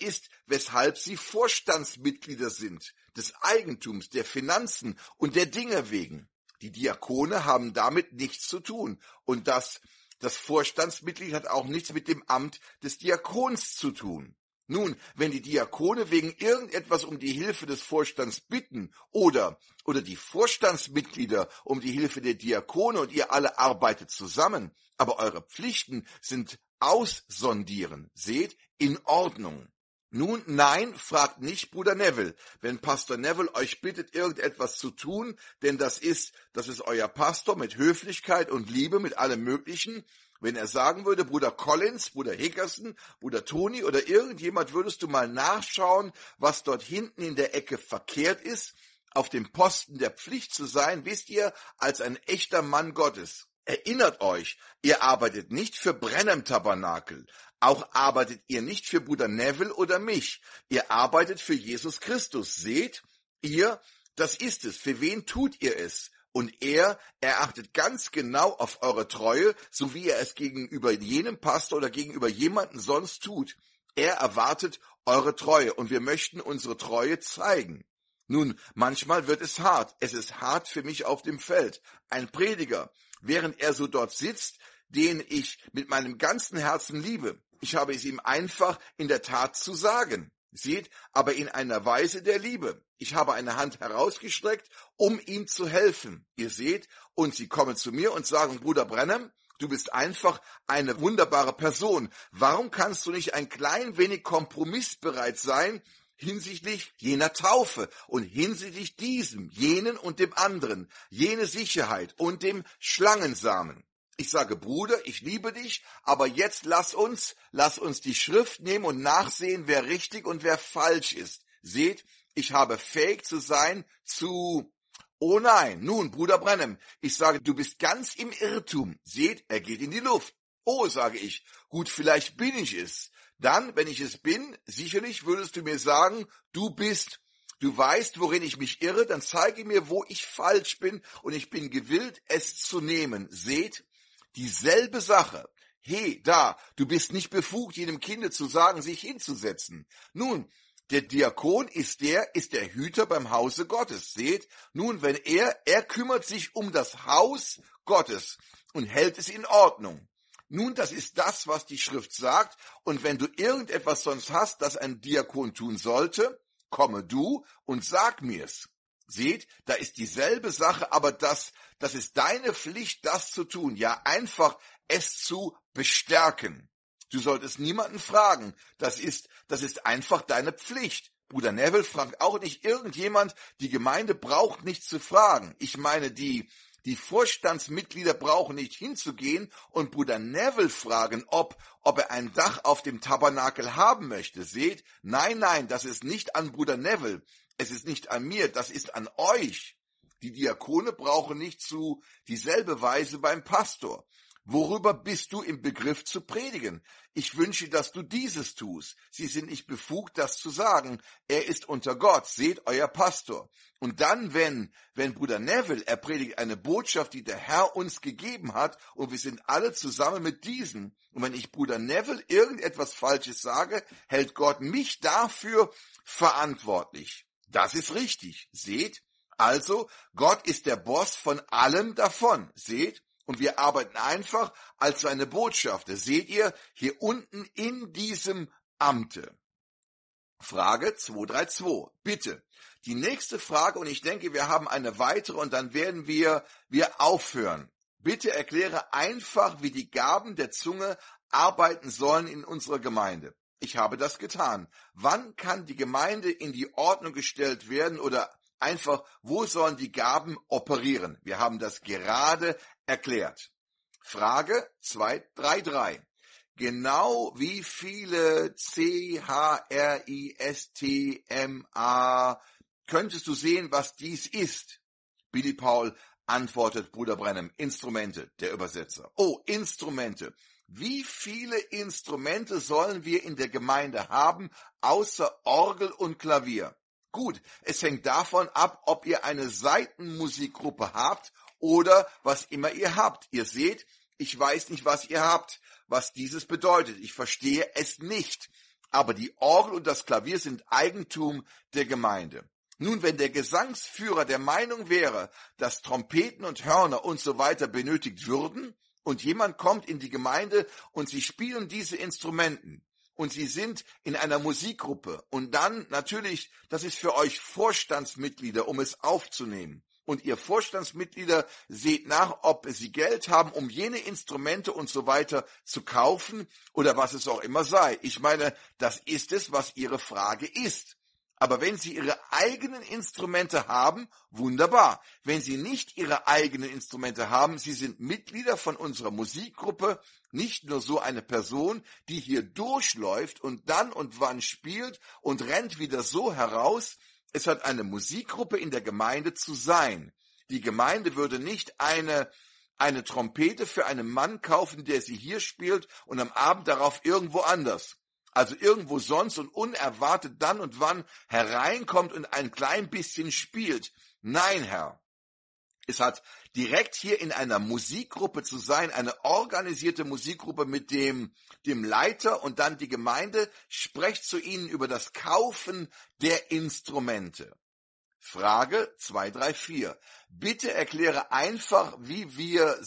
weshalb sie Vorstandsmitglieder sind, des Eigentums, der Finanzen und der Dinge wegen. Die Diakone haben damit nichts zu tun. Und das Vorstandsmitglied hat auch nichts mit dem Amt des Diakons zu tun. Nun, wenn die Diakone wegen irgendetwas um die Hilfe des Vorstands bitten oder die Vorstandsmitglieder um die Hilfe der Diakone und ihr alle arbeitet zusammen, aber eure Pflichten sind aussondieren, seht, in Ordnung. Nun, nein, fragt nicht Bruder Neville, wenn Pastor Neville euch bittet, irgendetwas zu tun, denn das ist euer Pastor mit Höflichkeit und Liebe, mit allem Möglichen. Wenn er sagen würde, Bruder Collins, Bruder Hickerson, Bruder Toni oder irgendjemand, würdest du mal nachschauen, was dort hinten in der Ecke verkehrt ist, auf dem Posten der Pflicht zu sein, wisst ihr, als ein echter Mann Gottes. Erinnert euch, ihr arbeitet nicht für Brenham Tabernakel, auch arbeitet ihr nicht für Bruder Neville oder mich, ihr arbeitet für Jesus Christus. Seht, ihr, das ist es, für wen tut ihr es? Und er achtet ganz genau auf eure Treue, so wie er es gegenüber jenem Pastor oder gegenüber jemanden sonst tut. Er erwartet eure Treue und wir möchten unsere Treue zeigen. Nun, manchmal wird es hart. Es ist hart für mich auf dem Feld. Ein Prediger, während er so dort sitzt, den ich mit meinem ganzen Herzen liebe. Ich habe es ihm einfach in der Tat zu sagen. Seht, aber in einer Weise der Liebe. Ich habe eine Hand herausgestreckt, um ihm zu helfen. Ihr seht, und sie kommen zu mir und sagen, Bruder Brenham, du bist einfach eine wunderbare Person. Warum kannst du nicht ein klein wenig kompromissbereit sein hinsichtlich jener Taufe und hinsichtlich diesem, jenen und dem anderen, jene Sicherheit und dem Schlangensamen? Ich sage, Bruder, ich liebe dich, aber jetzt lass uns die Schrift nehmen und nachsehen, wer richtig und wer falsch ist. Seht, ich habe fähig zu sein oh nein, nun, Bruder Brenham, ich sage, du bist ganz im Irrtum. Seht, er geht in die Luft. Oh, sage ich, gut, vielleicht bin ich es. Dann, wenn ich es bin, sicherlich würdest du mir sagen, du weißt, worin ich mich irre, dann zeige mir, wo ich falsch bin und ich bin gewillt, es zu nehmen. Seht, dieselbe Sache. He, da, du bist nicht befugt, jedem Kinde zu sagen, sich hinzusetzen. Nun, der Diakon ist der Hüter beim Hause Gottes. Seht, nun, wenn er kümmert sich um das Haus Gottes und hält es in Ordnung. Nun, das ist das, was die Schrift sagt. Und wenn du irgendetwas sonst hast, das ein Diakon tun sollte, komme du und sag mir's. Seht, da ist dieselbe Sache, aber das ist deine Pflicht, das zu tun. Ja, einfach es zu bestärken. Du solltest niemanden fragen. Das ist einfach deine Pflicht. Bruder Neville fragt auch nicht irgendjemand. Die Gemeinde braucht nicht zu fragen. Ich meine, die Vorstandsmitglieder brauchen nicht hinzugehen und Bruder Neville fragen, ob er ein Dach auf dem Tabernakel haben möchte. Seht, nein, das ist nicht an Bruder Neville. Es ist nicht an mir, das ist an euch. Die Diakone brauchen nicht zu dieselbe Weise beim Pastor. Worüber bist du im Begriff zu predigen? Ich wünsche, dass du dieses tust. Sie sind nicht befugt, das zu sagen. Er ist unter Gott. Seht euer Pastor. Und dann, wenn Bruder Neville, er predigt eine Botschaft, die der Herr uns gegeben hat, und wir sind alle zusammen mit diesen. Und wenn ich Bruder Neville irgendetwas Falsches sage, hält Gott mich dafür verantwortlich. Das ist richtig. Seht? Also, Gott ist der Boss von allem davon. Seht? Und wir arbeiten einfach als seine Botschafter. Seht ihr, hier unten in diesem Amte. Frage 232. Bitte. Die nächste Frage, und ich denke, wir haben eine weitere und dann werden wir aufhören. Bitte erkläre einfach, wie die Gaben der Zunge arbeiten sollen in unserer Gemeinde. Ich habe das getan. Wann kann die Gemeinde in die Ordnung gestellt werden oder einfach, wo sollen die Gaben operieren? Wir haben das gerade erklärt. Frage 233. Genau wie viele CHRISTMA könntest du sehen, was dies ist? Billy Paul antwortet Bruder Branham. Instrumente, der Übersetzer. Oh, Instrumente. Wie viele Instrumente sollen wir in der Gemeinde haben, außer Orgel und Klavier? Gut, es hängt davon ab, ob ihr eine Saitenmusikgruppe habt oder was immer ihr habt. Ihr seht, ich weiß nicht, was ihr habt, was dieses bedeutet. Ich verstehe es nicht. Aber die Orgel und das Klavier sind Eigentum der Gemeinde. Nun, wenn der Gesangsführer der Meinung wäre, dass Trompeten und Hörner und so weiter benötigt würden, und jemand kommt in die Gemeinde und sie spielen diese Instrumenten, und sie sind in einer Musikgruppe und dann natürlich, das ist für euch Vorstandsmitglieder, um es aufzunehmen. Und ihr Vorstandsmitglieder seht nach, ob sie Geld haben, um jene Instrumente und so weiter zu kaufen oder was es auch immer sei. Ich meine, das ist es, was ihre Frage ist. Aber wenn sie ihre eigenen Instrumente haben, wunderbar. Wenn sie nicht ihre eigenen Instrumente haben, sie sind Mitglieder von unserer Musikgruppe, nicht nur so eine Person, die hier durchläuft und dann und wann spielt und rennt wieder so heraus. Es hat eine Musikgruppe in der Gemeinde zu sein. Die Gemeinde würde nicht eine Trompete für einen Mann kaufen, der sie hier spielt und am Abend darauf irgendwo anders. Also irgendwo sonst und unerwartet dann und wann hereinkommt und ein klein bisschen spielt. Nein, Herr. Es hat direkt hier in einer Musikgruppe zu sein, eine organisierte Musikgruppe mit dem Leiter und dann die Gemeinde spricht zu ihnen über das Kaufen der Instrumente. Frage 234. Bitte erkläre einfach, wie wir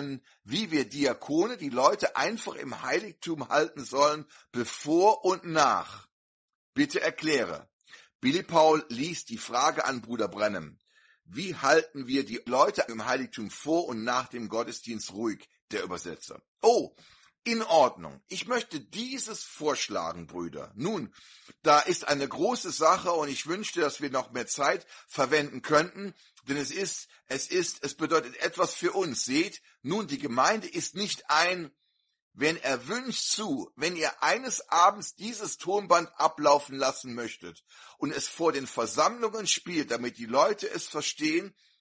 Diakone die Leute einfach im Heiligtum halten sollen, bevor und nach. Bitte erkläre. Billy Paul liest die Frage an Bruder Branham. Wie halten wir die Leute im Heiligtum vor und nach dem Gottesdienst ruhig? Der Übersetzer. Oh, in Ordnung. Ich möchte dieses vorschlagen, Brüder. Nun, da ist eine große Sache und ich wünschte, dass wir noch mehr Zeit verwenden könnten, denn es bedeutet etwas für uns. Seht, nun, die Gemeinde ist nicht wenn er wünscht wenn ihr eines Abends dieses Tonband ablaufen lassen möchtet und es vor den Versammlungen spielt, damit die Leute es verstehen,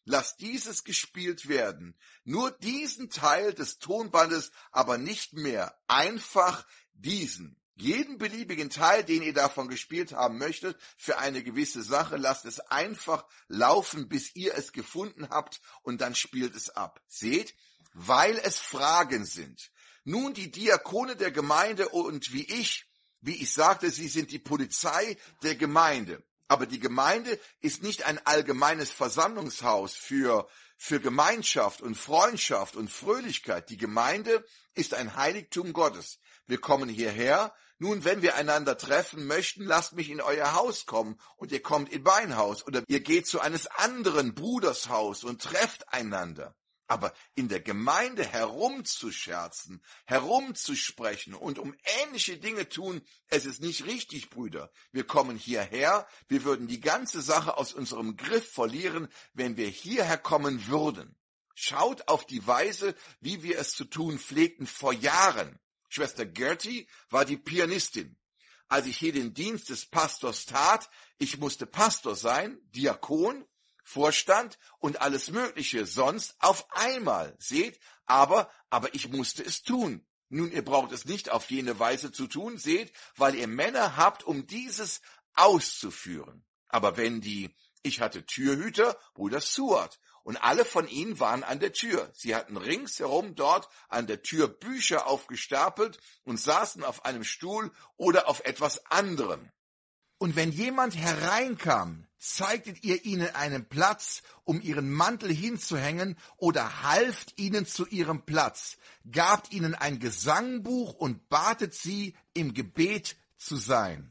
Lass dieses gespielt werden. Nur diesen Teil des Tonbandes, aber nicht mehr. Einfach diesen. Jeden beliebigen Teil, den ihr davon gespielt haben möchtet, für eine gewisse Sache, lasst es einfach laufen, bis ihr es gefunden habt und dann spielt es ab. Seht, weil es Fragen sind. Nun die Diakone der Gemeinde und wie ich sagte, sie sind die Polizei der Gemeinde. Aber die Gemeinde ist nicht ein allgemeines Versammlungshaus für Gemeinschaft und Freundschaft und Fröhlichkeit. Die Gemeinde ist ein Heiligtum Gottes. Wir kommen hierher. Nun, wenn wir einander treffen möchten, lasst mich in euer Haus kommen und ihr kommt in mein Haus oder ihr geht zu eines anderen Bruders Haus und trefft einander. Aber in der Gemeinde herumzuscherzen, herumzusprechen und um ähnliche Dinge tun, es ist nicht richtig, Brüder. Wir kommen hierher, wir würden die ganze Sache aus unserem Griff verlieren, wenn wir hierher kommen würden. Schaut auf die Weise, wie wir es zu tun pflegten vor Jahren. Schwester Gertie war die Pianistin. Als ich hier den Dienst des Pastors tat, ich musste Pastor sein, Diakon, Vorstand und alles Mögliche, sonst auf einmal, seht, aber ich musste es tun. Nun, ihr braucht es nicht auf jene Weise zu tun, seht, weil ihr Männer habt, um dieses auszuführen. Aber ich hatte Türhüter, Bruder Seward, und alle von ihnen waren an der Tür. Sie hatten ringsherum dort an der Tür Bücher aufgestapelt und saßen auf einem Stuhl oder auf etwas anderem. Und wenn jemand hereinkam, zeigtet ihr ihnen einen Platz, um ihren Mantel hinzuhängen, oder halft ihnen zu ihrem Platz, gabt ihnen ein Gesangbuch und batet sie, im Gebet zu sein.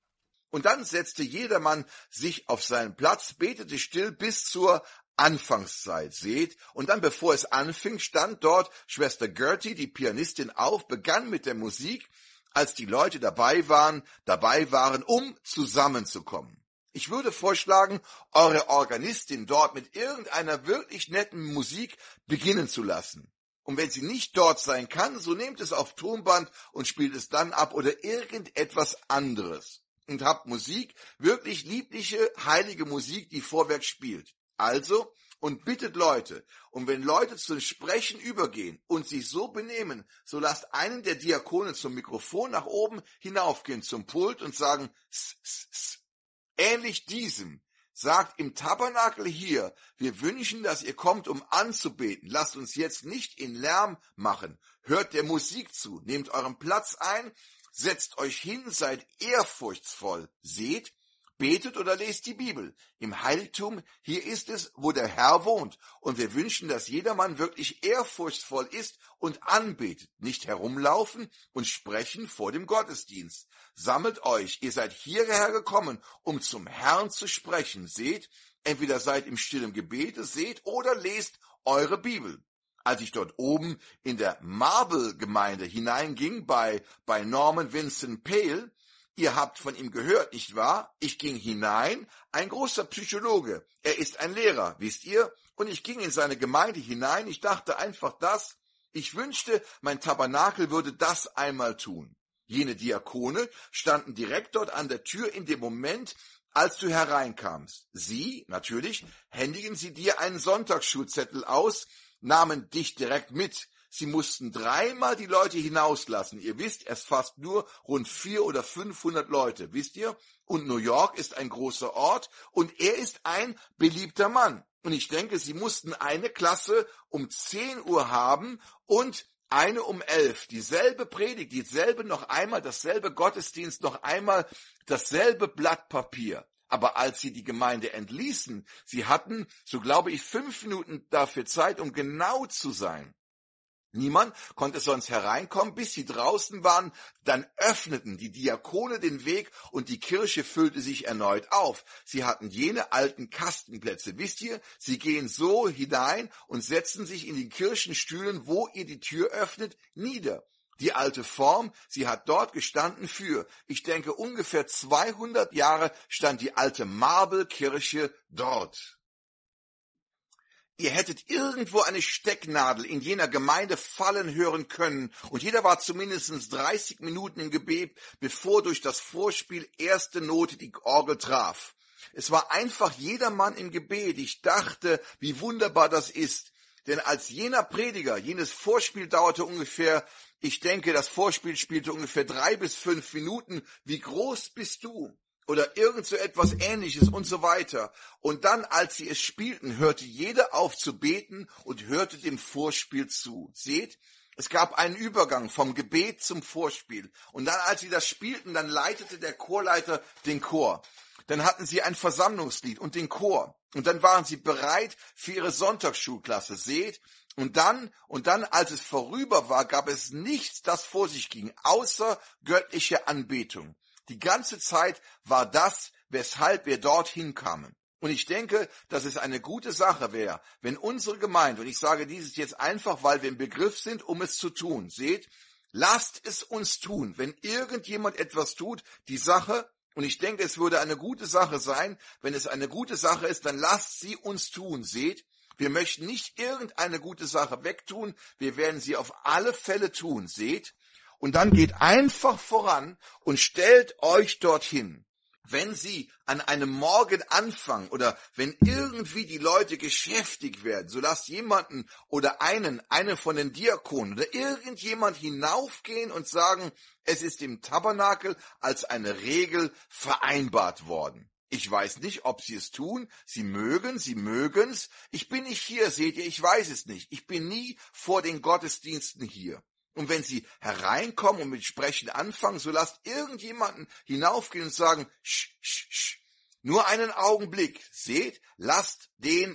Und dann setzte jedermann sich auf seinen Platz, betete still bis zur Anfangszeit, seht, und dann, bevor es anfing, stand dort Schwester Gertie, die Pianistin, auf, begann mit der Musik, als die Leute dabei waren, um zusammenzukommen. Ich würde vorschlagen, eure Organistin dort mit irgendeiner wirklich netten Musik beginnen zu lassen. Und wenn sie nicht dort sein kann, so nehmt es auf Tonband und spielt es dann ab oder irgendetwas anderes. Und habt Musik, wirklich liebliche, heilige Musik, die vorwärts spielt. Also, und bittet Leute, und wenn Leute zum Sprechen übergehen und sich so benehmen, so lasst einen der Diakone zum Mikrofon nach oben hinaufgehen zum Pult und sagen, ähnlich diesem, sagt im Tabernakel hier, wir wünschen, dass ihr kommt, um anzubeten. Lasst uns jetzt nicht in Lärm machen. Hört der Musik zu, nehmt euren Platz ein, setzt euch hin, seid ehrfurchtsvoll, seht, betet oder lest die Bibel. Im Heiligtum, hier ist es, wo der Herr wohnt. Und wir wünschen, dass jedermann wirklich ehrfurchtsvoll ist und anbetet, nicht herumlaufen und sprechen vor dem Gottesdienst. Sammelt euch, ihr seid hierher gekommen, um zum Herrn zu sprechen. Seht, entweder seid im stillen Gebete, seht oder lest eure Bibel. Als ich dort oben in der Marble-Gemeinde hineinging bei Norman Vincent Peale, ihr habt von ihm gehört, nicht wahr? Ich ging hinein, ein großer Psychologe. Er ist ein Lehrer, wisst ihr? Und ich ging in seine Gemeinde hinein. Ich dachte einfach ich wünschte, mein Tabernakel würde das einmal tun. Jene Diakone standen direkt dort an der Tür in dem Moment, als du hereinkamst. Sie, natürlich, händigen sie dir einen Sonntagsschulzettel aus, nahmen dich direkt mit. Sie mussten 3-mal die Leute hinauslassen. Ihr wisst, es fasst nur rund 400 oder 500 Leute, wisst ihr? Und New York ist ein großer Ort und er ist ein beliebter Mann. Und ich denke, sie mussten eine Klasse um 10 Uhr haben und eine um 11. Dieselbe Predigt, dieselbe noch einmal, dasselbe Gottesdienst, noch einmal dasselbe Blatt Papier. Aber als sie die Gemeinde entließen, sie hatten, so glaube ich, 5 Minuten dafür Zeit, um genau zu sein. Niemand konnte sonst hereinkommen, bis sie draußen waren, dann öffneten die Diakone den Weg und die Kirche füllte sich erneut auf. Sie hatten jene alten Kastenplätze, wisst ihr, sie gehen so hinein und setzen sich in den Kirchenstühlen, wo ihr die Tür öffnet, nieder. Die alte Form, sie hat dort gestanden ich denke, ungefähr 200 Jahre stand die alte Marble-Kirche dort. Ihr hättet irgendwo eine Stecknadel in jener Gemeinde fallen hören können und jeder war zumindest 30 Minuten im Gebet, bevor durch das Vorspiel erste Note die Orgel traf. Es war einfach jedermann im Gebet. Ich dachte, wie wunderbar das ist. Denn als jener Prediger, jenes Vorspiel dauerte ungefähr, ich denke, das Vorspiel spielte ungefähr 3 bis 5 Minuten. Wie groß bist du? Oder irgend so etwas Ähnliches und so weiter. Und dann, als sie es spielten, hörte jeder auf zu beten und hörte dem Vorspiel zu. Seht, es gab einen Übergang vom Gebet zum Vorspiel. Und dann, als sie das spielten, dann leitete der Chorleiter den Chor. Dann hatten sie ein Versammlungslied und den Chor. Und dann waren sie bereit für ihre Sonntagsschulklasse. Seht, und dann, als es vorüber war, gab es nichts, das vor sich ging, außer göttliche Anbetung. Die ganze Zeit war das, weshalb wir dorthin kamen. Und ich denke, dass es eine gute Sache wäre, wenn unsere Gemeinde, und ich sage dieses jetzt einfach, weil wir im Begriff sind, um es zu tun, seht, lasst es uns tun, wenn irgendjemand etwas tut, die Sache, und ich denke, es würde eine gute Sache sein, wenn es eine gute Sache ist, dann lasst sie uns tun, seht, wir möchten nicht irgendeine gute Sache wegtun, wir werden sie auf alle Fälle tun, seht, und dann geht einfach voran und stellt euch dorthin. Wenn Sie an einem Morgen anfangen oder wenn irgendwie die Leute geschäftig werden, so lasst jemanden oder einen von den Diakonen oder irgendjemand hinaufgehen und sagen, es ist im Tabernakel als eine Regel vereinbart worden. Ich weiß nicht, ob Sie es tun. Sie mögen's. Ich bin nicht hier, seht ihr, ich weiß es nicht. Ich bin nie vor den Gottesdiensten hier. Und wenn sie hereinkommen und mit Sprechen anfangen, so lasst irgendjemanden hinaufgehen und sagen, nur einen Augenblick, seht, lasst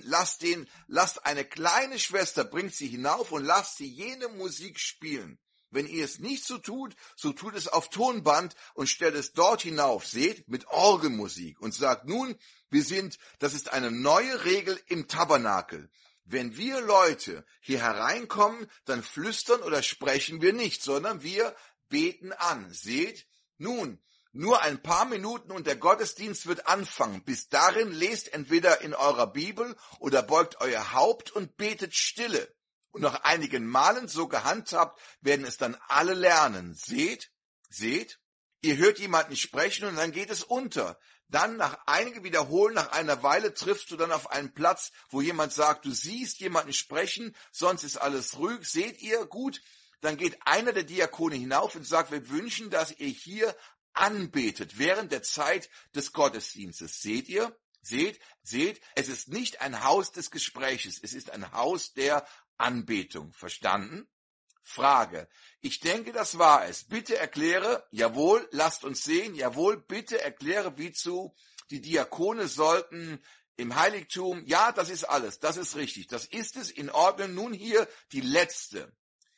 eine kleine Schwester, bringt sie hinauf und lasst sie jene Musik spielen. Wenn ihr es nicht so tut es auf Tonband und stellt es dort hinauf, seht, mit Orgelmusik und sagt nun, das ist eine neue Regel im Tabernakel. Wenn wir Leute hier hereinkommen, dann flüstern oder sprechen wir nicht, sondern wir beten an. Seht, nun, nur ein paar Minuten und der Gottesdienst wird anfangen. Bis dahin lest entweder in eurer Bibel oder beugt euer Haupt und betet stille. Und nach einigen Malen so gehandhabt, werden es dann alle lernen. Seht, ihr hört jemanden sprechen und dann geht es unter. Dann nach einige Wiederholen, nach einer Weile triffst du dann auf einen Platz, wo jemand sagt, du siehst jemanden sprechen, sonst ist alles ruhig. Seht ihr? Gut. Dann geht einer der Diakone hinauf und sagt, wir wünschen, dass ihr hier anbetet während der Zeit des Gottesdienstes. Seht ihr? Seht, es ist nicht ein Haus des Gespräches, es ist ein Haus der Anbetung. Verstanden? Frage. Ich denke, das war es. Bitte erkläre, jawohl, lasst uns sehen, jawohl, bitte erkläre, wie die Diakone sollten im Heiligtum, ja, das ist alles, das ist richtig, das ist es, in Ordnung. Nun hier die letzte.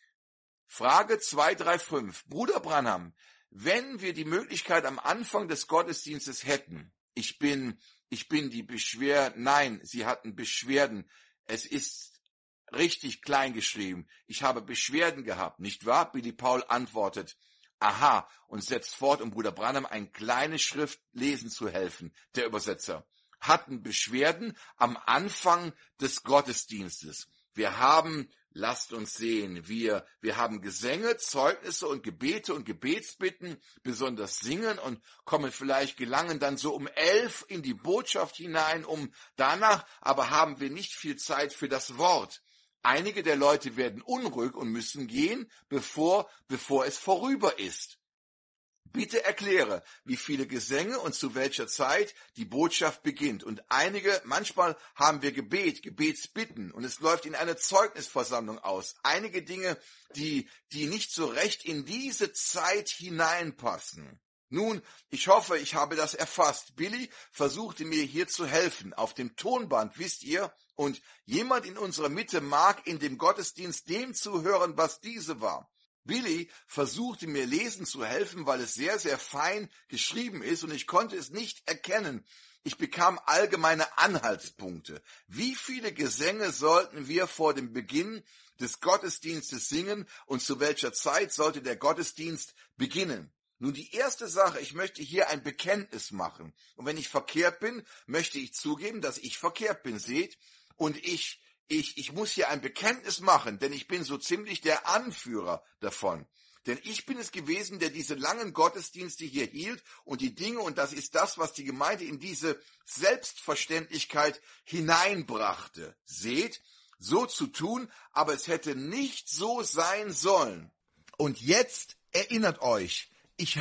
Frage 235. Bruder Branham, wenn wir die Möglichkeit am Anfang des Gottesdienstes hätten, ich bin die Beschwerden, nein, Sie hatten Beschwerden, es ist richtig klein geschrieben. Ich habe Beschwerden gehabt, nicht wahr? Billy Paul antwortet, aha, und setzt fort, um Bruder Branham eine kleine Schrift lesen zu helfen. Der Übersetzer. Hatten Beschwerden am Anfang des Gottesdienstes. Wir haben, lasst uns sehen, wir haben Gesänge, Zeugnisse und Gebete und Gebetsbitten, besonders singen und gelangen dann so um 11 in die Botschaft hinein, danach aber haben wir nicht viel Zeit für das Wort. Einige der Leute werden unruhig und müssen gehen, bevor es vorüber ist. Bitte erkläre, wie viele Gesänge und zu welcher Zeit die Botschaft beginnt. Und manchmal haben wir Gebetsbitten und es läuft in eine Zeugnisversammlung aus. Einige Dinge, die nicht so recht in diese Zeit hineinpassen. Nun, ich hoffe, ich habe das erfasst. Billy versuchte mir hier zu helfen. Auf dem Tonband, wisst ihr, und jemand in unserer Mitte mag in dem Gottesdienst dem zuhören, was diese war. Billy versuchte mir lesen zu helfen, weil es sehr, sehr fein geschrieben ist und ich konnte es nicht erkennen. Ich bekam allgemeine Anhaltspunkte. Wie viele Gesänge sollten wir vor dem Beginn des Gottesdienstes singen und zu welcher Zeit sollte der Gottesdienst beginnen? Nun, die erste Sache, ich möchte hier ein Bekenntnis machen. Und wenn ich verkehrt bin, möchte ich zugeben, dass ich verkehrt bin, seht? Und ich muss hier ein Bekenntnis machen, denn ich bin so ziemlich der Anführer davon. Denn ich bin es gewesen, der diese langen Gottesdienste hier hielt und die Dinge, und das ist das, was die Gemeinde in diese Selbstverständlichkeit hineinbrachte. Seht, so zu tun, aber es hätte nicht so sein sollen. Und jetzt erinnert euch, ich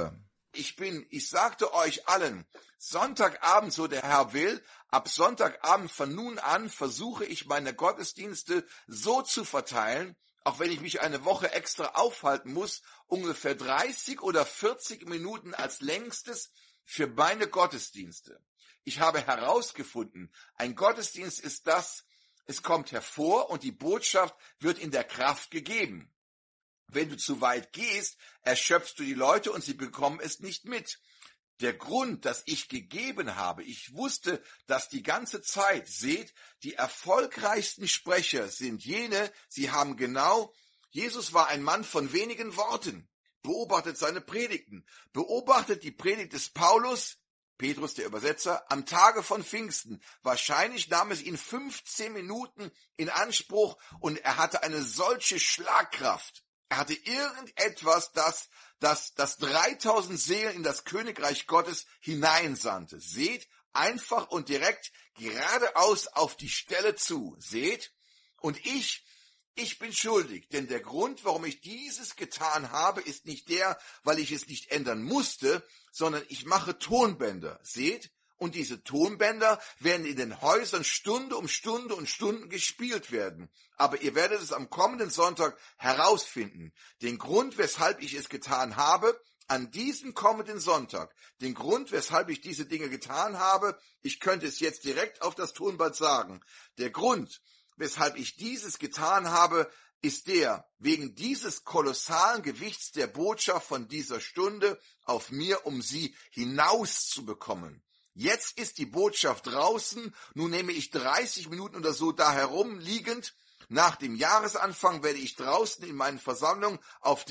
sagte euch allen, Sonntagabend, so der Herr will, ab Sonntagabend von nun an versuche ich meine Gottesdienste so zu verteilen, auch wenn ich mich eine Woche extra aufhalten muss, ungefähr 30 oder 40 Minuten als längstes für meine Gottesdienste. Ich habe herausgefunden, ein Gottesdienst ist das, es kommt hervor und die Botschaft wird in der Kraft gegeben. Wenn du zu weit gehst, erschöpfst du die Leute und sie bekommen es nicht mit. Der Grund, dass ich gegeben habe, ich wusste, dass die ganze Zeit, seht, die erfolgreichsten Sprecher sind jene, sie haben genau, Jesus war ein Mann von wenigen Worten. Beobachtet seine Predigten, beobachtet die Predigt des Paulus, Petrus der Übersetzer, am Tage von Pfingsten. Wahrscheinlich nahm es ihn 15 Minuten in Anspruch und er hatte eine solche Schlagkraft. Er hatte irgendetwas, das 3000 Seelen in das Königreich Gottes hineinsandte. Seht, einfach und direkt geradeaus auf die Stelle zu. Seht, und ich bin schuldig, denn der Grund, warum ich dieses getan habe, ist nicht der, weil ich es nicht ändern musste, sondern ich mache Tonbänder. Seht, und diese Tonbänder werden in den Häusern Stunde um Stunde und Stunden gespielt werden. Aber ihr werdet es am kommenden Sonntag herausfinden. Den Grund, weshalb ich es getan habe, an diesem kommenden Sonntag, den Grund, weshalb ich diese Dinge getan habe, ich könnte es jetzt direkt auf das Tonband sagen. Der Grund, weshalb ich dieses getan habe, ist wegen dieses kolossalen Gewichts der Botschaft von dieser Stunde auf mir, um sie hinauszubekommen. Jetzt ist die Botschaft draußen, nun nehme ich 30 Minuten oder so da herumliegend. Nach dem Jahresanfang werde ich draußen in meinen Versammlungen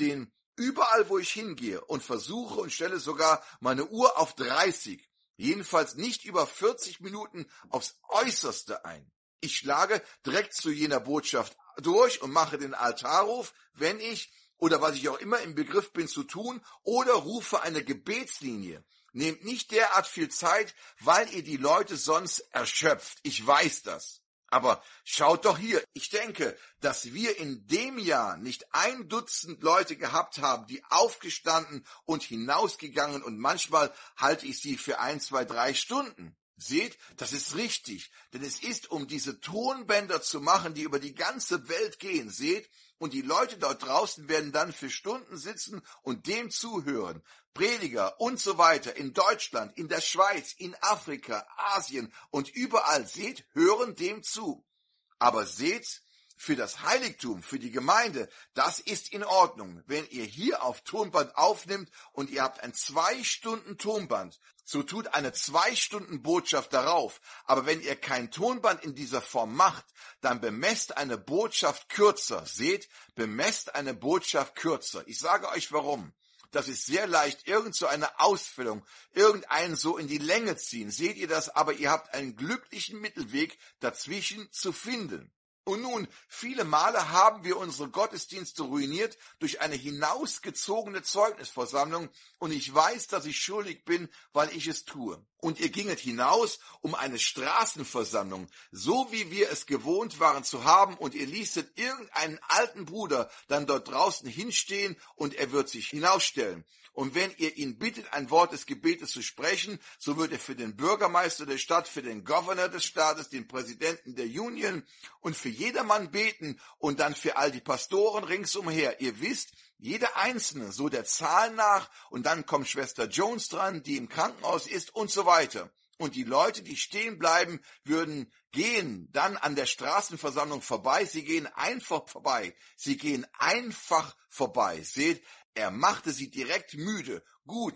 überall wo ich hingehe und versuche und stelle sogar meine Uhr auf 30. Jedenfalls nicht über 40 Minuten aufs Äußerste ein. Ich schlage direkt zu jener Botschaft durch und mache den Altarruf, wenn ich oder was ich auch immer im Begriff bin zu tun, oder rufe eine Gebetslinie. Nehmt nicht derart viel Zeit, weil ihr die Leute sonst erschöpft. Ich weiß das. Aber schaut doch hier. Ich denke, dass wir in dem Jahr nicht 1 Dutzend Leute gehabt haben, die aufgestanden und hinausgegangen, und manchmal halte ich sie für 1, 2, 3 Stunden. Seht, das ist richtig, denn es ist, um diese Tonbänder zu machen, die über die ganze Welt gehen, seht, und die Leute dort draußen werden dann für Stunden sitzen und dem zuhören. Prediger und so weiter in Deutschland, in der Schweiz, in Afrika, Asien und überall, seht, hören dem zu. Aber seht, für das Heiligtum, für die Gemeinde, das ist in Ordnung. Wenn ihr hier auf Tonband aufnimmt und ihr habt ein 2 Stunden Tonband, so tut eine 2 Stunden Botschaft darauf. Aber wenn ihr kein Tonband in dieser Form macht, dann bemesst eine Botschaft kürzer. Seht, bemesst eine Botschaft kürzer. Ich sage euch warum. Das ist sehr leicht, irgend so eine Ausfüllung, irgendeinen so in die Länge ziehen. Seht ihr das? Aber ihr habt einen glücklichen Mittelweg dazwischen zu finden. Und nun, viele Male haben wir unsere Gottesdienste ruiniert durch eine hinausgezogene Zeugnisversammlung, und ich weiß, dass ich schuldig bin, weil ich es tue. Und ihr ginget hinaus um eine Straßenversammlung, so wie wir es gewohnt waren zu haben, und ihr ließet irgendeinen alten Bruder dann dort draußen hinstehen, und er wird sich hinausstellen. Und wenn ihr ihn bittet, ein Wort des Gebetes zu sprechen, so wird er für den Bürgermeister der Stadt, für den Governor des Staates, den Präsidenten der Union und für jedermann beten und dann für all die Pastoren ringsumher. Ihr wisst, jeder Einzelne, so der Zahl nach, und dann kommt Schwester Jones dran, die im Krankenhaus ist und so weiter. Und die Leute, die stehen bleiben, würden gehen dann an der Straßenversammlung vorbei. Sie gehen einfach vorbei. Sie gehen einfach vorbei. Seht, er machte sie direkt müde. Gut,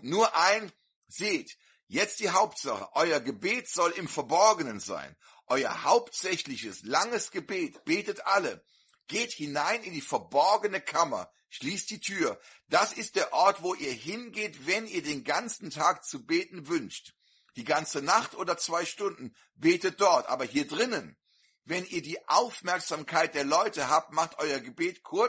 seht, jetzt die Hauptsache. Euer Gebet soll im Verborgenen sein. Euer hauptsächliches, langes Gebet. Betet alle. Geht hinein in die verborgene Kammer. Schließt die Tür. Das ist der Ort, wo ihr hingeht, wenn ihr den ganzen Tag zu beten wünscht. Die ganze Nacht oder 2 Stunden, betet dort. Aber hier drinnen, wenn ihr die Aufmerksamkeit der Leute habt, macht euer Gebet kurz,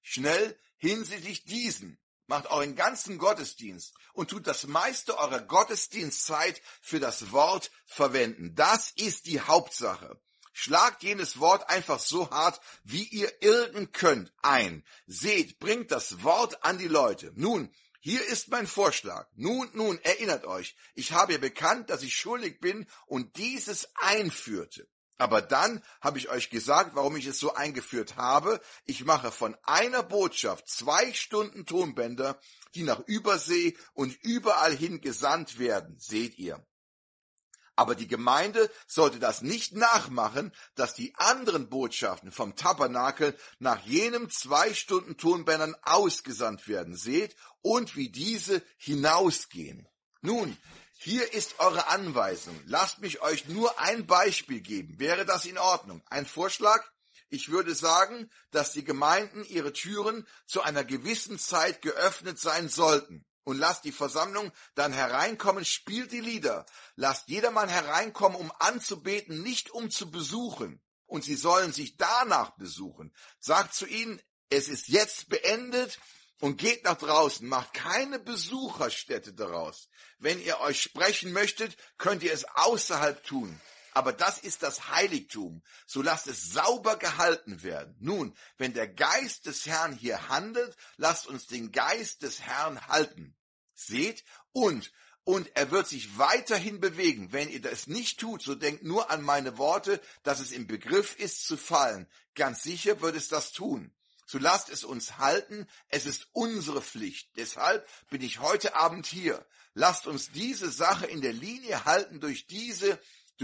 schnell hinsichtlich diesen. Macht euren ganzen Gottesdienst und tut das meiste eurer Gottesdienstzeit für das Wort verwenden. Das ist die Hauptsache. Schlagt jenes Wort einfach so hart, wie ihr irgend könnt, ein. Seht, bringt das Wort an die Leute. Nun, hier ist mein Vorschlag. Nun, erinnert euch, ich habe bekannt, dass ich schuldig bin und dieses einführte. Aber dann habe ich euch gesagt, warum ich es so eingeführt habe. Ich mache von einer Botschaft 2 Stunden Tonbänder, die nach Übersee und überall hin gesandt werden, seht ihr. Aber die Gemeinde sollte das nicht nachmachen, dass die anderen Botschaften vom Tabernakel nach jenem 2 Stunden Tonbändern ausgesandt werden, seht, und wie diese hinausgehen. Nun, hier ist eure Anweisung. Lasst mich euch nur ein Beispiel geben. Wäre das in Ordnung? Ein Vorschlag? Ich würde sagen, dass die Gemeinden ihre Türen zu einer gewissen Zeit geöffnet sein sollten. Und lasst die Versammlung dann hereinkommen, spielt die Lieder. Lasst jedermann hereinkommen, um anzubeten, nicht um zu besuchen. Und sie sollen sich danach besuchen. Sagt zu ihnen, es ist jetzt beendet und geht nach draußen. Macht keine Besucherstätte daraus. Wenn ihr euch sprechen möchtet, könnt ihr es außerhalb tun. Aber das ist das Heiligtum. So lasst es sauber gehalten werden. Nun, wenn der Geist des Herrn hier handelt, lasst uns den Geist des Herrn halten. Seht, und er wird sich weiterhin bewegen. Wenn ihr das nicht tut, so denkt nur an meine Worte, dass es im Begriff ist zu fallen. Ganz sicher wird es das tun. So lasst es uns halten. Es ist unsere Pflicht. Deshalb bin ich heute Abend hier. Lasst uns diese Sache in der Linie halten durch diese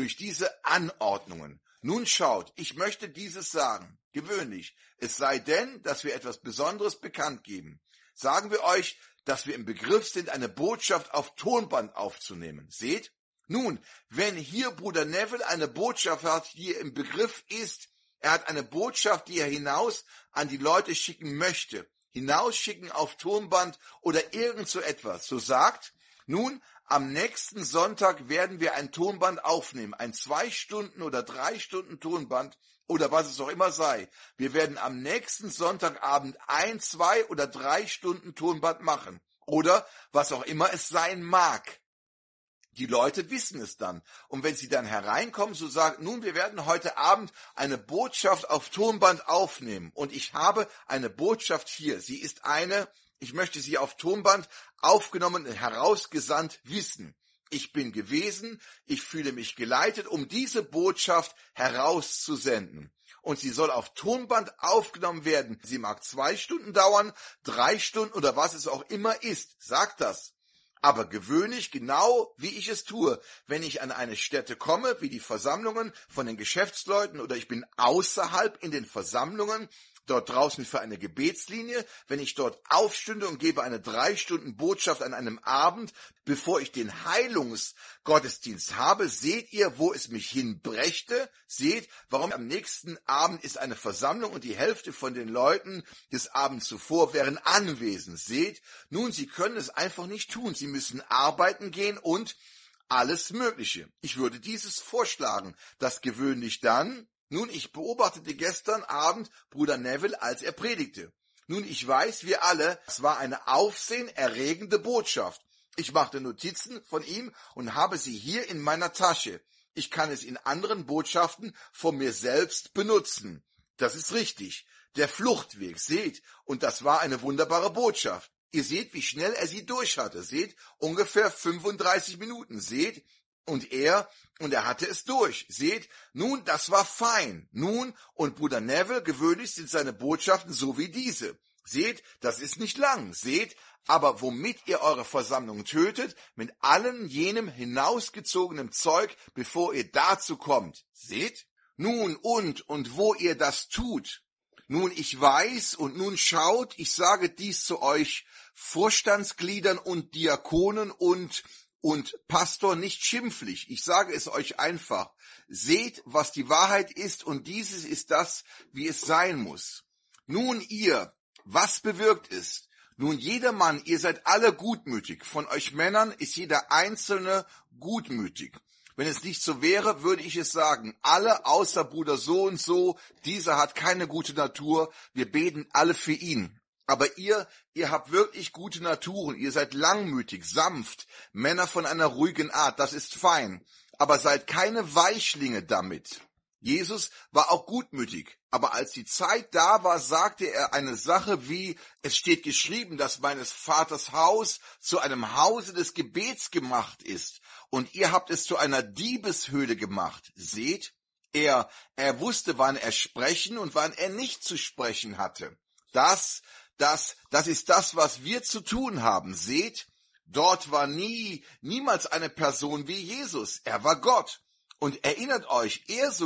Anordnungen. Nun schaut, ich möchte dieses sagen, gewöhnlich, es sei denn, dass wir etwas Besonderes bekannt geben. Sagen wir euch, dass wir im Begriff sind, eine Botschaft auf Tonband aufzunehmen. Seht? Nun, wenn hier Bruder Neville eine Botschaft hat, die er im Begriff ist, er hat eine Botschaft, die er hinaus an die Leute schicken möchte, hinausschicken auf Tonband oder irgend so etwas, so sagt, nun, am nächsten Sonntag werden wir ein Tonband aufnehmen, ein 2 Stunden oder 3 Stunden Tonband oder was es auch immer sei. Wir werden am nächsten Sonntagabend 1, 2 oder 3 Stunden Tonband machen oder was auch immer es sein mag. Die Leute wissen es dann. Und wenn sie dann hereinkommen, so sagen, nun, wir werden heute Abend eine Botschaft auf Tonband aufnehmen. Und ich habe eine Botschaft hier. Sie ist ich möchte sie auf Tonband aufgenommen und herausgesandt wissen. Ich bin gewesen, ich fühle mich geleitet, um diese Botschaft herauszusenden. Und sie soll auf Tonband aufgenommen werden. Sie mag 2 Stunden dauern, 3 Stunden oder was es auch immer ist. Sagt das. Aber gewöhnlich, genau wie ich es tue, wenn ich an eine Stätte komme, wie die Versammlungen von den Geschäftsleuten oder ich bin außerhalb in den Versammlungen, dort draußen für eine Gebetslinie, wenn ich dort aufstünde und gebe eine 3 Stunden Botschaft an einem Abend, bevor ich den Heilungsgottesdienst habe, seht ihr, wo es mich hinbrächte? Seht, warum am nächsten Abend ist eine Versammlung und die Hälfte von den Leuten des Abends zuvor wären anwesend. Seht, nun, sie können es einfach nicht tun. Sie müssen arbeiten gehen und alles Mögliche. Ich würde dieses vorschlagen, dass gewöhnlich dann, nun, ich beobachtete gestern Abend Bruder Neville, als er predigte. Nun, ich weiß, wir alle, es war eine aufsehenerregende Botschaft. Ich machte Notizen von ihm und habe sie hier in meiner Tasche. Ich kann es in anderen Botschaften von mir selbst benutzen. Das ist richtig. Der Fluchtweg, seht, und das war eine wunderbare Botschaft. Ihr seht, wie schnell er sie durch hatte. Seht, ungefähr 35 Minuten. Seht, und er hatte es durch. Seht, nun, das war fein. Nun, und Bruder Neville, gewöhnlich sind seine Botschaften so wie diese. Seht, das ist nicht lang. Seht, aber womit ihr eure Versammlung tötet, mit allem jenem hinausgezogenen Zeug, bevor ihr dazu kommt. Seht? Nun, und wo ihr das tut. Nun, ich weiß, und nun schaut, ich sage dies zu euch Vorstandsgliedern und Diakonen und Pastor nicht schimpflich. Ich sage es euch einfach. Seht, was die Wahrheit ist, und dieses ist das, wie es sein muss. Nun ihr, was bewirkt es? Nun jedermann, ihr seid alle gutmütig. Von euch Männern ist jeder Einzelne gutmütig. Wenn es nicht so wäre, würde ich es sagen. Alle außer Bruder so und so, dieser hat keine gute Natur. Wir beten alle für ihn. Aber ihr habt wirklich gute Naturen. Ihr seid langmütig, sanft, Männer von einer ruhigen Art. Das ist fein. Aber seid keine Weichlinge damit. Jesus war auch gutmütig. Aber als die Zeit da war, sagte er eine Sache wie, es steht geschrieben, dass meines Vaters Haus zu einem Hause des Gebets gemacht ist. Und ihr habt es zu einer Diebeshöhle gemacht. Seht, er wusste, wann er sprechen und wann er nicht zu sprechen hatte. Das ist das, was wir zu tun haben. Seht, dort war niemals eine Person wie Jesus. Er war Gott. Und erinnert euch,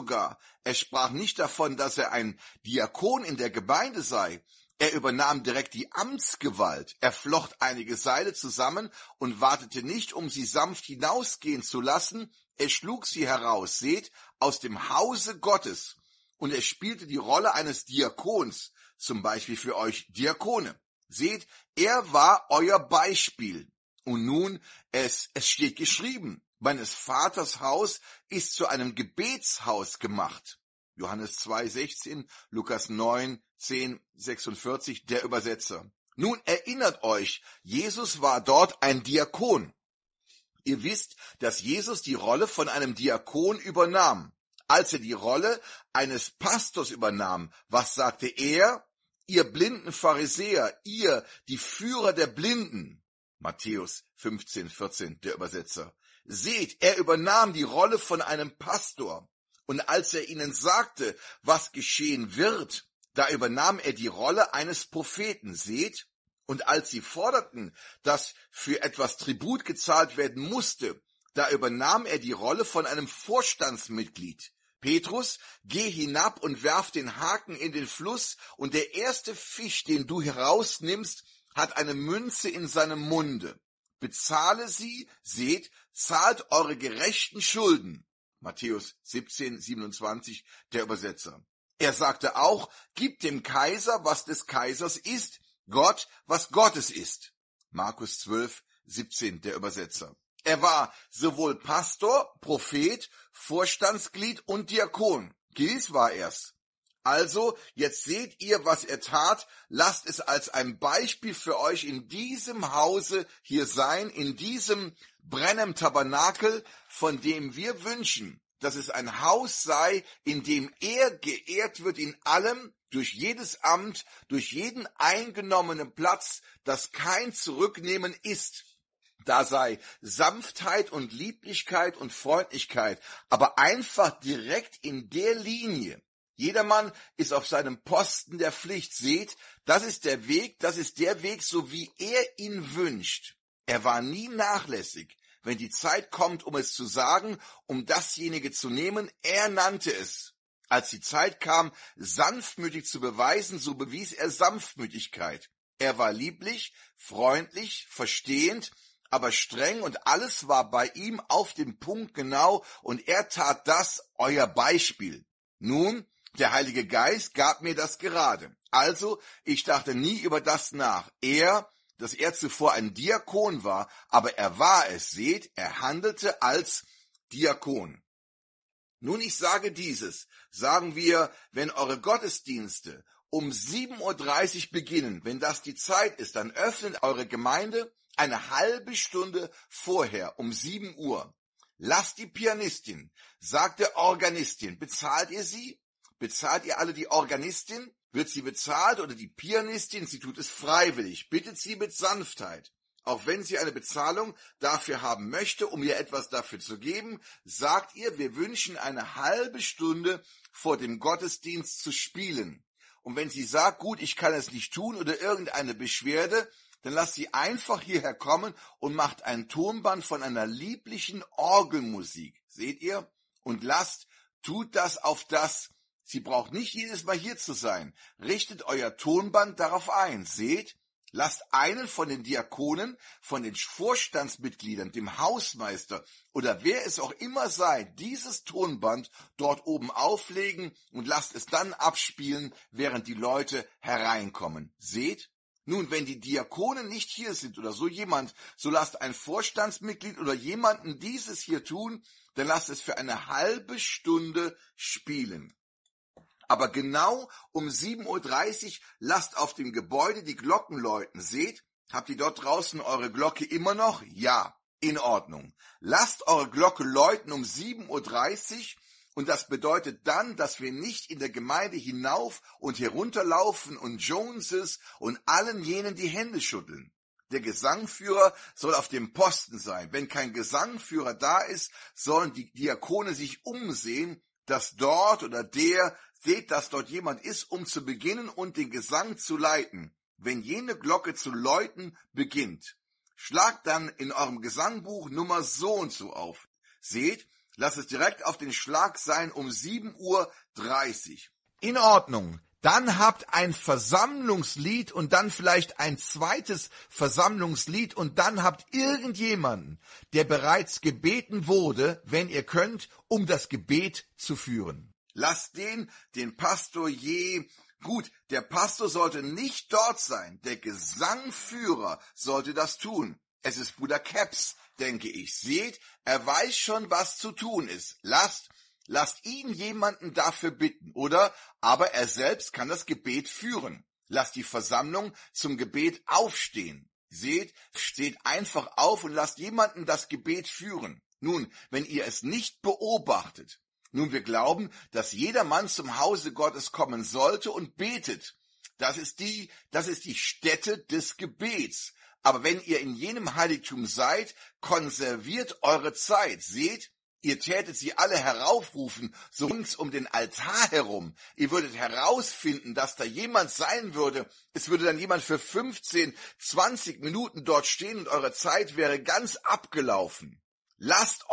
er sprach nicht davon, dass er ein Diakon in der Gemeinde sei. Er übernahm direkt die Amtsgewalt. Er flocht einige Seile zusammen und wartete nicht, um sie sanft hinausgehen zu lassen. Er schlug sie heraus, seht, aus dem Hause Gottes. Und er spielte die Rolle eines Diakons, zum Beispiel für euch Diakone. Seht, er war euer Beispiel. Und nun, es steht geschrieben, meines Vaters Haus ist zu einem Gebetshaus gemacht. Johannes 2,16, Lukas 9, 10, 46, der Übersetzer. Nun erinnert euch, Jesus war dort ein Diakon. Ihr wisst, dass Jesus die Rolle von einem Diakon übernahm. Als er die Rolle eines Pastors übernahm, was sagte er? Ihr blinden Pharisäer, ihr, die Führer der Blinden. Matthäus 15, 14, der Übersetzer. Seht, er übernahm die Rolle von einem Pastor. Und als er ihnen sagte, was geschehen wird, da übernahm er die Rolle eines Propheten. Seht, und als sie forderten, dass für etwas Tribut gezahlt werden musste, da übernahm er die Rolle von einem Vorstandsmitglied. Petrus, geh hinab und werf den Haken in den Fluss, und der erste Fisch, den du herausnimmst, hat eine Münze in seinem Munde. Bezahle sie, seht, zahlt eure gerechten Schulden. Matthäus 17, 27, der Übersetzer. Er sagte auch, gib dem Kaiser, was des Kaisers ist, Gott, was Gottes ist. Markus 12, 17, der Übersetzer. Er war sowohl Pastor, Prophet, Vorstandsglied und Diakon. Gewiss war er's. Also, jetzt seht ihr, was er tat. Lasst es als ein Beispiel für euch in diesem Hause hier sein, in diesem Brennem Tabernakel, von dem wir wünschen, dass es ein Haus sei, in dem er geehrt wird in allem, durch jedes Amt, durch jeden eingenommenen Platz, dass kein Zurücknehmen ist. Da sei Sanftheit und Lieblichkeit und Freundlichkeit, aber einfach direkt in der Linie. Jedermann ist auf seinem Posten der Pflicht. Seht, das ist der Weg, so wie er ihn wünscht. Er war nie nachlässig. Wenn die Zeit kommt, um es zu sagen, um dasjenige zu nehmen, er nannte es. Als die Zeit kam, sanftmütig zu beweisen, so bewies er Sanftmütigkeit. Er war lieblich, freundlich, verstehend, aber streng, und alles war bei ihm auf den Punkt genau, und er tat das, euer Beispiel. Nun, der Heilige Geist gab mir das gerade. Also, ich dachte nie über das nach. Dass er zuvor ein Diakon war, aber er war es, seht, er handelte als Diakon. Nun, ich sage dieses, sagen wir, wenn eure Gottesdienste um 7:30 Uhr beginnen, wenn das die Zeit ist, dann öffnet eure Gemeinde eine halbe Stunde vorher, um 7 Uhr. Lasst die Pianistin, sagt der Organistin, bezahlt ihr sie? Bezahlt ihr alle die Organistin? Wird sie bezahlt oder die Pianistin? Sie tut es freiwillig. Bittet sie mit Sanftheit. Auch wenn sie eine Bezahlung dafür haben möchte, um ihr etwas dafür zu geben, sagt ihr, wir wünschen eine halbe Stunde vor dem Gottesdienst zu spielen. Und wenn sie sagt, gut, ich kann es nicht tun oder irgendeine Beschwerde, dann lasst sie einfach hierher kommen und macht ein Tonband von einer lieblichen Orgelmusik. Seht ihr? Und tut das auf das. Sie braucht nicht jedes Mal hier zu sein. Richtet euer Tonband darauf ein. Seht, lasst einen von den Diakonen, von den Vorstandsmitgliedern, dem Hausmeister oder wer es auch immer sei, dieses Tonband dort oben auflegen und lasst es dann abspielen, während die Leute hereinkommen. Seht, Nun, wenn die Diakonen nicht hier sind oder so jemand, so lasst ein Vorstandsmitglied oder jemanden dieses hier tun, dann lasst es für eine halbe Stunde spielen. Aber genau um 7:30 Uhr lasst auf dem Gebäude die Glocken läuten. Seht, habt ihr dort draußen eure Glocke immer noch? Ja, in Ordnung. Lasst eure Glocke läuten um 7:30 Uhr. Und das bedeutet dann, dass wir nicht in der Gemeinde hinauf und herunterlaufen und Joneses und allen jenen die Hände schütteln. Der Gesangführer soll auf dem Posten sein. Wenn kein Gesangführer da ist, sollen die Diakone sich umsehen, dass dort oder seht, dass dort jemand ist, um zu beginnen und den Gesang zu leiten. Wenn jene Glocke zu läuten beginnt, schlagt dann in eurem Gesangbuch Nummer so und so auf. Seht, lasst es direkt auf den Schlag sein um 7:30 Uhr. In Ordnung. Dann habt ein Versammlungslied und dann vielleicht ein zweites Versammlungslied und dann habt irgendjemanden, der bereits gebeten wurde, wenn ihr könnt, um das Gebet zu führen. Lasst den Pastor Gut, der Pastor sollte nicht dort sein, der Gesangführer sollte das tun. Es ist Bruder Caps, denke ich. Seht, er weiß schon, was zu tun ist. Lasst ihn jemanden dafür bitten, oder? Aber er selbst kann das Gebet führen. Lasst die Versammlung zum Gebet aufstehen. Seht, steht einfach auf und lasst jemanden das Gebet führen. Nun, wenn ihr es nicht beobachtet, wir glauben, dass jeder Mann zum Hause Gottes kommen sollte und betet. Das ist die Stätte des Gebets. Aber wenn ihr in jenem Heiligtum seid, konserviert eure Zeit. Seht, ihr tätet sie alle heraufrufen, so rings um den Altar herum. Ihr würdet herausfinden, dass da jemand sein würde. Es würde dann jemand für 15, 20 Minuten dort stehen und eure Zeit wäre ganz abgelaufen. Lasst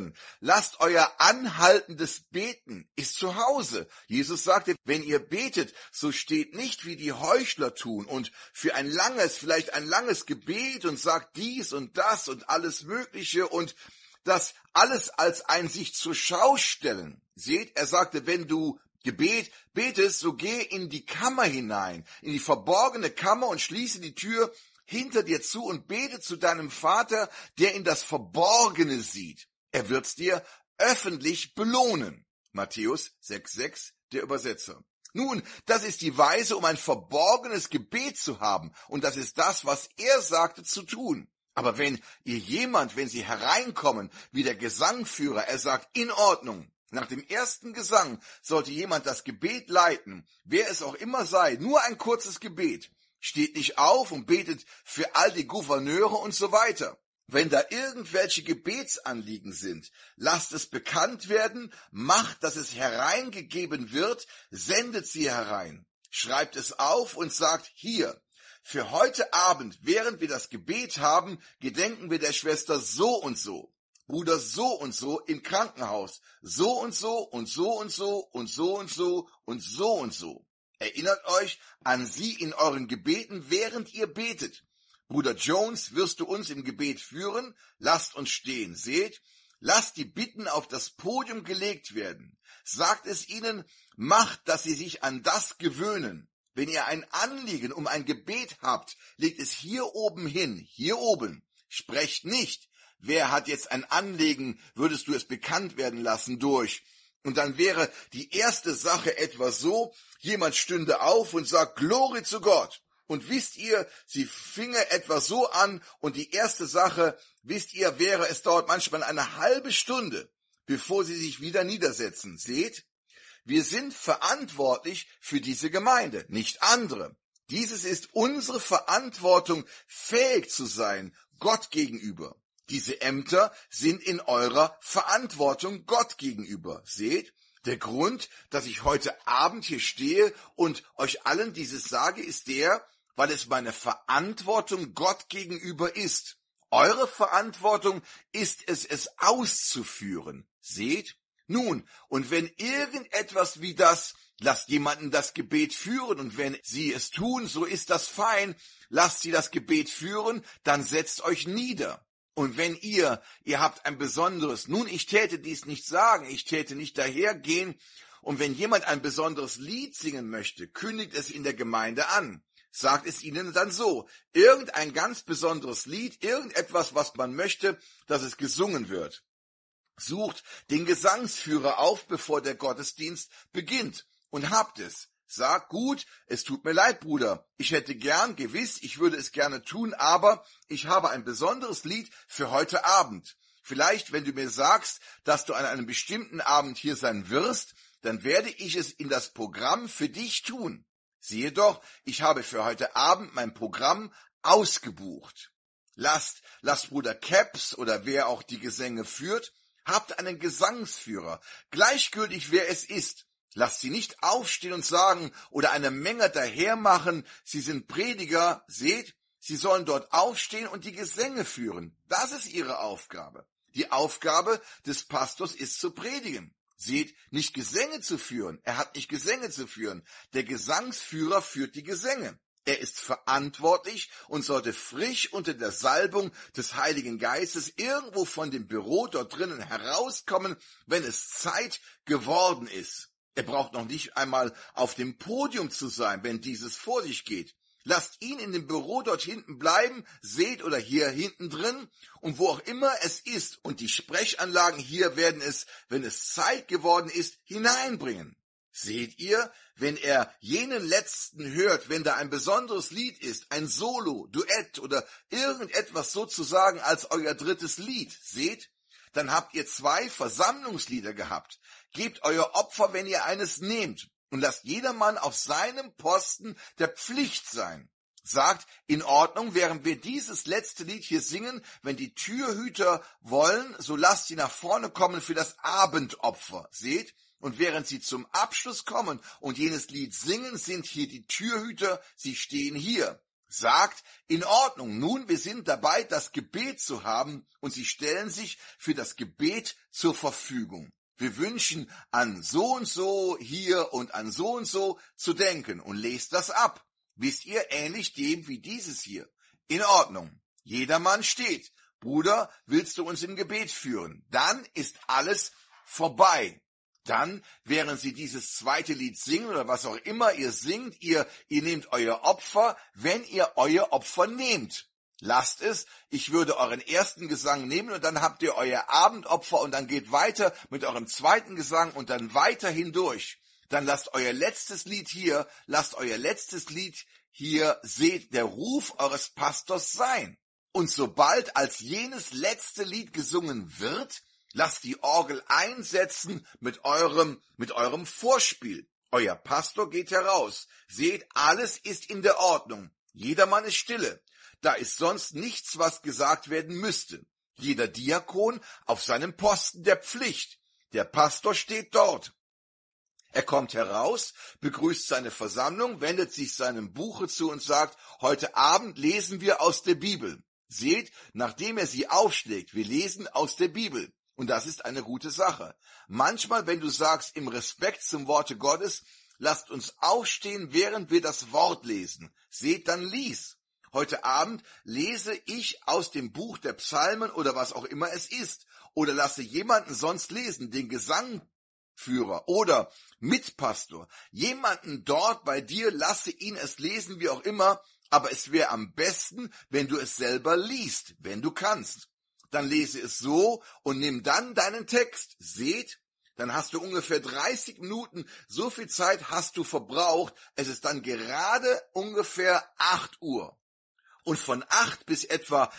euer anhaltendes Beten ist zu Hause. Jesus sagte, wenn ihr betet, so steht nicht wie die Heuchler tun und für vielleicht ein langes Gebet und sagt dies und das und alles Mögliche und das alles als ein sich zur Schau stellen. Seht, er sagte, wenn du Gebet betest, so geh in die Kammer hinein, in die verborgene Kammer und schließe die Tür hinter dir zu und bete zu deinem Vater, der in das Verborgene sieht. Er wird's dir öffentlich belohnen. Matthäus 6,6, der Übersetzer. Nun, das ist die Weise, um ein verborgenes Gebet zu haben. Und das ist das, was er sagte zu tun. Aber wenn sie hereinkommen, wie der Gesangführer, er sagt, in Ordnung. Nach dem ersten Gesang sollte jemand das Gebet leiten, wer es auch immer sei, nur ein kurzes Gebet. Steht nicht auf und betet für all die Gouverneure und so weiter. Wenn da irgendwelche Gebetsanliegen sind, lasst es bekannt werden, macht, dass es hereingegeben wird, sendet sie herein. Schreibt es auf und sagt, hier, für heute Abend, während wir das Gebet haben, gedenken wir der Schwester so und so, Bruder so und so im Krankenhaus, so und so und so und so und so und so und so und so. Erinnert euch an sie in euren Gebeten, während ihr betet. Bruder Jones, wirst du uns im Gebet führen? Lasst uns stehen. Seht, lasst die Bitten auf das Podium gelegt werden. Sagt es ihnen, macht, dass sie sich an das gewöhnen. Wenn ihr ein Anliegen um ein Gebet habt, legt es hier oben hin, hier oben. Sprecht nicht. Wer hat jetzt ein Anliegen, würdest du es bekannt werden lassen durch. Und dann wäre die erste Sache etwa so, jemand stünde auf und sagt, Glory zu Gott. Und wisst ihr, sie finge etwa so an und die erste Sache, wäre, es dauert manchmal eine halbe Stunde, bevor sie sich wieder niedersetzen. Seht, wir sind verantwortlich für diese Gemeinde, nicht andere. Dieses ist unsere Verantwortung, fähig zu sein, Gott gegenüber. Diese Ämter sind in eurer Verantwortung Gott gegenüber. Seht, der Grund, dass ich heute Abend hier stehe und euch allen dieses sage, ist weil es meine Verantwortung Gott gegenüber ist. Eure Verantwortung ist es auszuführen. Seht? Nun, und wenn irgendetwas wie das, lasst jemanden das Gebet führen und wenn sie es tun, so ist das fein, lasst sie das Gebet führen, dann setzt euch nieder. Und wenn ihr habt ein besonderes, ich täte dies nicht sagen, ich täte nicht dahergehen, und wenn jemand ein besonderes Lied singen möchte, kündigt es in der Gemeinde an. sagt es ihnen dann so: Irgendein ganz besonderes Lied, irgendetwas, was man möchte, dass es gesungen wird. Sucht den Gesangsführer auf, bevor der Gottesdienst beginnt, und habt es. Sagt: Gut, es tut mir leid, Bruder, ich hätte gern, gewiss, ich würde es gerne tun, aber ich habe ein besonderes Lied für heute Abend. Vielleicht, wenn du mir sagst, dass du an einem bestimmten Abend hier sein wirst, dann werde ich es in das Programm für dich tun. Siehe doch, ich habe für heute Abend mein Programm ausgebucht. Lasst Bruder Caps oder wer auch die Gesänge führt, habt einen Gesangsführer, gleichgültig wer es ist. Lasst sie nicht aufstehen und sagen oder eine Menge dahermachen, sie sind Prediger. Seht, sie sollen dort aufstehen und die Gesänge führen. Das ist ihre Aufgabe. Die Aufgabe des Pastors ist zu predigen. Seht, nicht Gesänge zu führen. Er hat nicht Gesänge zu führen. Der Gesangsführer führt die Gesänge. Er ist verantwortlich und sollte frisch unter der Salbung des Heiligen Geistes irgendwo von dem Büro dort drinnen herauskommen, wenn es Zeit geworden ist. Er braucht noch nicht einmal auf dem Podium zu sein, wenn dieses vor sich geht. Lasst ihn in dem Büro dort hinten bleiben, seht, oder hier hinten drin, und wo auch immer es ist, und die Sprechanlagen hier werden es, wenn es Zeit geworden ist, hineinbringen. Seht ihr, wenn er jenen letzten hört, wenn da ein besonderes Lied ist, ein Solo, Duett oder irgendetwas sozusagen als euer drittes Lied, seht, dann habt ihr 2 Versammlungslieder gehabt. Gebt euer Opfer, wenn ihr eines nehmt, und lasst jedermann auf seinem Posten der Pflicht sein. Sagt: In Ordnung, während wir dieses letzte Lied hier singen, wenn die Türhüter wollen, so lasst sie nach vorne kommen für das Abendopfer. Seht, und während sie zum Abschluss kommen und jenes Lied singen, sind hier die Türhüter, sie stehen hier. Sagt: In Ordnung, nun, wir sind dabei, das Gebet zu haben, und sie stellen sich für das Gebet zur Verfügung. Wir wünschen an so und so hier und an so und so zu denken, und lest das ab. Wisst ihr, ähnlich dem wie dieses hier. In Ordnung. Jedermann steht. Bruder, willst du uns im Gebet führen? Dann ist alles vorbei. Dann, während sie dieses zweite Lied singen oder was auch immer ihr singt, ihr nehmt euer Opfer, wenn ihr euer Opfer nehmt. Lasst es, ich würde euren ersten Gesang nehmen und dann habt ihr euer Abendopfer und dann geht weiter mit eurem zweiten Gesang und dann weiter hindurch. Dann lasst euer letztes Lied hier, seht, der Ruf eures Pastors sein. Und sobald als jenes letzte Lied gesungen wird, lasst die Orgel einsetzen mit eurem Vorspiel. Euer Pastor geht heraus. Seht, alles ist in der Ordnung. Jedermann ist stille. Da ist sonst nichts, was gesagt werden müsste. Jeder Diakon auf seinem Posten der Pflicht. Der Pastor steht dort. Er kommt heraus, begrüßt seine Versammlung, wendet sich seinem Buche zu und sagt: Heute Abend lesen wir aus der Bibel. Seht, nachdem er sie aufschlägt, wir lesen aus der Bibel. Und das ist eine gute Sache. Manchmal, wenn du sagst, im Respekt zum Worte Gottes, lasst uns aufstehen, während wir das Wort lesen. Seht, dann lies. Heute Abend lese ich aus dem Buch der Psalmen oder was auch immer es ist. Oder lasse jemanden sonst lesen, den Gesangführer oder Mitpastor. Jemanden dort bei dir, lasse ihn es lesen, wie auch immer. Aber es wäre am besten, wenn du es selber liest, wenn du kannst. Dann lese es so und nimm dann deinen Text. Seht, dann hast du ungefähr 30 Minuten, so viel Zeit hast du verbraucht. Es ist dann gerade ungefähr 8 Uhr. Und von 8 bis etwa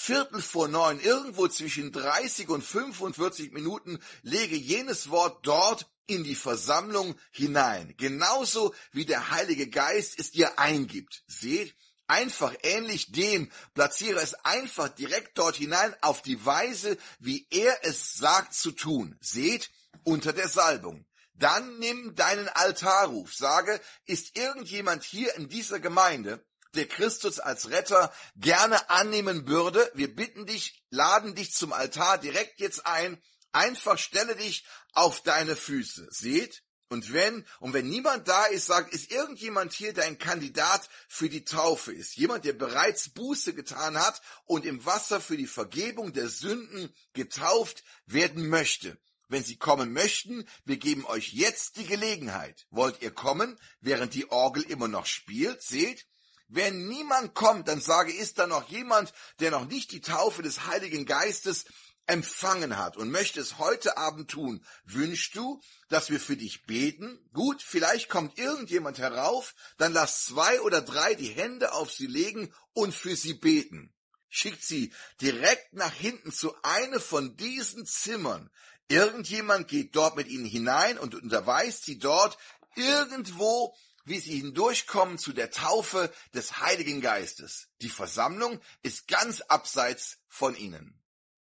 8:45, irgendwo zwischen 30 und 45 Minuten, lege jenes Wort dort in die Versammlung hinein. Genauso wie der Heilige Geist es dir eingibt. Seht, einfach ähnlich dem, platziere es einfach direkt dort hinein auf die Weise, wie er es sagt zu tun. Seht, unter der Salbung. Dann nimm deinen Altarruf. Sage: Ist irgendjemand hier in dieser Gemeinde, der Christus als Retter gerne annehmen würde? Wir bitten dich, laden dich zum Altar direkt jetzt ein. Einfach stelle dich auf deine Füße. Seht? Und wenn niemand da ist, sagt: Ist irgendjemand hier, der ein Kandidat für die Taufe ist? Jemand, der bereits Buße getan hat und im Wasser für die Vergebung der Sünden getauft werden möchte? Wenn Sie kommen möchten, wir geben euch jetzt die Gelegenheit. Wollt ihr kommen, während die Orgel immer noch spielt? Seht? wenn niemand kommt, dann sage, ist da noch jemand, der noch nicht die Taufe des Heiligen Geistes empfangen hat und möchte es heute Abend tun. Wünschst du, dass wir für dich beten? Gut, vielleicht kommt irgendjemand herauf, dann lass 2 oder 3 die Hände auf sie legen und für sie beten. Schickt sie direkt nach hinten zu einem von diesen Zimmern. Irgendjemand geht dort mit ihnen hinein und unterweist sie dort irgendwo, wie sie hindurchkommen zu der Taufe des Heiligen Geistes. Die Versammlung ist ganz abseits von ihnen.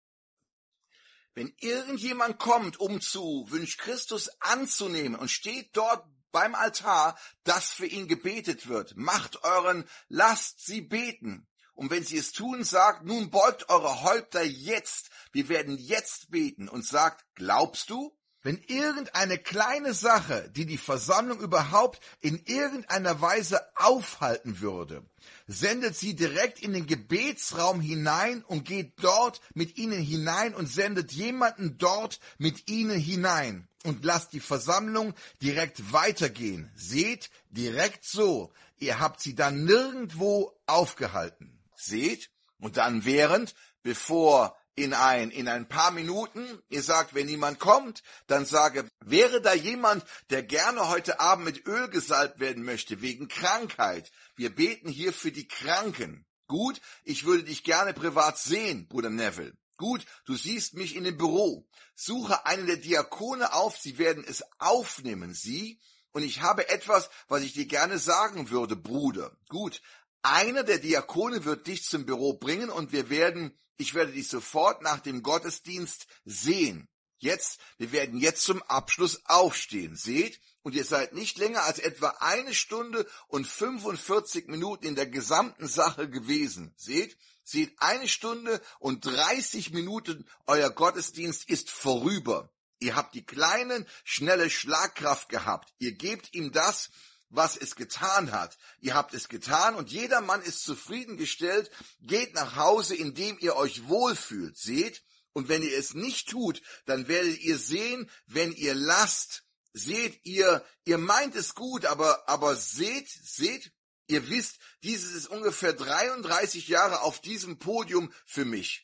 Wenn irgendjemand kommt, um zu Wünsch Christus anzunehmen und steht dort beim Altar, dass für ihn gebetet wird, lasst sie beten. Und wenn sie es tun, sagt, nun beugt eure Häupter jetzt, wir werden jetzt beten und sagt, glaubst du? Wenn irgendeine kleine Sache, die die Versammlung überhaupt in irgendeiner Weise aufhalten würde, sendet sie direkt in den Gebetsraum hinein und geht dort mit ihnen hinein und sendet jemanden dort mit ihnen hinein und lasst die Versammlung direkt weitergehen. Seht, direkt so. Ihr habt sie dann nirgendwo aufgehalten. Seht, und dann bevor in ein paar Minuten, ihr sagt, wenn niemand kommt, dann sage, wäre da jemand, der gerne heute Abend mit Öl gesalbt werden möchte, wegen Krankheit. Wir beten hier für die Kranken. Gut, ich würde dich gerne privat sehen, Bruder Neville. Gut, du siehst mich in dem Büro. Suche einen der Diakone auf, sie werden es aufnehmen, und ich habe etwas, was ich dir gerne sagen würde, Bruder. Gut, einer der Diakone wird dich zum Büro bringen und ich werde dich sofort nach dem Gottesdienst sehen. Wir werden jetzt zum Abschluss aufstehen. Seht, und ihr seid nicht länger als etwa 1 Stunde und 45 Minuten in der gesamten Sache gewesen. Seht, 1 Stunde und 30 Minuten, euer Gottesdienst ist vorüber. Ihr habt die kleine, schnelle Schlagkraft gehabt. Ihr gebt ihm das, was es getan hat. Ihr habt es getan und jedermann ist zufriedengestellt. Geht nach Hause, indem ihr euch wohlfühlt. Seht, und wenn ihr es nicht tut, dann werdet ihr sehen, wenn ihr lasst. Seht, ihr meint es gut, aber seht, ihr wisst, dieses ist ungefähr 33 Jahre auf diesem Podium für mich.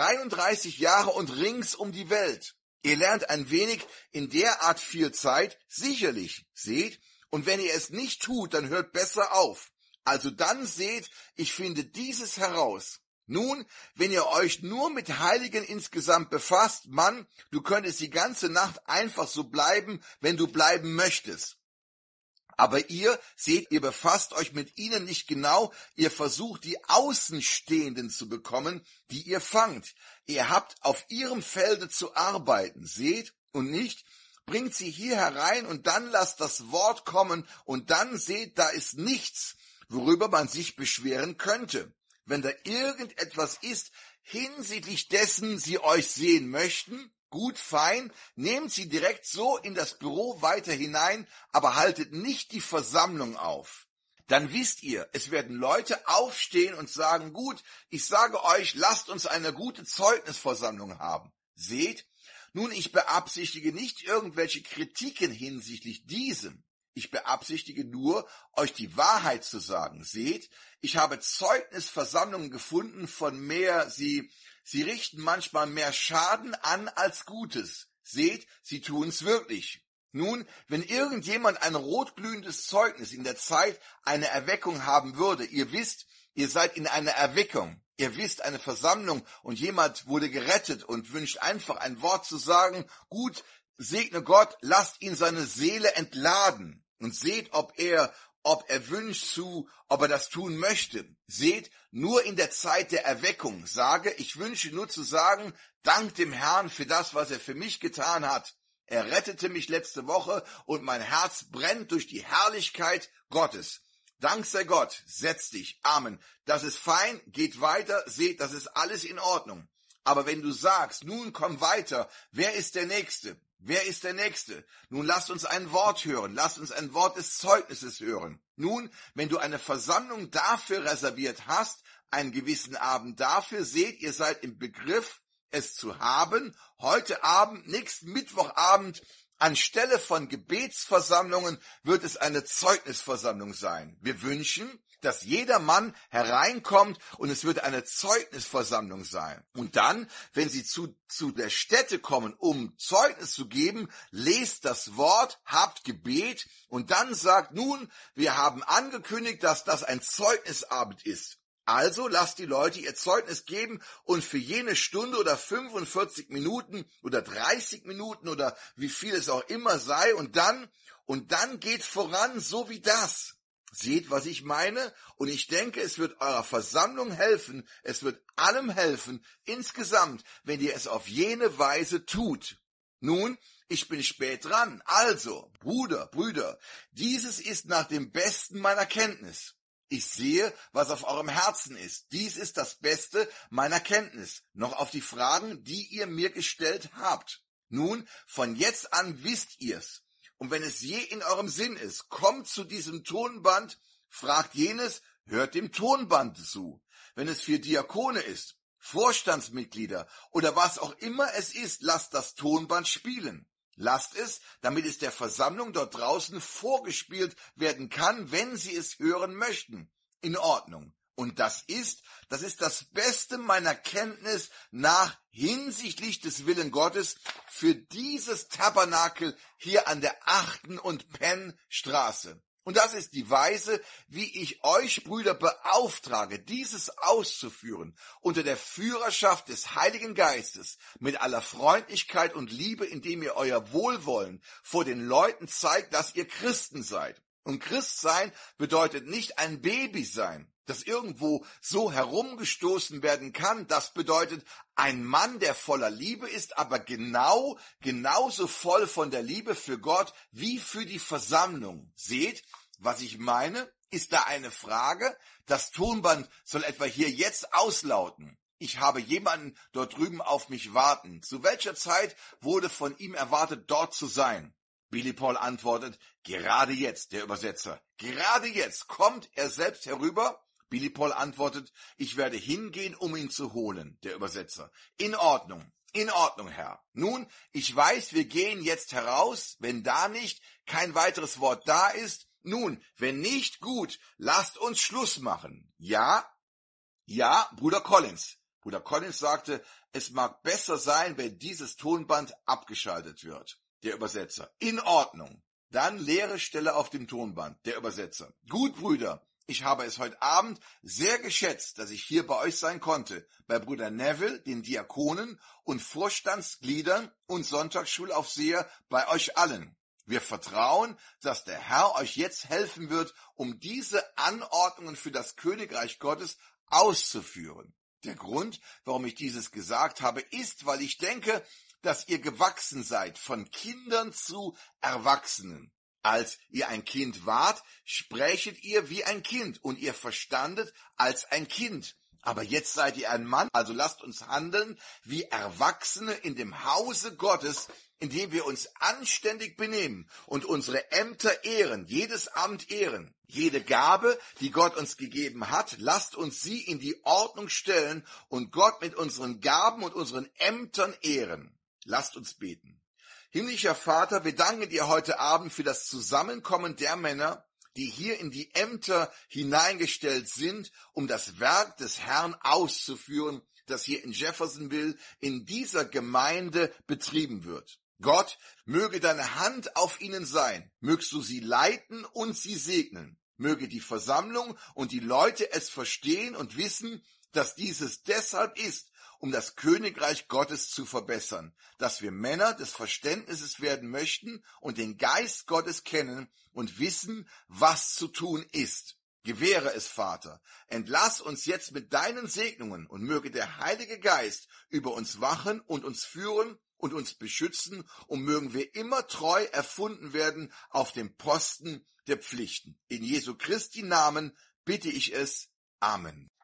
33 Jahre und rings um die Welt. Ihr lernt ein wenig in der Art viel Zeit, sicherlich. Seht, und wenn ihr es nicht tut, dann hört besser auf. Also dann seht, ich finde dieses heraus. Nun, wenn ihr euch nur mit Heiligen insgesamt befasst, Mann, du könntest die ganze Nacht einfach so bleiben, wenn du bleiben möchtest. Aber ihr befasst euch mit ihnen nicht genau, ihr versucht die Außenstehenden zu bekommen, die ihr fangt. Ihr habt auf ihrem Felde zu arbeiten, seht, und nicht, bringt sie hier herein und dann lasst das Wort kommen und dann seht, da ist nichts, worüber man sich beschweren könnte. Wenn da irgendetwas ist, hinsichtlich dessen sie euch sehen möchten, gut, fein, nehmt sie direkt so in das Büro weiter hinein, aber haltet nicht die Versammlung auf. Dann wisst ihr, es werden Leute aufstehen und sagen, gut, ich sage euch, lasst uns eine gute Zeugnisversammlung haben. Seht, nun, ich beabsichtige nicht irgendwelche Kritiken hinsichtlich diesem. Ich beabsichtige nur, euch die Wahrheit zu sagen. Seht, ich habe Zeugnisversammlungen gefunden von sie richten manchmal mehr Schaden an als Gutes. Seht, sie tun's wirklich. Nun, wenn irgendjemand ein rotglühendes Zeugnis in der Zeit eine Erweckung haben würde, ihr wisst, ihr seid in einer Erweckung. Ihr wisst, eine Versammlung und jemand wurde gerettet und wünscht einfach ein Wort zu sagen, gut, segne Gott, lasst ihn seine Seele entladen und seht, ob er wünscht ob er das tun möchte. Seht, nur in der Zeit der Erweckung ich wünsche nur zu sagen, dank dem Herrn für das, was er für mich getan hat. Er rettete mich letzte Woche und mein Herz brennt durch die Herrlichkeit Gottes. Dank sei Gott, setz dich, Amen. Das ist fein, geht weiter, seht, das ist alles in Ordnung. Aber wenn du sagst, nun komm weiter, wer ist der Nächste? Wer ist der Nächste? Nun lasst uns ein Wort hören, lasst uns ein Wort des Zeugnisses hören. Nun, wenn du eine Versammlung dafür reserviert hast, einen gewissen Abend dafür, seht, ihr seid im Begriff, es zu haben, heute Abend, nächsten Mittwochabend Anstelle von Gebetsversammlungen wird es eine Zeugnisversammlung sein. Wir wünschen, dass jeder Mann hereinkommt und es wird eine Zeugnisversammlung sein. Und dann, wenn Sie zu der Stätte kommen, um Zeugnis zu geben, lest das Wort, habt Gebet und dann sagt, nun, wir haben angekündigt, dass das ein Zeugnisabend ist. Also lasst die Leute ihr Zeugnis geben und für jene Stunde oder 45 Minuten oder 30 Minuten oder wie viel es auch immer sei und dann geht voran, so wie das. Seht, was ich meine? Und ich denke, es wird eurer Versammlung helfen, es wird allem helfen, insgesamt, wenn ihr es auf jene Weise tut. Nun, ich bin spät dran, also, Brüder, dieses ist nach dem Besten meiner Kenntnis. Ich sehe, was auf eurem Herzen ist. Dies ist das Beste meiner Kenntnis. Noch auf die Fragen, die ihr mir gestellt habt. Nun, von jetzt an wisst ihr's. Und wenn es je in eurem Sinn ist, kommt zu diesem Tonband, fragt jenes, hört dem Tonband zu. Wenn es für Diakone ist, Vorstandsmitglieder oder was auch immer es ist, lasst das Tonband spielen. Lasst es, damit es der Versammlung dort draußen vorgespielt werden kann, wenn sie es hören möchten. In Ordnung. Und das ist das Beste meiner Kenntnis nach hinsichtlich des Willen Gottes für dieses Tabernakel hier an der 8. und Penn Straße. Und das ist die Weise, wie ich euch, Brüder, beauftrage, dieses auszuführen, unter der Führerschaft des Heiligen Geistes, mit aller Freundlichkeit und Liebe, indem ihr euer Wohlwollen vor den Leuten zeigt, dass ihr Christen seid. Und Christsein bedeutet nicht ein Baby sein, das irgendwo so herumgestoßen werden kann. Das bedeutet ein Mann, der voller Liebe ist, aber genauso voll von der Liebe für Gott wie für die Versammlung. Seht, was ich meine? Ist da eine Frage? Das Tonband soll etwa hier jetzt auslauten. Ich habe jemanden dort drüben auf mich warten. Zu welcher Zeit wurde von ihm erwartet, dort zu sein? Billy Paul antwortet, gerade jetzt, der Übersetzer. Gerade jetzt kommt er selbst herüber. Billy Paul antwortet, ich werde hingehen, um ihn zu holen, der Übersetzer. In Ordnung, Herr. Nun, ich weiß, wir gehen jetzt heraus, wenn da nicht kein weiteres Wort da ist. Nun, wenn nicht, gut, lasst uns Schluss machen. Ja, Bruder Collins. Bruder Collins sagte, es mag besser sein, wenn dieses Tonband abgeschaltet wird. Der Übersetzer. In Ordnung. Dann leere Stelle auf dem Tonband. Der Übersetzer. Gut, Brüder. Ich habe es heute Abend sehr geschätzt, dass ich hier bei euch sein konnte, bei Bruder Neville, den Diakonen und Vorstandsgliedern und Sonntagsschulaufseher, bei euch allen. Wir vertrauen, dass der Herr euch jetzt helfen wird, um diese Anordnungen für das Königreich Gottes auszuführen. Der Grund, warum ich dieses gesagt habe, ist, weil ich denke, dass ihr gewachsen seid von Kindern zu Erwachsenen. Als ihr ein Kind wart, sprächet ihr wie ein Kind und ihr verstandet als ein Kind. Aber jetzt seid ihr ein Mann, also lasst uns handeln wie Erwachsene in dem Hause Gottes, indem wir uns anständig benehmen und unsere Ämter ehren, jedes Amt ehren. Jede Gabe, die Gott uns gegeben hat, lasst uns sie in die Ordnung stellen und Gott mit unseren Gaben und unseren Ämtern ehren. Lasst uns beten. Himmlischer Vater, wir danken dir heute Abend für das Zusammenkommen der Männer, die hier in die Ämter hineingestellt sind, um das Werk des Herrn auszuführen, das hier in Jeffersonville in dieser Gemeinde betrieben wird. Gott, möge deine Hand auf ihnen sein, mögst du sie leiten und sie segnen. Möge die Versammlung und die Leute es verstehen und wissen, dass dieses deshalb ist, um das Königreich Gottes zu verbessern, dass wir Männer des Verständnisses werden möchten und den Geist Gottes kennen und wissen, was zu tun ist. Gewähre es, Vater. Entlass uns jetzt mit deinen Segnungen und möge der Heilige Geist über uns wachen und uns führen und uns beschützen und mögen wir immer treu erfunden werden auf dem Posten der Pflichten. In Jesu Christi Namen bitte ich es. Amen.